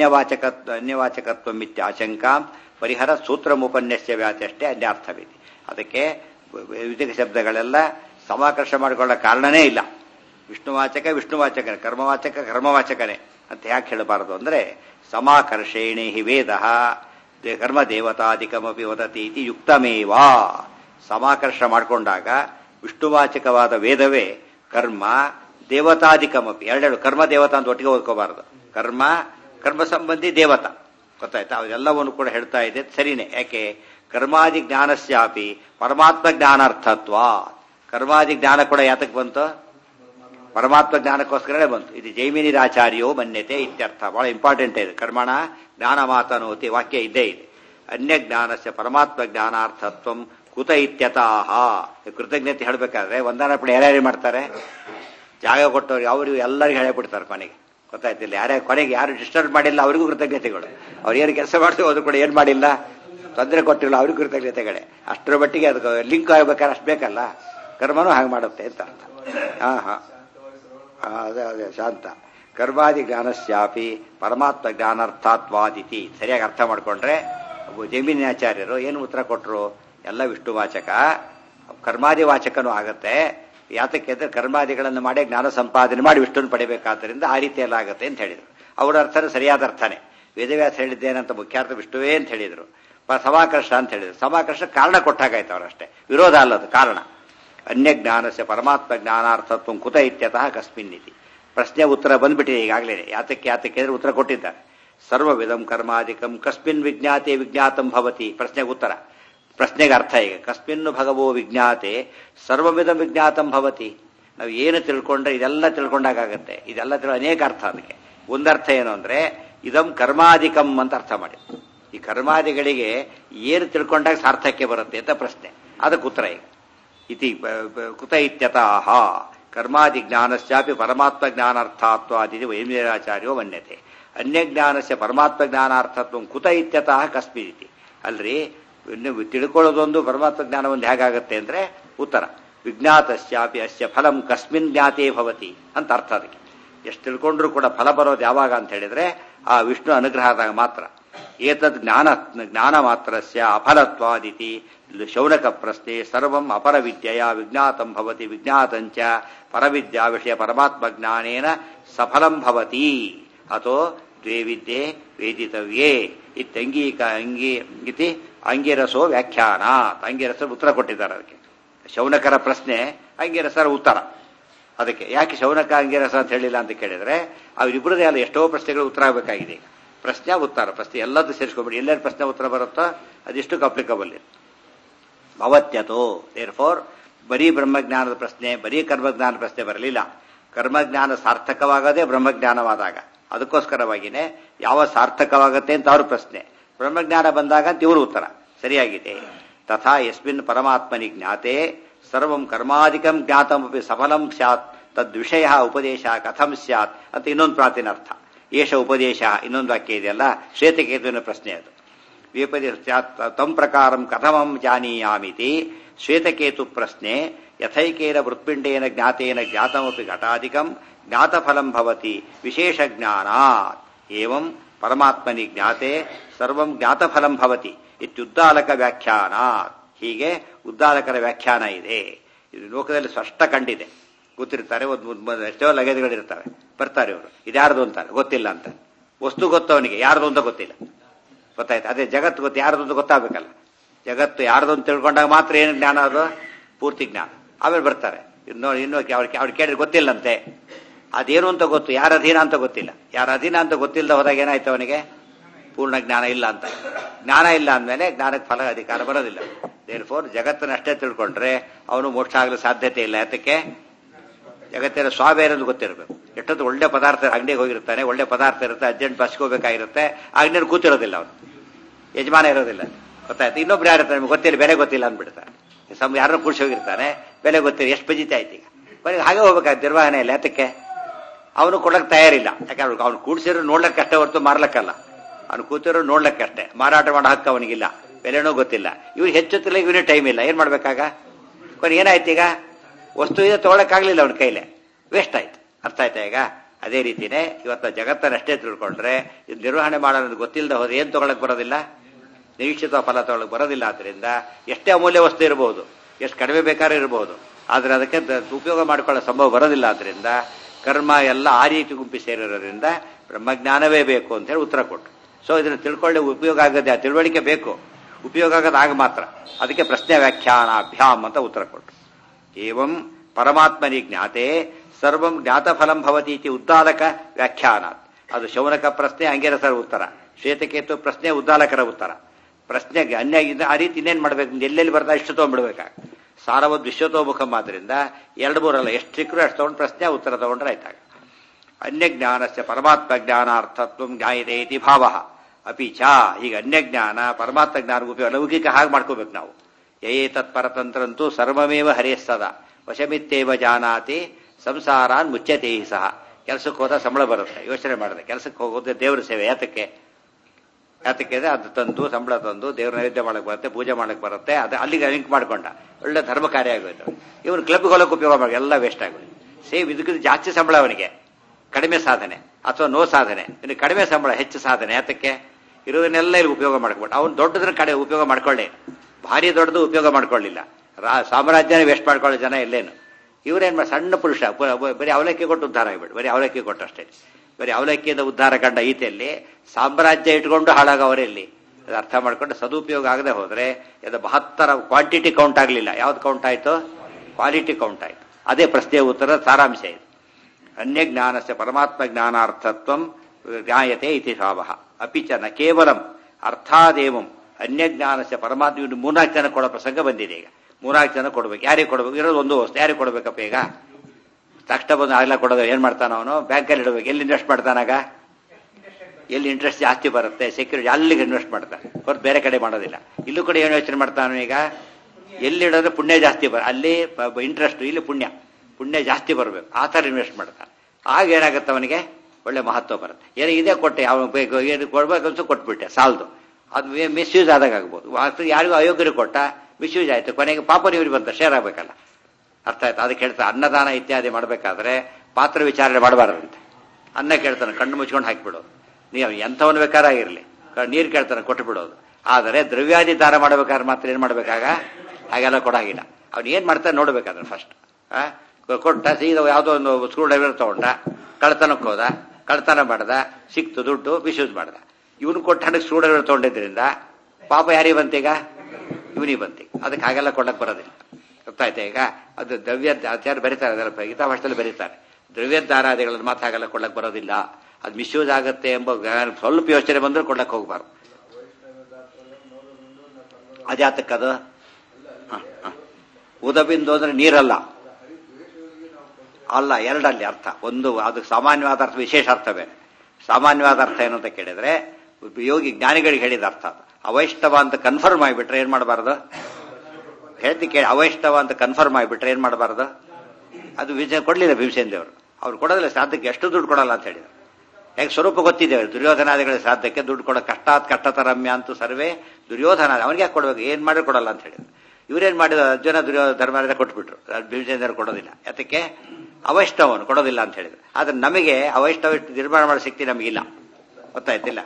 ಅನ್ಯವಾಚಕತ್ವಮಿತ್ಯಾಶಂಕಾಂ ಪರಿಹರ ಸೂತ್ರಮುಪನ್ಯಸ್ಯ ವ್ಯಾಚಷ್ಟೇ ಅನ್ಯಾರ್ಥವಿದೆ. ಅದಕ್ಕೆ ವಿವಿಧ ಶಬ್ದಗಳೆಲ್ಲ ಸಮಾಕರ್ಷ ಮಾಡಿಕೊಳ್ಳೋ ಕಾರಣನೇ ಇಲ್ಲ. ವಿಷ್ಣುವಾಚಕನೇ, ಕರ್ಮವಾಚಕನೇ ಅಂತ ಯಾಕೆ ಹೇಳಬಾರದು ಅಂದ್ರೆ ಸಮಾಕರ್ಷೇಣೆ ಹಿ ವೇದ ಕರ್ಮ ದೇವತಾದಿಕಮಪಿ ವದತಿ ಇತಿ ಯುಕ್ತಮೇವ. ಸಮಾಕರ್ಷ ಮಾಡಿಕೊಂಡಾಗ ವಿಷ್ಣುವಾಚಕವಾದ ವೇದವೇ ಕರ್ಮ ದೇವತಾದಿಕಮಪಿ ಎರಡೆರಡು ಕರ್ಮ ದೇವತಾ ಅಂತ ಒಟ್ಟಿಗೆ ಓದ್ಕೋಬಾರದು. ಕರ್ಮ ಸಂಬಂಧಿ ದೇವತಾ. ಗೊತ್ತಾಯ್ತಾ? ಅವೆಲ್ಲವನ್ನು ಕೂಡ ಹೇಳ್ತಾ ಇದೆ. ಸರಿನೇ. ಯಾಕೆ? ಕರ್ಮಾದಿ ಜ್ಞಾನಸ್ಯಾಪಿ ಪರಮಾತ್ಮ ಜ್ಞಾನಾರ್ಥತ್ವ. ಕರ್ಮಾದಿ ಜ್ಞಾನ ಕೂಡ ಯಾತಕ್ಕೆ ಬಂತು? ಪರಮಾತ್ಮ ಜ್ಞಾನಕ್ಕೋಸ್ಕರನೇ ಬಂತು. ಇದು ಜೈಮಿನಿರಾಚಾರ್ಯೋ ಮನ್ಯತೆ ಇತ್ಯರ್ಥ. ಬಹಳ ಇಂಪಾರ್ಟೆಂಟ್ ಇದೆ. ಕರ್ಮಣ ಜ್ಞಾನ ಮಾತನೋತಿ ವಾಕ್ಯ ಇದ್ದೇ ಇದೆ. ಅನ್ಯ ಜ್ಞಾನಸ್ಯ ಪರಮಾತ್ಮ ಜ್ಞಾನಾರ್ಥತ್ವಂ ಕುತ ಇತ್ಯತಃ. ಕೃತಜ್ಞತೆ ಹೇಳಬೇಕಾದ್ರೆ ವಂದನಾರ್ಪಣೆ ಯಾರ್ಯಾರು ಮಾಡ್ತಾರೆ? ಜಾಗ ಕೊಟ್ಟವ್ರಿಗೆ ಅವ್ರಿಗೆ ಎಲ್ಲರಿಗೂ ಹೇಳಬಿಡ್ತಾರೆ ಕೊನೆಗೆ. ಗೊತ್ತಾಯ್ತಿಲ್ಲ? ಕೊನೆಗೆ ಯಾರು ಡಿಸ್ಟರ್ಬ್ ಮಾಡಿಲ್ಲ ಅವರಿಗೂ ಕೃತಜ್ಞತೆಗಳು. ಅವ್ರು ಏನು ಕೆಲಸ ಮಾಡ್ತೀವಿ ಅದು ಕೂಡ ಏನು ಮಾಡಿಲ್ಲ, ತೊಂದರೆ ಕೊಟ್ಟಿಲ್ಲ, ಅವ್ರಿಗೂ ಕೃತಜ್ಞತೆಗಳೇ. ಅಷ್ಟರ ಮಟ್ಟಿಗೆ ಅದಕ್ಕೆ ಲಿಂಕ್ ಆಗ್ಬೇಕಾದ್ರೆ ಅಷ್ಟು ಬೇಕಲ್ಲ. ಕರ್ಮನೂ ಹಾಗೆ ಮಾಡುತ್ತೆ ಅಂತ ಅರ್ಥ. ಅದೇ ಶಾಂತ. ಕರ್ಮಾದಿ ಜ್ಞಾನಸ್ಯಾಪಿ ಪರಮಾತ್ಮ ಜ್ಞಾನಾರ್ಥಾತ್ವಾದಿತಿ. ಸರಿಯಾಗಿ ಅರ್ಥ ಮಾಡ್ಕೊಂಡ್ರೆ ಜೈಮಿನಾಚಾರ್ಯರು ಏನು ಉತ್ತರ ಕೊಟ್ಟರು? ಎಲ್ಲ ವಿಷ್ಣುವಾಚಕ, ಕರ್ಮಾದಿ ವಾಚಕನೂ ಆಗತ್ತೆ. ಯಾತಕ್ಕೆ ಅಂದ್ರೆ ಕರ್ಮಾದಿಗಳನ್ನು ಮಾಡಿ ಜ್ಞಾನ ಸಂಪಾದನೆ ಮಾಡಿ ವಿಷ್ಣುವನ್ನು ಪಡಿಬೇಕಾದ್ದರಿಂದ ಆ ರೀತಿಯೆಲ್ಲ ಆಗತ್ತೆ ಅಂತ ಹೇಳಿದ್ರು. ಅವರ ಅರ್ಥನೇ ಸರಿಯಾದ ಅರ್ಥನೇ. ವೇದವ್ಯಾಸ ಹೇಳಿದ್ದೇನಂತ ಮುಖ್ಯಾರ್ಥ ವಿಷ್ಣುವೇ ಅಂತ ಹೇಳಿದ್ರು. ಸಮಾಕರ್ಷ ಅಂತ ಹೇಳಿದ್ರು. ಸಮಾಕರ್ಷ ಕಾರಣ ಕೊಟ್ಟಾಗಾಯ್ತು ಅವರಷ್ಟೇ, ವಿರೋಧ ಅಲ್ಲದು ಕಾರಣ. ಅನ್ಯ ಜ್ಞಾನಸ್ಯ ಪರಮಾತ್ಮ ಜ್ಞಾನಾರ್ಥತ್ವ ಕುತ ಇತ್ಯತಃ ಕಸ್ಮಿನ್ ಇತಿ. ಪ್ರಶ್ನೆ ಉತ್ತರ ಬಂದ್ಬಿಟ್ಟಿದೆ ಈಗಾಗಲೇ. ಯಾತಕ್ಕೆ ಅಂದ್ರೆ ಉತ್ತರ ಕೊಟ್ಟಿದ್ದಾರೆ. ಸರ್ವವಿಧಂ ಕರ್ಮಾಧಿಕಂ ಕಸ್ಮಿನ್ ವಿಜ್ಞಾತೆ ವಿಜ್ಞಾತಂ ಭವತಿ. ಪ್ರಶ್ನೆಗೆ ಉತ್ತರ. ಪ್ರಶ್ನೆಗೆ ಅರ್ಥ ಈಗ ಕಸ್ಮಿನ್ನು ಭಗವೋ ವಿಜ್ಞಾತೆ ಸರ್ವವಿಧಂ ವಿಜ್ಞಾತಂ ಭವತಿ. ನಾವು ಏನು ತಿಳ್ಕೊಂಡ್ರೆ ಇದೆಲ್ಲ ತಿಳ್ಕೊಂಡಾಗತ್ತೆ. ಇದೆಲ್ಲ ಅನೇಕ ಅರ್ಥ. ಅದಕ್ಕೆ ಒಂದರ್ಥ ಏನು ಅಂದ್ರೆ ಇದಂ ಕರ್ಮಾಧಿಕಂ ಅಂತ ಅರ್ಥ ಮಾಡಿ. ಈ ಕರ್ಮಾದಿಗಳಿಗೆ ಏನು ತಿಳ್ಕೊಂಡಾಗ ಸಾರ್ಥಕ್ಯ ಬರುತ್ತೆ ಅಂತ ಪ್ರಶ್ನೆ. ಅದಕ್ಕೆ ಉತ್ತರ ಈಗ ಇತಿ ಕುತ ಇತ್ಯತಃ ಕರ್ಮಾದಿ ಜ್ಞಾನಸ್ಯಾಪಿ ಪರಮಾತ್ಮ ಜ್ಞಾನಾರ್ಥಾತ್ವಾದಿ ವೈಮ್ಯರಾಚಾರ್ಯೋ ಮನ್ಯತೆ. ಅನ್ಯ ಜ್ಞಾನಸ್ಯ ಪರಮಾತ್ಮ ಜ್ಞಾನಾರ್ಥತ್ವ ಕುತ ಇತ್ಯತಃ ಕಸ್ಮಿನ್ ಇತಿ. ಅಲ್ರಿ ತಿಳ್ಕೊಳ್ಳೋದೊಂದು ಪರಮಾತ್ಮ ಜ್ಞಾನ ಒಂದು ಹೇಗಾಗತ್ತೆ ಅಂದ್ರೆ ಉತ್ತರ ವಿಜ್ಞಾತಸ್ಯಾಪಿ ಅಸ್ಯ ಫಲಂ ಕಸ್ಮಿನ್ ಜ್ಞಾತೇ ಭವತಿ ಅಂತ ಅರ್ಥ. ಅದಕ್ಕೆ ಎಷ್ಟು ತಿಳ್ಕೊಂಡ್ರು ಕೂಡ ಫಲ ಬರೋದು ಯಾವಾಗ ಅಂತ ಹೇಳಿದ್ರೆ ಆ ವಿಷ್ಣು ಅನುಗ್ರಹದಾಗ ಮಾತ್ರ. ಏತದ್ ಜ್ಞಾನ ಮಾತ್ರಸ್ಯ ಅಫಲತ್ವಾದಿತಿ ಶೌನಕ ಪ್ರಶ್ನೆ ಸರ್ವಂ ಅಪರ ವಿದ್ಯೆಯ ವಿಜ್ಞಾತಂ ಭವತಿ ವಿಜ್ಞಾತಂಚ ಪರವಿದ್ಯಾ ವಿಷಯ ಪರಮಾತ್ಮ ಜ್ಞಾನೇನ ಸಫಲಂ ಭವತಿ. ಅಥೋ ದ್ವೇ ವಿದ್ಯೆ ವೇದಿತವ್ಯೇ ಇತಿ ಅಂಗಿರಸೋ ವ್ಯಾಖ್ಯಾನ. ಅಂಗಿರಸರು ಉತ್ತರ ಕೊಟ್ಟಿದ್ದಾರೆ. ಅದಕ್ಕೆ ಶೌನಕರ ಪ್ರಶ್ನೆ, ಅಂಗಿರಸರ ಉತ್ತರ. ಅದಕ್ಕೆ ಯಾಕೆ ಶೌನಕ ಅಂಗಿರಸ ಅಂತ ಹೇಳಿಲ್ಲ ಅಂತ ಕೇಳಿದ್ರೆ ಅವರಿಬ್ಬರದೇ ಅಲ್ಲ ಎಷ್ಟೋ ಪ್ರಶ್ನೆಗಳು ಉತ್ತರ ಆಗಬೇಕಾಗಿದೆ. ಪ್ರಶ್ನೆ ಉತ್ತರ ಪ್ರಶ್ನೆ ಎಲ್ಲದೂ ಸೇರಿಸ್ಕೊಬಿಡಿ. ಎಲ್ಲೆಲ್ಲಿ ಪ್ರಶ್ನೆ ಉತ್ತರ ಬರುತ್ತೋ ಅದಿಷ್ಟು ಅಪ್ಲಿಕಬಲ್ ಇದೆ. ಭವತ್ಯತೋ ದೇರ್ಫೋರ್ ಬರೀ ಬ್ರಹ್ಮಜ್ಞಾನದ ಪ್ರಶ್ನೆ, ಬರೀ ಕರ್ಮಜ್ಞಾನ ಪ್ರಶ್ನೆ ಬರಲಿಲ್ಲ. ಕರ್ಮಜ್ಞಾನ ಸಾರ್ಥಕವಾಗದೆ ಬ್ರಹ್ಮಜ್ಞಾನವಾದಾಗ ಅದಕ್ಕೋಸ್ಕರವಾಗಿನೇ ಯಾವ ಸಾರ್ಥಕವಾಗತ್ತೆ ಅಂತ ಅವ್ರ ಪ್ರಶ್ನೆ. ಬ್ರಹ್ಮಜ್ಞಾನ ಬಂದಾಗ ಅಂತ ಇವರು ಉತ್ತರ ಸರಿಯಾಗಿದೆ. ತಥಾ ಯಸ್ಮಿನ್ ಪರಮಾತ್ಮನಿ ಜ್ಞಾತೆ ಸರ್ವಂ ಕರ್ಮಾಧಿಕಂ ಜ್ಞಾತಮಪಿ ಸಫಲಂ ಸ್ಯಾತ್ ತದ್ವಿಷಯ ಉಪದೇಶ ಕಥಂ ಸ್ಯಾತ್ ಅಂತ ಇನ್ನೊಂದು ಪ್ರಾಚೀನ ಅರ್ಥ. ಏಷ ಉಪದೇಶ ಇನ್ನೊಂದು ವಾಕ್ಯ ಇದೆಯಲ್ಲ, ಶ್ವೇತಕೇತುವಿನ ಪ್ರಶ್ನೆ ಅದು. ವಿಪದೇಶ ಸ್ಯಾತ್ ತಂ ಪ್ರಕಾರಂ ಕಥಮಂ ಜಾನೀಯಾಮಿತಿ ಶ್ವೇತಕೇತು ಪ್ರಶ್ನೆ ಯಥೈಕೇನ ವೃತ್ಪಿಂಡೇನ ಜ್ಞಾತೇನ ಜ್ಞಾತಮಪಿ ಘಟಾಧಿಕಂ ಜ್ಞಾತಫಲಂ ಭವತಿ ವಿಶೇಷ ಜ್ಞಾನಾತ್ ಏವಂ ಪರಮಾತ್ಮನಿ ಜ್ಞಾತೆ ಸರ್ವಂ ಜ್ಞಾತಫಲಂ ಭವತಿ ಇತ್ಯುದ್ದಾಲಕ ವ್ಯಾಖ್ಯಾನಾತ್. ಹೀಗೆ ಉದ್ದಾಲಕರ ವ್ಯಾಖ್ಯಾನ ಇದೆ. ಇದು ಲೋಕದಲ್ಲಿ ಸ್ಪಷ್ಟ ಕಂಡಿದೆ. ಗೊತ್ತಿರ್ತಾರೆ, ಎಷ್ಟೋ ಲಗೇಜ್ಗಳಿರ್ತವೆ, ಬರ್ತಾರೆ ಇವರು, ಇದ್ಯಾರ್ದು ಅಂತಾರೆ, ಗೊತ್ತಿಲ್ಲ ಅಂತ. ವಸ್ತು ಗೊತ್ತವನಿಗೆ, ಯಾರ್ದು ಅಂತ ಗೊತ್ತಿಲ್ಲ. ಗೊತ್ತಾಯ್ತು? ಅದೇ ಜಗತ್ತು ಗೊತ್ತು, ಯಾರ್ದು ಅಂತ ಗೊತ್ತಾಗಬೇಕಲ್ಲ. ಜಗತ್ತು ಯಾರ್ದು ಅಂತ ತಿಳ್ಕೊಂಡಾಗ ಮಾತ್ರ ಏನು ಜ್ಞಾನ, ಅದು ಪೂರ್ತಿ ಜ್ಞಾನ. ಆಮೇಲೆ ಬರ್ತಾರೆ ಇನ್ನು ಅವ್ರು ಕೇಳಿದ್ರೆ ಗೊತ್ತಿಲ್ಲಂತೆ, ಅದೇನು ಅಂತ ಗೊತ್ತು, ಯಾರ ಅಧೀನ ಅಂತ ಗೊತ್ತಿಲ್ಲ. ಯಾರ ಅಧೀನ ಅಂತ ಗೊತ್ತಿಲ್ಲದ ಹೋದಾಗ ಏನಾಯ್ತು ಅವನಿಗೆ? ಪೂರ್ಣ ಜ್ಞಾನ ಇಲ್ಲ ಅಂತ. ಜ್ಞಾನ ಇಲ್ಲ ಅಂದಮೇಲೆ ಜ್ಞಾನಕ್ಕೆ ಫಲ ಅಧಿಕಾರ ಬರೋದಿಲ್ಲ. ದೇರ್ಫೋರ್ ಜಗತ್ತನ್ನಷ್ಟೇ ತಿಳ್ಕೊಂಡ್ರೆ ಅವನು ಮೋಕ್ಷ ಆಗಲು ಸಾಧ್ಯತೆ ಇಲ್ಲ. ಯಾತಕ್ಕೆ? ಜಗತ್ತಿನ ಸ್ವಾಭ ಇರೋದು ಗೊತ್ತಿರಬೇಕು. ಎಷ್ಟೊತ್ತು ಒಳ್ಳೆ ಪದಾರ್ಥ ಅಂಗಡಿಗೆ ಹೋಗಿರ್ತಾನೆ, ಒಳ್ಳೆ ಪದಾರ್ಥ ಇರುತ್ತೆ, ಅರ್ಜೆಂಟ್ ಬಸ್ಗೆ ಹೋಗ್ಬೇಕಾಗಿರುತ್ತೆ, ಅಂಗಡಿಯಲ್ಲಿ ಕೂತಿರೋದಿಲ್ಲ ಅವನು, ಯಜಮಾನ ಇರೋದಿಲ್ಲ. ಗೊತ್ತಾಯ್ತು? ಇನ್ನೊಬ್ರು ಯಾರಿರ್ತಾರೆ, ನಿಮ್ಗೆ ಗೊತ್ತಿಲ್ಲ, ಬೆಲೆ ಗೊತ್ತಿಲ್ಲ ಅಂದ್ಬಿಡ್ತಾರೆ. ಯಾರನ್ನ ಕೂಡಿಸಿ ಹೋಗಿರ್ತಾನೆ, ಬೆಲೆ ಗೊತ್ತಿಲ್ಲ, ಎಷ್ಟು ಬಜಿತ ಆಯ್ತು ಈಗ, ಬರೀ ಹಾಗೆ ಹೋಗ್ಬೇಕಾಯ್ತು, ನಿರ್ವಹಣೆ ಇಲ್ಲ. ಯಾತಕ್ಕೆ? ಅವನು ಕೊಡಕ್ಕೆ ತಯಾರಿಲ್ಲ. ಯಾಕಂದ್ರೆ ಅವ್ನು ಕೂಡಿಸಿರೋ ನೋಡ್ಲಕ್ಕೆ ಅಷ್ಟೇ ಹೊರತು ಮಾರ್ಲಕ್ಕಲ್ಲ. ಅವ್ನು ಕೂತಿರೋ ನೋಡ್ಲಕ್ಕೆ ಅಷ್ಟೇ, ಮಾರಾಟ ಮಾಡೋ ಹಕ್ಕು ಅವನಿಗಿಲ್ಲ, ಬೆಲೆನೂ ಗೊತ್ತಿಲ್ಲ. ಇವ್ರು ಹೆಚ್ಚುತ್ತಿಲ್ಲ, ಇವನೇ ಟೈಮ್ ಇಲ್ಲ. ಏನ್ ಮಾಡ್ಬೇಕಾಗ? ಕೊನೆ ಏನಾಯ್ತು ಈಗ? ವಸ್ತು ಇದೆ, ತಗೊಳಕ್ಕಾಗ್ಲಿಲ್ಲ ಅವನ ಕೈಲೇ, ವೇಸ್ಟ್ ಆಯ್ತು. ಅರ್ಥ ಆಯ್ತಾ ಈಗ? ಅದೇ ರೀತಿನೇ ಇವತ್ತು ಜಗತ್ತನ್ನಷ್ಟೇ ತಿಳ್ಕೊಂಡ್ರೆ ಇದು ನಿರ್ವಹಣೆ ಮಾಡೋದು ಗೊತ್ತಿಲ್ಲದೆ ಹೋದ್ರೆ ಏನ್ ತಗೊಳಕ್ ಬರೋದಿಲ್ಲ, ನಿರೀಕ್ಷಿತ ಫಲ ತಗೊಳಕ್ ಬರೋದಿಲ್ಲ. ಆದ್ರಿಂದ ಎಷ್ಟೇ ಅಮೂಲ್ಯ ವಸ್ತು ಇರಬಹುದು, ಎಷ್ಟು ಕಡಿಮೆ ಬೇಕಾದ್ರೆ ಇರಬಹುದು, ಆದ್ರೆ ಅದಕ್ಕೆ ಉಪಯೋಗ ಮಾಡಿಕೊಳ್ಳೋ ಸಂಭವ ಬರೋದಿಲ್ಲ. ಆದ್ರಿಂದ ಕರ್ಮ ಎಲ್ಲ ಆ ರೀತಿ ಗುಂಪಿ ಸೇರಿರೋದ್ರಿಂದ ಬ್ರಹ್ಮಜ್ಞಾನವೇ ಬೇಕು ಅಂತ ಹೇಳಿ ಉತ್ತರ ಕೊಟ್ಟು. ಸೊ ಇದನ್ನು ತಿಳ್ಕೊಳ್ಳಿ ಉಪಯೋಗ ಆಗದೆ, ಆ ತಿಳುವಳಿಕೆ ಬೇಕು, ಉಪಯೋಗ ಆಗೋದಾಗ ಮಾತ್ರ. ಅದಕ್ಕೆ ಪ್ರಶ್ನೆ ವ್ಯಾಖ್ಯಾನಾಭ್ಯಾಮ್ ಅಂತ ಉತ್ತರ ಕೊಟ್ಟು. ಏವಂ ಪರಮಾತ್ಮನಿ ಜ್ಞಾತೆ ಸರ್ವಂ ಜ್ಞಾತಫಲಂ ಭವತಿ ಇತಿ ಉದ್ದಾಲಕ ವ್ಯಾಖ್ಯಾನಾತ್. ಅದು ಶೌನಕ ಪ್ರಶ್ನೆ, ಅಂಗಿರಸರ ಉತ್ತರ. ಶ್ವೇತಕೇತು ಪ್ರಶ್ನೆ, ಉದ್ದಾಲಕರ ಉತ್ತರ. ಪ್ರಶ್ನೆಗೆ ಅನ್ಯ ಆ ರೀತಿ ಇನ್ನೇನ್ ಮಾಡ್ಬೇಕು? ಎಲ್ಲೆಲ್ಲಿ ಬರ್ತಾ ಇಷ್ಟು ತಗೊಂಡ್ಬಿಡ್ಬೇಕಾಗ. ಸಾರವದ್ ವಿಶ್ವತೋಮುಖಂ ಆದ್ರಿಂದ 2-3 ಎಷ್ಟು ಸಿಕ್ಕರು ಅಷ್ಟು ತಗೊಂಡು ಪ್ರಶ್ನೆ ಉತ್ತರ ತಗೊಂಡ್ರೆ ಆಯ್ತಾಗ. ಅನ್ಯಜ್ಞಾನಸ್ಯ ಪರಮಾತ್ಮ ಜ್ಞಾನಾರ್ಥತ್ವ ಜ್ಞಾಯತೆ ಇತಿ ಭಾವ ಅಪಿಚ. ಈಗ ಅನ್ಯಜ್ಞಾನ ಪರಮಾತ್ಮ ಜ್ಞಾನ ಉಪಯೋಗ ಲೌಕಿಕ ಹಾಗೆ ಮಾಡ್ಕೋಬೇಕು ನಾವು. ಯೇ ತತ್ಪರತಂತ್ರಂತೂ ಸರ್ವಮೇವ ಹರೇಸ್ತದ ವಶಮಿತ್ತೇವ ಜಾನಾತಿ ಸಂಸಾರಾನ್ ಮುಚ್ಚತೆ ಸಹ. ಕೆಲಸಕ್ಕೆ ಹೋದ ಸಂಬಳ ಬರುತ್ತೆ, ಯೋಚನೆ ಮಾಡಿದೆ. ಕೆಲಸಕ್ಕೆ ಹೋಗೋದೇ ದೇವರ ಸೇವೆ. ಯಾತಕ್ಕೆ ಅದು ತಂದು ಸಂಬಳ ತಂದು ದೇವ್ರ ನೈವೇದ್ಯ ಮಾಡಕ್ ಬರುತ್ತೆ, ಪೂಜೆ ಮಾಡಕ್ ಬರುತ್ತೆ. ಅದು ಅಲ್ಲಿಗೆ ಲಿಂಕ್ ಮಾಡ್ಕೊಂಡ ಒಳ್ಳೆ ಧರ್ಮ ಕಾರ್ಯ ಆಗೋಯ್ತು. ಇವನು ಕ್ಲಬ್ಗೆ ಹೋಗಕ್ಕೆ ಉಪಯೋಗ ಮಾಡಿ ಎಲ್ಲ ವೇಸ್ಟ್ ಆಗೋದು. ಸೇಮ್ ಇದಕ್ಕಿಂತ ಜಾಸ್ತಿ ಸಂಬಳ ಅವನಿಗೆ, ಕಡಿಮೆ ಸಾಧನೆ ಅಥವಾ ನೋ ಸಾಧನೆ. ಇನ್ನು ಕಡಿಮೆ ಸಂಬಳ ಹೆಚ್ಚು ಸಾಧನೆ. ಯಾತಕ್ಕೆ? ಇರೋದನ್ನೆಲ್ಲ ಇಲ್ಲಿ ಉಪಯೋಗ ಮಾಡ್ಕೊಂಡು ಅವನು ದೊಡ್ಡದ್ರ ಕಡೆ ಉಪಯೋಗ ಮಾಡ್ಕೊಳ್ಳಿ, ಭಾರಿ ದೊಡ್ಡದು ಉಪಯೋಗ ಮಾಡ್ಕೊಳ್ಳಿಲ್ಲ. ಸಾಮ್ರಾಜ್ಯನೇ ವೇಸ್ಟ್ ಮಾಡ್ಕೊಳ್ಳೋ ಜನ ಎಲ್ಲೇನು. ಇವರೇನ್ ಸಣ್ಣ ಪುರುಷ, ಬರೀ ಅವಲಕ್ಕಿ ಕೊಟ್ಟು ಉದ್ಧಾರ ಆಗಿಬಿಟ್ಟು, ಬರೀ ಅವಲಕ್ಕಿ ಕೊಟ್ಟು ಅಷ್ಟೇ. ಬರೀ ಅವಲಕ್ಕಿಯಿಂದ ಉದ್ಧಾರ ಕಂಡ ಈತೆಯಲ್ಲಿ ಸಾಮ್ರಾಜ್ಯ ಇಟ್ಕೊಂಡು ಹಾಳಾಗವರೆಲ್ಲಿ. ಅದು ಅರ್ಥ ಮಾಡ್ಕೊಂಡು ಸದುಪಯೋಗ ಆಗದೆ ಹೋದ್ರೆ ಇದು ಮಹತ್ತರ ಕ್ವಾಂಟಿಟಿ ಕೌಂಟ್ ಆಗಲಿಲ್ಲ. ಯಾವ್ದು ಕೌಂಟ್ ಆಯ್ತು? ಕ್ವಾಲಿಟಿ ಕೌಂಟ್ ಆಯ್ತು. ಅದೇ ಪ್ರಶ್ನೆಯ ಉತ್ತರದ ಸಾರಾಂಶ ಇದು. ಅನ್ಯಜ್ಞಾನಸ್ಯ ಪರಮಾತ್ಮ ಜ್ಞಾನಾರ್ಥತ್ವಂ ಜ್ಞಾಯತೆ ಇತಿ ಭಾವ ಅಪಿಚ ನ ಕೇವಲಂ ಅರ್ಥಾದೇವಂ ಅನ್ಯಜ್ಞಾನಸ್ಯ ಪರಮಾತ್ಮ. ಇನ್ನು 3-4 ಜನ ಕೊಡೋ ಪ್ರಸಂಗ ಬಂದಿದೆ. ಈಗ 3-4 ಜನ ಕೊಡ್ಬೇಕು. ಯಾರಿಗೆ ಕೊಡ್ಬೇಕು? ಇರೋದು ಒಂದು ವಸ್ತು, ಯಾರಿಗೆ ಕೊಡ್ಬೇಕಪ್ಪ? ಈಗ ತಕ್ಷಣ ಬಂದು ಆಗಲ್ಲ ಕೊಡೋದು. ಏನ್ ಮಾಡ್ತಾನ ಅವನು? ಬ್ಯಾಂಕಲ್ಲಿ ಇಡಬೇಕು. ಎಲ್ಲಿ ಇನ್ವೆಸ್ಟ್ ಮಾಡ್ತಾನಾಗ? ಎಲ್ಲಿ ಇಂಟ್ರೆಸ್ಟ್ ಜಾಸ್ತಿ ಬರುತ್ತೆ, ಸೆಕ್ಯೂರಿಟಿ, ಅಲ್ಲಿಗೆ ಇನ್ವೆಸ್ಟ್ ಮಾಡ್ತಾನೆ ಹೊರತು ಬೇರೆ ಕಡೆ ಮಾಡೋದಿಲ್ಲ. ಇಲ್ಲೂ ಕೂಡ ಏನು ಯೋಚನೆ ಮಾಡ್ತಾನು? ಈಗ ಎಲ್ಲಿಡೋದ್ರೆ ಪುಣ್ಯ ಜಾಸ್ತಿ ಅಲ್ಲಿ ಇಂಟ್ರೆಸ್ಟ್, ಇಲ್ಲಿ ಪುಣ್ಯ ಜಾಸ್ತಿ ಬರಬೇಕು, ಆ ಥರ ಇನ್ವೆಸ್ಟ್ ಮಾಡ್ತಾನೆ. ಆಗ ಏನಾಗುತ್ತೆ ಅವನಿಗೆ? ಒಳ್ಳೆ ಮಹತ್ವ ಬರುತ್ತೆ. ಏನೋ ಇದೇ ಕೊಟ್ಟೆ, ಅವನು ಬೇಕು ಏನು ಕೊಡ್ಬೇಕನ್ಸು ಕೊಟ್ಬಿಟ್ಟೆ, ಸಾಲದು. ಅದು ಮಿಸ್ಯೂಸ್ ಆದಾಗ ಆಗ್ಬೋದು. ಯಾರಿಗೂ ಅಯೋಗ್ಯರಿಗೆ ಕೊಟ್ಟ, ಮಿಸ್ಯೂಸ್ ಆಯ್ತು, ಕೊನೆಗೆ ಪಾಪ ನೀವ್ರಿಗೆ ಬಂತ, ಶೇರ್ ಆಗ್ಬೇಕಲ್ಲ. ಅರ್ಥ ಆಯ್ತು? ಅದಕ್ಕೆ ಹೇಳ್ತಾರೆ ಅನ್ನದಾನ ಇತ್ಯಾದಿ ಮಾಡಬೇಕಾದ್ರೆ ಪಾತ್ರ ವಿಚಾರಣೆ ಮಾಡಬಾರ್ದಂತೆ. ಅನ್ನ ಕೇಳ್ತಾನೆ, ಕಣ್ಣು ಮುಚ್ಕೊಂಡು ಹಾಕಿಬಿಡೋದು. ನೀವು ಎಂಥವನು ಬೇಕಾರಾಗಿರ್ಲಿ, ನೀರು ಕೇಳ್ತಾನೆ, ಕೊಟ್ಟು ಬಿಡೋದು. ಆದರೆ ದ್ರವ್ಯಾದಿ ದಾನ ಮಾಡಬೇಕಾದ್ರೆ ಮಾತ್ರ ಏನ್ ಮಾಡ್ಬೇಕಾಗ? ಹಾಗೆಲ್ಲ ಕೊಡಾಗಿಲ್ಲ. ಅವ್ನು ಏನ್ ಮಾಡ್ತಾನೆ ನೋಡ್ಬೇಕಾದ್ರೆ ಫಸ್ಟ್ ಕೊಟ್ಟ ಸೀದಾ ಯಾವುದೋ ಒಂದು ಸ್ಕ್ರೂ ಡ್ರೈವರ್ ತಗೊಂಡ, ಕಳ್ತನಕ್ಕೆ ಹೋದ, ಕಳ್ತನ ಮಾಡ್ದ, ಸಿಕ್ತು ದುಡ್ಡು, ಮಿಸ್ಯೂಸ್ ಮಾಡ್ದ. ಇವನು ಕೊಟ್ಟ ಹಣಕ್ಕೆ ಸ್ಕ್ರೂ ಡ್ರೈವರ್ ತಗೊಂಡಿದ್ರಿಂದ ಪಾಪ ಯಾರಿಗೆ ಬಂತೀಗ? ಇವನಿಗೆ ಬಂತೀಗ. ಅದಕ್ಕೆ ಹಾಗೆಲ್ಲ ಕೊಡಕ್ ಬರೋದಿಲ್ಲ. ಗೊತ್ತಾಯ್ತಾ? ಈಗ ಅದು ದ್ರವ್ಯ ಆಚಾರ್ಯ ಬರೀತಾರೆ, ಅದರ ಗೀತಾಭಾಷೆಯಲ್ಲಿ ಬರೀತಾರೆ, ದ್ರವ್ಯದಾರಾದಿಗಳನ್ನು ಮಾತ್ರ ಹಾಗೆಲ್ಲ ಕೊಡಕ್ ಬರೋದಿಲ್ಲ. ಅದು ಮಿಸ್ಯೂಸ್ ಆಗುತ್ತೆ ಎಂಬ ಸ್ವಲ್ಪ ಯೋಚನೆ ಬಂದ್ರೆ ಕೊಡಕ್ ಹೋಗ್ಬಾರ್ದು. ಅದ್ಯಾತಕ್ಕದು? ಉದಬಿಂದು ಅಂದ್ರೆ ನೀರಲ್ಲ ಅಲ್ಲ, ಎರಡಲ್ಲಿ ಅರ್ಥ. ಒಂದು ಅದಕ್ಕೆ ಸಾಮಾನ್ಯವಾದ ಅರ್ಥ, ವಿಶೇಷ ಅರ್ಥ ಬೇರೆ. ಸಾಮಾನ್ಯವಾದ ಅರ್ಥ ಏನು ಅಂತ ಕೇಳಿದ್ರೆ ಯೋಗಿ ಜ್ಞಾನಿಗಳಿಗೆ ಹೇಳಿದ ಅರ್ಥ ಅದು. ಅವೈಷ್ಣವ ಅಂತ ಕನ್ಫರ್ಮ್ ಆಗಿಬಿಟ್ರೆ ಏನ್ ಮಾಡಬಾರ್ದು? ಹೇಳ್ತಿ ಕೇಳಿ, ಅವೈಷ್ಣವ ಅಂತ ಕನ್ಫರ್ಮ್ ಆಗಿಬಿಟ್ರೆ ಏನ್ ಮಾಡಬಾರ್ದು? ಅದು ವಿಜಯ ಕೊಡ್ಲಿಲ್ಲ ಭೀಮಸೇನ ದೇವರು. ಅವ್ರು ಕೊಡೋದಿಲ್ಲ, ಶ್ರಾದ್ದಕ್ಕೆ ಎಷ್ಟು ದುಡ್ಡು ಕೊಡಲ್ಲ ಅಂತ ಹೇಳಿದ್ರು. ಯಾಕೆ? ಸ್ವರೂಪ ಗೊತ್ತಿದೆ, ದುರ್ಯೋಧನಾದಿಗಳ ಶ್ರಾದ್ದಕ್ಕೆ ದುಡ್ಡು ಕೊಡೋ ಕಷ್ಟತರಮ್ಯ ಅಂತೂ ಸರ್ವೇ ದುರ್ಯೋಧನ. ಅವನಿಗೆ ಯಾಕೆ ಕೊಡ್ಬೇಕು? ಏನ್ ಮಾಡಿ ಕೊಡಲ್ಲ ಅಂತ ಹೇಳಿದ್ರು. ಇವರೇನ್ ಮಾಡಿದ ಅರ್ಜುನ ಧರ್ಮರಾಜ ಕೊಟ್ಬಿಟ್ರು, ಭೀಮಸೇನರು ಕೊಡೋದಿಲ್ಲ. ಯಾತಕ್ಕೆ? ಅವೈಷ್ಣವನು ಕೊಡೋದಿಲ್ಲ ಅಂತ ಹೇಳಿದ್ರು. ಆದ್ರೆ ನಮಗೆ ಅವೈಷ್ಣವ ನಿರ್ಮಾಣ ಮಾಡೋ ಶಕ್ತಿ ನಮಗಿಲ್ಲ, ಗೊತ್ತಾಯ್ತಿಲ್ಲ.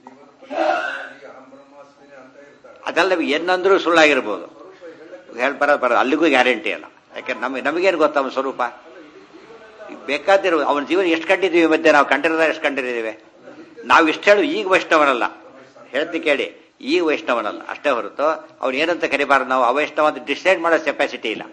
ಅದೆಲ್ಲ ಏನಂದ್ರೂ ಸುಳ್ಳಾಗಿರ್ಬೋದು, ಬರೋದು ಅಲ್ಲಿಗೂ ಗ್ಯಾರಂಟಿ ಅಲ್ಲ. ಯಾಕಂದ್ರೆ ನಮಗೇನು ಗೊತ್ತ ಅವನ ಸ್ವರೂಪ? ಬೇಕಾದಿರೋ ಅವನ ಜೀವನ ಎಷ್ಟು ಕಂಡಿದ್ದೀವಿ ಮಧ್ಯೆ, ನಾವು ಕಂಡಿರೋದ ಎಷ್ಟು ಕಂಡಿದ್ದೀವಿ. ನಾವು ಇಷ್ಟು ಹೇಳು ಈಗ ವೈಷ್ಣವನಲ್ಲ, ಹೇಳ್ತಿ ಕೇಳಿ, ಈಗ ವೈಷ್ಣವನಲ್ಲ ಅಷ್ಟೇ ಹೊರತು ಅವ್ನು ಏನಂತ ಕರಿಬಾರ್ದು. ನಾವು ಅವೈಷ್ಣವ ಅಂತ ಡಿಸೈಡ್ ಮಾಡೋ ಕೆಪಾಸಿಟಿ ಇಲ್ಲ.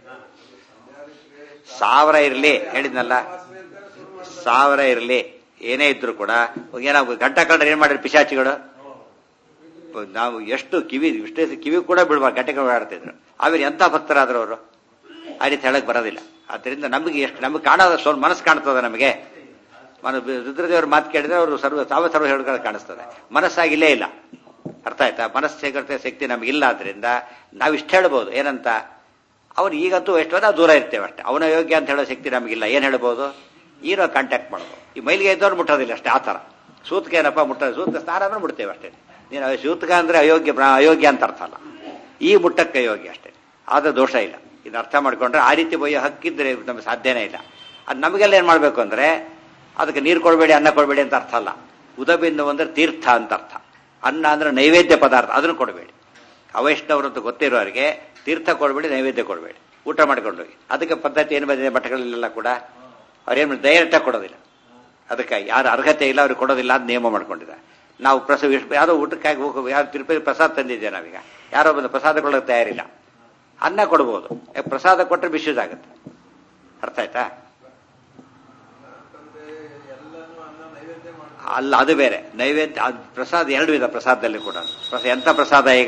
1000 ಇರಲಿ, ಹೇಳಿದ್ನಲ್ಲ, 1000 ಇರಲಿ, ಏನೇ ಇದ್ರು ಕೂಡ ಏನಾಗ ಗಂಟ ಕಂಡ್ರೆ ಏನ್ ಮಾಡಿದ್ರು ಪಿಶಾಚಿಗಳು. ನಾವು ಎಷ್ಟು ಕಿವಿ ಕೂಡ ಬಿಡ್ಬಾರ್ದು, ಗಂಟೆಗಳು ಆಡ್ತಿದ್ರು. ಆಮೇಲೆ ಎಂತ ಭಕ್ತರಾದ್ರು ಅವರು, ಆ ರೀತಿ ಹೇಳಕ್ ಬರೋದಿಲ್ಲ. ಆದ್ರಿಂದ ನಮಗೆ ಕಾಣೋದ ಸ್ವಲ್ಪ ಮನಸ್ಸು ಕಾಣ್ತದೆ. ನಮಗೆ ರುದ್ರದೇವ್ರ ಮಾತು ಕೇಳಿದ್ರೆ ಅವರು ಸರ್ವ ಹೇಳೋದು ಕಾಣಿಸ್ತದೆ, ಮನಸ್ಸಾಗಿಲ್ಲೇ ಇಲ್ಲ. ಅರ್ಥ ಆಯ್ತಾ? ಮನಸ್ಸು ಸೇಗರ್ತೆ ಶಕ್ತಿ ನಮಗಿಲ್ಲ. ಆದ್ರಿಂದ ನಾವು ಇಷ್ಟ ಹೇಳ್ಬೋದು ಏನಂತ, ಅವನು ಈಗಂತೂ ಎಷ್ಟು ನಾವು ದೂರ ಇರ್ತೇವೆ ಅಷ್ಟೇ. ಅವನ ಯೋಗ್ಯ ಅಂತ ಹೇಳೋ ಶಕ್ತಿ ನಮಗಿಲ್ಲ. ಏನ್ ಹೇಳ್ಬೋದು? ಏನೋ ಕಾಂಟ್ಯಾಕ್ಟ್ ಮಾಡ್ಬೋದು. ಈ ಮೈಲಿಗೆ ಇದ್ದವ್ರು ಮುಟ್ಟೋದಿಲ್ಲ ಅಷ್ಟೇ. ಆ ಥರ ಸೂತ್ಕ ಏನಪ್ಪ ಮುಟ್ಟೋದು, ಸೂತ್ಕ ಸ್ನಾನ ಅಂದ್ರೆ ಮುಡ್ತೇವೆ ಅಷ್ಟೇ. ನೀನು ಸೂತ್ಕ ಅಂದ್ರೆ ಅಯೋಗ್ಯ ಅಂತ ಅರ್ಥ ಅಲ್ಲ, ಈ ಮುಟ್ಟಕ್ಕೆ ಅಯೋಗ್ಯ ಅಷ್ಟೇ. ಆದ್ರೆ ದೋಷ ಇಲ್ಲ. ಇದು ಅರ್ಥ ಮಾಡ್ಕೊಂಡ್ರೆ ಆ ರೀತಿ ಬಯ್ಯೋ ಹಕ್ಕಿದ್ರೆ ನಮ್ಗೆ ಸಾಧ್ಯನೇ ಇಲ್ಲ. ಅದು ನಮಗೆಲ್ಲ ಏನ್ ಮಾಡ್ಬೇಕು ಅಂದ್ರೆ, ಅದಕ್ಕೆ ನೀರು ಕೊಡಬೇಡಿ ಅನ್ನ ಕೊಡಬೇಡಿ ಅಂತ ಅರ್ಥ ಅಲ್ಲ. ಉದಬಿಂದು ಅಂದ್ರೆ ತೀರ್ಥ ಅಂತ ಅರ್ಥ. ಅನ್ನ ಅಂದ್ರೆ ನೈವೇದ್ಯ ಪದಾರ್ಥ, ಅದನ್ನು ಕೊಡಬೇಡಿ. ಅವೈಷ್ಣವರಂತೂ ಗೊತ್ತಿರೋರಿಗೆ ತೀರ್ಥ ಕೊಡಬೇಡಿ, ನೈವೇದ್ಯ ಕೊಡಬೇಡಿ, ಊಟ ಮಾಡ್ಕೊಂಡೋಗಿ. ಅದಕ್ಕೆ ಪದ್ಧತಿ ಏನು ಬಂದಿದೆ ಮಠಗಳಲ್ಲೆಲ್ಲ ಕೂಡ, ಅವ್ರೇನು ಡೈರೆಕ್ಟಾಗಿ ಕೊಡೋದಿಲ್ಲ. ಅದಕ್ಕೆ ಯಾರು ಅರ್ಹತೆ ಇಲ್ಲ ಅವ್ರಿಗೆ ಕೊಡೋದಿಲ್ಲ ಅಂತ ನಿಯಮ ಮಾಡ್ಕೊಂಡಿದ್ದಾರೆ. ನಾವು ಯಾರೋ ಊಟಕ್ಕಾಗಿ ಹೋಗೋ, ಯಾರು ತಿರುಪತಿ ಪ್ರಸಾದ ತಂದಿದ್ದೆ ನಾವೀಗ, ಯಾರೋ ಬಂದು ಪ್ರಸಾದ ಕೊಡೋಕೆ ತಯಾರಿಲ್ಲ, ಅನ್ನ ಕೊಡ್ಬೋದು. ಪ್ರಸಾದ ಕೊಟ್ಟರೆ ಮಿಸ್ಯೂಸ್ ಆಗುತ್ತೆ. ಅರ್ಥ ಆಯ್ತಾ? ಅಲ್ಲ, ಅದು ಬೇರೆ. ನೈವೇದ್ಯ ಪ್ರಸಾದ 2 ವಿಧ ಪ್ರಸಾದದಲ್ಲಿ ಕೂಡ. ಎಂತ ಪ್ರಸಾದ? ಈಗ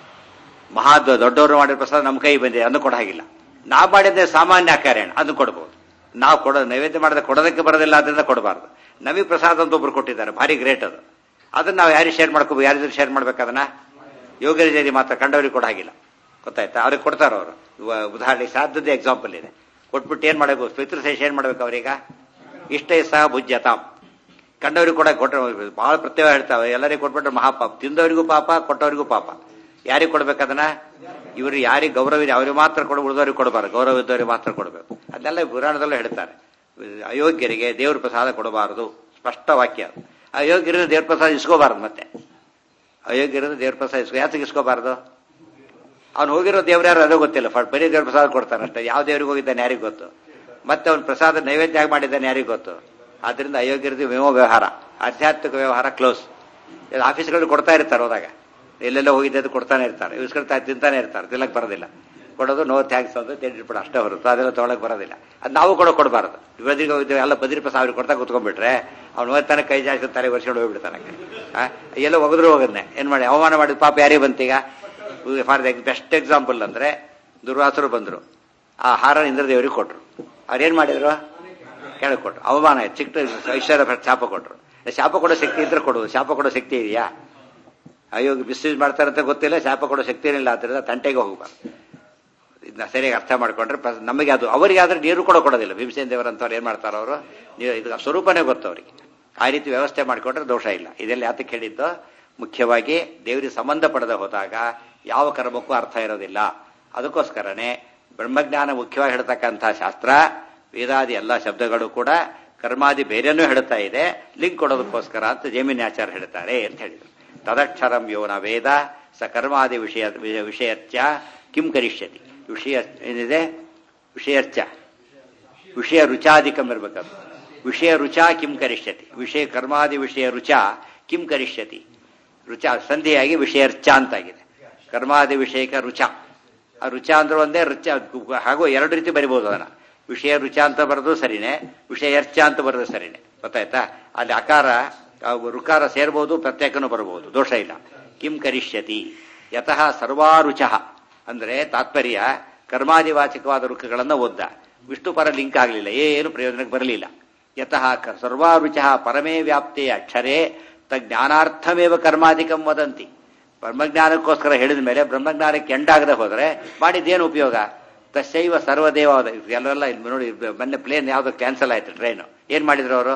ದೊಡ್ಡವರು ಮಾಡಿದ ಪ್ರಸಾದ ನಮ್ಮ ಕೈ ಬಂದಿದೆ, ಅದನ್ನು ಕೊಡ ಹಾಗಿಲ್ಲ. ನಾವು ಮಾಡಿದ್ದೆ ಸಾಮಾನ್ಯ ಕಾರ್ಯ, ಅದನ್ನು ಕೊಡ್ಬೋದು. ನಾವು ನೈವೇದ್ಯ ಮಾಡಿದ ಕೊಡೋದಕ್ಕೆ ಬರೋದಿಲ್ಲ, ಅದರಿಂದ ಕೊಡಬಾರ್ದು. ನಮಗೆ ಪ್ರಸಾದ ಅಂತ ಒಬ್ರು ಕೊಟ್ಟಿದ್ದಾರೆ, ಭಾರಿ ಗ್ರೇಟ್ ಅದು. ಅದನ್ನ ನಾವು ಯಾರಿಗೆ ಶೇರ್ ಮಾಡ್ಕೋಬೇಕು, ಯಾರಿದ್ರು ಶೇರ್ ಮಾಡ್ಬೇಕು? ಅದನ್ನ ಯೋಗರಿಗೆ ಮಾತ್ರ, ಕಂಡವರಿಗೆ ಕೊಡ ಹಾಗಿಲ್ಲ. ಗೊತ್ತಾಯ್ತಾ? ಅವ್ರಿಗೆ ಕೊಡ್ತಾರ ಅವರು. ಉದಾಹರಣೆ ಸಾಧ್ಯದ ಎಕ್ಸಾಂಪಲ್ ಇದೆ. ಕೊಟ್ಬಿಟ್ಟು ಏನ್ ಮಾಡಬೇಕು? ಪಿತೃಶೇಷ ಏನ್ ಮಾಡ್ಬೇಕು ಅವ್ರೀಗ? ಇಷ್ಟೇ ಸಹ ಭುಜ್ಯತಾಂ. ಕಂಡವರಿಗೆ ಕೊಟ್ಟರೆ ಬಹಳ ಪ್ರತ್ಯೇಕ ಹೇಳ್ತಾವೆ. ಎಲ್ಲರಿಗೂ ಕೊಟ್ಬಿಟ್ರೆ ಮಹಾಪಾಪ. ತಿಂದವರಿಗೂ ಪಾಪ, ಕೊಟ್ಟವರಿಗೂ ಪಾಪ. ಯಾರಿಗೆ ಕೊಡ್ಬೇಕದನ್ನ? ಇವರು ಯಾರಿಗೆ ಗೌರವ ಇದೆ ಅವ್ರಿಗೆ ಮಾತ್ರ ಉಳಿದವ್ರಿಗೆ ಕೊಡಬಾರ್ದು, ಗೌರವ ಇದ್ದವ್ರಿಗೆ ಮಾತ್ರ ಕೊಡಬೇಕು. ಅದನ್ನೆಲ್ಲ ಪುರಾಣದಲ್ಲೂ ಹೇಳ್ತಾರೆ. ಅಯೋಗ್ಯರಿಗೆ ದೇವ್ರ ಪ್ರಸಾದ ಕೊಡಬಾರದು, ಸ್ಪಷ್ಟ ವಾಕ್ಯ. ಅಯೋಗ್ಯರಿಂದ ದೇವ್ರ ಪ್ರಸಾದ ಇಸ್ಕೋಬಾರದು. ಮತ್ತೆ ಅಯೋಗ್ಯರಿಂದ ದೇವ್ರ ಪ್ರಸಾದ ಯಾತಕ್ಕೆ ಇಸ್ಕೋಬಾರದು? ಅವ್ನು ಹೋಗಿರೋ ದೇವ್ರ ಯಾರು ಅದೋ ಗೊತ್ತಿಲ್ಲ, ಬರೀ ದೇವ್ರ ಪ್ರಸಾದ ಕೊಡ್ತಾನೆ ಅಷ್ಟೇ. ಯಾವ ದೇವ್ರಿಗೆ ಹೋಗಿದ್ದಾನೆ ಯಾರಿಗೂ ಗೊತ್ತು, ಮತ್ತೆ ಅವ್ನ ಪ್ರಸಾದ ನೈವೇದ್ಯ ಮಾಡಿದ್ದಾನೆ ಯಾರಿಗೂ ಗೊತ್ತು. ಆದ್ರಿಂದ ಅಯೋಗ್ಯರದ ವ್ಯವಹಾರ, ಆಧ್ಯಾತ್ಮಿಕ ವ್ಯವಹಾರ ಕ್ಲೋಸ್. ಆಫೀಸ್ಗಳಲ್ಲಿ ಕೊಡ್ತಾ ಇರ್ತಾರೆ, ಹೋದಾಗ ಎಲ್ಲೆಲ್ಲ ಹೋಗಿದ್ದೆ ಅದು ಕೊಡ್ತಾನೆ ಇರ್ತಾರೆ, ಇಸ್ಕೊಳ್ತಾ ತಿಂತಾನೆ ಇರ್ತಾರೆ, ತಿನ್ನಕ್ ಬರೋದಿಲ್ಲ. ಕೊಡೋದು ನೋ ಥ್ಯಾಂಕ್ಸ್ ಅಂತ ತಿಂಡಿಬಿಡ ಅಷ್ಟೇ ಹೊರತು ಅದೆಲ್ಲ ತೊಗೊಳಕ್ ಬರೋದಿಲ್ಲ. ಅದು ನಾವು ಕೊಡಬಾರದು. ಇವರಿಗೆ ಹೋಗಿದ್ದೇವೆ ಎಲ್ಲ ಬದ್ರಿ ಪ್ರಸಾದ ಕೊಡ್ತಾ ಕೂತ್ಕೊಂಡ್ಬಿಟ್ರೆ ಅವ್ನು ಹೋಗ್ತಾನೆ, ಕೈ ಜಾಸ್ತಿ ತಾರೆ ವರ್ಷಗಳು ಹೋಗ್ಬಿಡ್ತಾನೆ. ಎಲ್ಲ ಒಗದ್ರು ಹೋಗದ್ನೆ ಏನ್ ಮಾಡಿ ಅವಮಾನ ಮಾಡಿದ ಪಾಪ ಯಾರಿಗೆ ಬಂತೀಗ? ಫಾರ್ ಬೆಸ್ಟ್ ಎಕ್ಸಾಂಪಲ್ ಅಂದ್ರೆ ದುರ್ವಾಸರು ಬಂದ್ರು, ಆ ಹಾರ ಇಂದ್ರದೇವರಿಗೆ ಕೊಟ್ರು. ಅವ್ರೇನ್ ಮಾಡಿದ್ರು? ಕೆಳಗೆ ಕೊಟ್ರು. ಅವಮಾನ ಆಯ್ತು. ಚಿಕ್ಕ ಐಶ್ವರ್ಯ ಶಾಪ ಕೊಟ್ರು. ಶಾಪ ಕೊಡೋ ಶಕ್ತಿ ಇದ್ರೆ ಕೊಡುದು, ಶಾಪ ಕೊಡೋ ಶಕ್ತಿ ಇದೆಯಾ? ಅಯೋಗ್ಯ ಮಿಸ್ಯೂಸ್ ಮಾಡ್ತಾರಂತ ಗೊತ್ತಿಲ್ಲ, ಶಾಪ ಕೊಡೋ ಶಕ್ತಿ ಏನಿಲ್ಲ. ಆದ್ರಿಂದ ತಂಟೆಗೆ ಹೋಗ್ಬಾರ್ದು. ಇದನ್ನ ಸರಿಯಾಗಿ ಅರ್ಥ ಮಾಡ್ಕೊಂಡ್ರೆ ನಮಗೆ ಅದು, ಅವರಿಗೆ ಆದ್ರೆ ನೀರು ಕೊಡೋದಿಲ್ಲ. ಭೀಮಸೇನ ದೇವರಂತವ್ರು ಏನ್ ಮಾಡ್ತಾರ ಅವರು, ಇದು ಸ್ವರೂಪನೇ ಗೊತ್ತು ಅವರಿಗೆ. ಆ ರೀತಿ ವ್ಯವಸ್ಥೆ ಮಾಡ್ಕೊಂಡ್ರೆ ದೋಷ ಇಲ್ಲ. ಇದೆಲ್ಲ ಯಾತಕ್ಕೆ ಹೇಳಿದ್ದು? ಮುಖ್ಯವಾಗಿ ದೇವರಿಗೆ ಸಂಬಂಧ ಪಡೆದ ಹೋದಾಗ ಯಾವ ಕರ್ಮಕ್ಕೂ ಅರ್ಥ ಇರೋದಿಲ್ಲ. ಅದಕ್ಕೋಸ್ಕರನೇ ಬ್ರಹ್ಮಜ್ಞಾನ ಮುಖ್ಯವಾಗಿ ಹೇಳ್ತಕ್ಕಂತಹ ಶಾಸ್ತ್ರ, ವೇದಾದಿ ಎಲ್ಲ ಶಬ್ದಗಳು ಕೂಡ ಕರ್ಮಾದಿ ಬೇರೆನೂ ಹೇಳ್ತಾ ಇದೆ, ಲಿಂಕ್ ಕೊಡೋದಕ್ಕೋಸ್ಕರ ಅಂತ ಜೈಮಿನ್ಯಾಚಾರ್ಯ ಹೇಳ್ತಾರೆ ಅಂತ ಹೇಳಿದ್ರು. ತದಕ್ಷರಂ ಯೋನ ವೇದ ಸ ಕರ್ಮಾದಿ ವಿಷಯರ್ಚ ಕಿಂ ಕರಿಷ್ಯತಿ. ವಿಷಯ ಏನಿದೆ? ವಿಷಯರ್ಚ, ವಿಷಯ ರುಚಾಧಿಕಂ ಇರ್ಬೇಕದು. ವಿಷಯ ರುಚ ಕಿಂ ಕರಿಷ್ಯತಿ. ವಿಷಯ ಕರ್ಮಾದಿ ವಿಷಯ ರುಚ ಕಿಂ ಕರಿಷ್ಯತಿ. ರುಚ ಸಂಧಿಯಾಗಿ ವಿಷಯರ್ಚ ಅಂತಾಗಿದೆ. ಕರ್ಮಾದಿ ವಿಷಯಕ ರುಚ. ಆ ರುಚ ಅಂದ್ರೆ ಒಂದೇ, ರುಚ ಹಾಗೂ 2 ರೀತಿ ಬರಿಬಹುದು ಅದನ್ನ. ವಿಷಯ ರುಚ ಅಂತ ಬರೋದು ಸರಿನೇ, ವಿಷಯರ್ಚ ಅಂತ ಬರೋದು ಸರಿನೇ. ಗೊತ್ತಾಯ್ತಾ? ಅಲ್ಲಿ ಅಕಾರ ರುಕಾರ ಸೇರ್ಬೋದು, ಪ್ರತ್ಯೇಕನೂ ಬರಬಹುದು, ದೋಷ ಇಲ್ಲ. ಕಿಂ ಕರಿಷ್ಯತಿ ಯತಃ ಸರ್ವಾರುಚ ಅಂದ್ರೆ ತಾತ್ಪರ್ಯ ಕರ್ಮಾದಿವಾಚಕವಾದ ರುಖಗಳನ್ನು ಓದ್ದ. ವಿಷ್ಣು ಪರ ಲಿಂಕ್ ಆಗಲಿಲ್ಲ, ಏನು ಪ್ರಯೋಜನಕ್ಕೆ ಬರಲಿಲ್ಲ. ಯತಃ ಸರ್ವಾರುಚ ಪರಮೇ ವ್ಯಾಪ್ತಿ ಅಕ್ಷರೇ ತಜ್ಞಾನಾರ್ಥಮೇವ ಕರ್ಮಾಧಿಕಂ ವದಂತಿ. ಬ್ರಹ್ಮಜ್ಞಾನಕ್ಕೋಸ್ಕರ ಹೇಳಿದ ಮೇಲೆ ಬ್ರಹ್ಮಜ್ಞಾನಕ್ಕೆ ಎಂಡಾಗದೆ ಹೋದ್ರೆ ಮಾಡಿದ್ದೇನು ಉಪಯೋಗ? ತಸ್ಸೈವ ಸರ್ವದೇವ. ಎಲ್ಲರೆಲ್ಲ ನೋಡಿ, ಮೊನ್ನೆ ಪ್ಲೇನ್ ಯಾವ್ದು ಕ್ಯಾನ್ಸಲ್ ಆಯ್ತು, ಟ್ರೈನು. ಏನ್ ಮಾಡಿದ್ರು ಅವರು?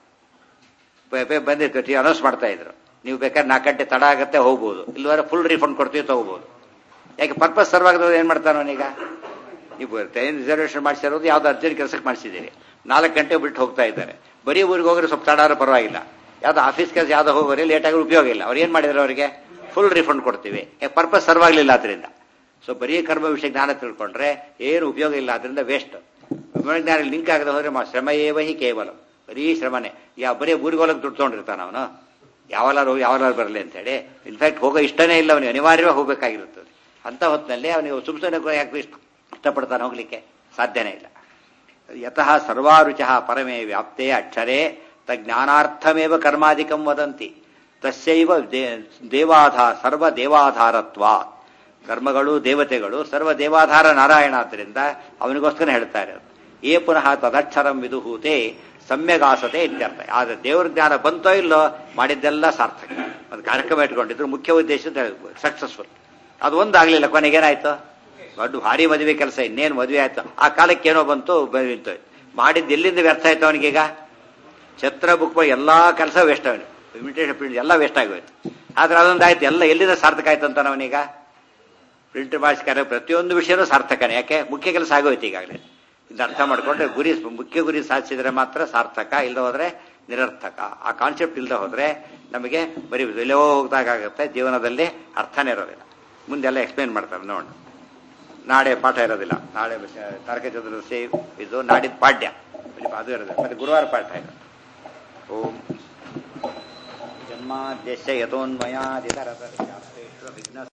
ಬಂದಿತ್ತು, ಅನೌನ್ಸ್ ಮಾಡ್ತಾ ಇದ್ರು, ನೀವು ಬೇಕಾದ್ರೆ 4 ಗಂಟೆ ತಡ ಆಗತ್ತೆ ಹೋಗ್ಬೋದು, ಇಲ್ಲವರೆ ಫುಲ್ ರಿಫಂಡ್ ಕೊಡ್ತೀವಿ ತಗೋಬಹುದು. ಯಾಕೆ ಪರ್ಪಸ್ ಸರ್ವ್ ಆಗದವ್ರು ಏನ್ ಮಾಡ್ತಾನೆ ಅವನೀಗ? ನೀವು ಟ್ರೈನ್ ರಿಸರ್ವೇಷನ್ ಮಾಡಿಸಿರೋದು ಯಾವ್ದು ಅರ್ಜೆಂಟ್ ಕೆಲಸಕ್ಕೆ ಮಾಡಿಸಿದ್ದೀರಿ, 4 ಗಂಟೆ ಬಿಟ್ಟು ಹೋಗ್ತಾ ಇದ್ದಾರೆ, ಬರೀ ಊರಿಗೆ ಹೋದ್ರೆ ಸ್ವಲ್ಪ ತಡಾದ್ರೂ ಪರವಾಗಿಲ್ಲ, ಯಾವ್ದು ಆಫೀಸ್ ಕೆಲಸ ಯಾವ್ದೋ ಹೋಗೋರಿ ಲೇಟ್ ಆಗಿ ಉಪಯೋಗ ಇಲ್ಲ, ಅವ್ರು ಏನ್ ಮಾಡಿದ್ರು ಅವರಿಗೆ ಫುಲ್ ರಿಫಂಡ್ ಕೊಡ್ತೀವಿ, ಪರ್ಪಸ್ ಸರ್ವ್ ಆಗಲಿಲ್ಲ ಅದರಿಂದ. ಸೊ ಬರೀ ಕರ್ಮ ವಿಷಯ ಜ್ಞಾನ ತಿಳ್ಕೊಂಡ್ರೆ ಏನು ಉಪಯೋಗ ಇಲ್ಲ, ಅದರಿಂದ ವೇಸ್ಟ್. ಜ್ಞಾನ ಲಿಂಕ್ ಆಗದೆ ಹೋದ್ರೆ ಶ್ರಮ ಏವಹಿ ಕೇವಲ, ಬರೀ ಶ್ರಮನೆ. ಬರೀ ಊರಿಗೆ ಹೋಗಕ್ಕೆ ದುಡ್ಡು ತಗೊಂಡಿರ್ತಾನ ಅವನು, ಯಾವಲಾರು ಬರಲಿ ಅಂತ ಹೇಳಿ. ಇನ್ಫ್ಯಾಕ್ಟ್ ಹೋಗೋ ಇಷ್ಟನೇ ಇಲ್ಲ, ಅವನಿಗೆ ಅನಿವಾರ್ಯವಾಗಿ ಹೋಗಬೇಕಾಗಿರುತ್ತದೆ. ಅಂತ ಹೊತ್ತಿನಲ್ಲಿ ಅವನಿಗೆ ಸುಮ್ಸನೆ ಯಾಕೆ ಇಷ್ಟಪಡ್ತಾನೆ, ಹೋಗ್ಲಿಕ್ಕೆ ಸಾಧ್ಯನೇ ಇಲ್ಲ. ಯತಃ ಸರ್ವಾರುಚಃ ಪರಮೇ ವ್ಯಾಪ್ತೇ ಅಕ್ಷರೇ ತಜ್ಞಾನಾರ್ಥಮೇವ ಕರ್ಮಾಧಿಕಂ ವದಂತಿ ತಸ್ಯೈವ ಸರ್ವ ದೇವಾಧಾರತ್ವ. ಕರ್ಮಗಳು ದೇವತೆಗಳು, ಸರ್ವ ದೇವಾಧಾರ ನಾರಾಯಣ, ಆದ್ದರಿಂದ ಅವನಿಗೋಸ್ಕರ ಹೇಳ್ತಾರೆ. ಏ ಪುನಃ ತದಕ್ಷರಂ ವಿದುಹೂತೆ ಸಮ್ಯಗಾಸತೆ ಇತ್ಯರ್ಥ. ಆದ್ರೆ ದೇವ್ರ ಜ್ಞಾನ ಬಂತೋ ಇಲ್ಲೋ ಮಾಡಿದ್ದೆಲ್ಲ ಸಾರ್ಥಕ. ಒಂದು ಕಾರ್ಯಕ್ರಮ ಇಟ್ಕೊಂಡಿದ್ರು, ಮುಖ್ಯ ಉದ್ದೇಶ ಸಕ್ಸಸ್ಫುಲ್. ಅದು ಒಂದಾಗ್ಲಿಲ್ಲ, ಕೊನೆಗೇನಾಯ್ತು? ದೊಡ್ಡ ಭಾರಿ ಮದುವೆ ಕೆಲಸ, ಇನ್ನೇನು ಮದುವೆ ಆಯ್ತು, ಆ ಕಾಲಕ್ಕೆ ಏನೋ ಬಂತು, ನಿಂತು ಮಾಡಿದ್ದು ಎಲ್ಲಿಂದ ವ್ಯರ್ಥ ಆಯ್ತು ಅವನಿಗೀಗ? ಛತ್ರ ಬುಕ್ ಎಲ್ಲಾ ಕೆಲಸ ವೇಸ್ಟ್, ಅವನು ಇಮಿಟೇಷನ್ ಪ್ರಿಂಟ್ ಎಲ್ಲ ವೇಸ್ಟ್ ಆಗೋಯ್ತು. ಆದ್ರೆ ಅದೊಂದಾಯ್ತು, ಎಲ್ಲ ಎಲ್ಲಿಂದ ಸಾರ್ಥಕ ಆಯ್ತು ಅಂತ ಅವನೀಗ ಪ್ರಿಂಟ್ ಮಾಡಿಸ್ಕಾರ ಪ್ರತಿಯೊಂದು ವಿಷಯನೂ ಸಾರ್ಥಕನೇ. ಯಾಕೆ? ಮುಖ್ಯ ಕೆಲಸ ಆಗೋಯ್ತು ಈಗಾಗಲೇ. ಇದು ಅರ್ಥ ಮಾಡ್ಕೊಂಡ್ರೆ ಮುಖ್ಯ ಗುರಿ ಸಾಧಿಸಿದ್ರೆ ಮಾತ್ರ ಸಾರ್ಥಕ, ಇಲ್ಲದೆ ಹೋದ್ರೆ ನಿರರ್ಥಕ. ಆ ಕಾನ್ಸೆಪ್ಟ್ ಇಲ್ಲದೆ ಹೋದ್ರೆ ನಮಗೆ ಬರೀ ಎಲ್ಲೋ ಹೋಗ್ದಾಗುತ್ತೆ, ಜೀವನದಲ್ಲಿ ಅರ್ಥನೇ ಇರೋದಿಲ್ಲ. ಮುಂದೆಲ್ಲ ಎಕ್ಸ್ಪ್ಲೇನ್ ಮಾಡ್ತಾರೆ ನೋಡೋಣ. ನಾಳೆ ಪಾಠ ಇರೋದಿಲ್ಲ, ನಾಳೆ ತಾರಕ ಚತುರ್ದಶಿ ಇದು, ನಾಡಿದ್ದು ಪಾಡ್ಯ ಅದು ಇರೋದಿಲ್ಲ, ಮತ್ತೆ ಗುರುವಾರ ಪಾಠ ಇರೋದು. ಓಂ ಜನ್ಮಾದ್ಯಸ್ಯ ಯತೋನ್ಮಯಾದಿತರತಶ್ಚಾಪ್ತೇಶ್ವ ವಿಘ್ನ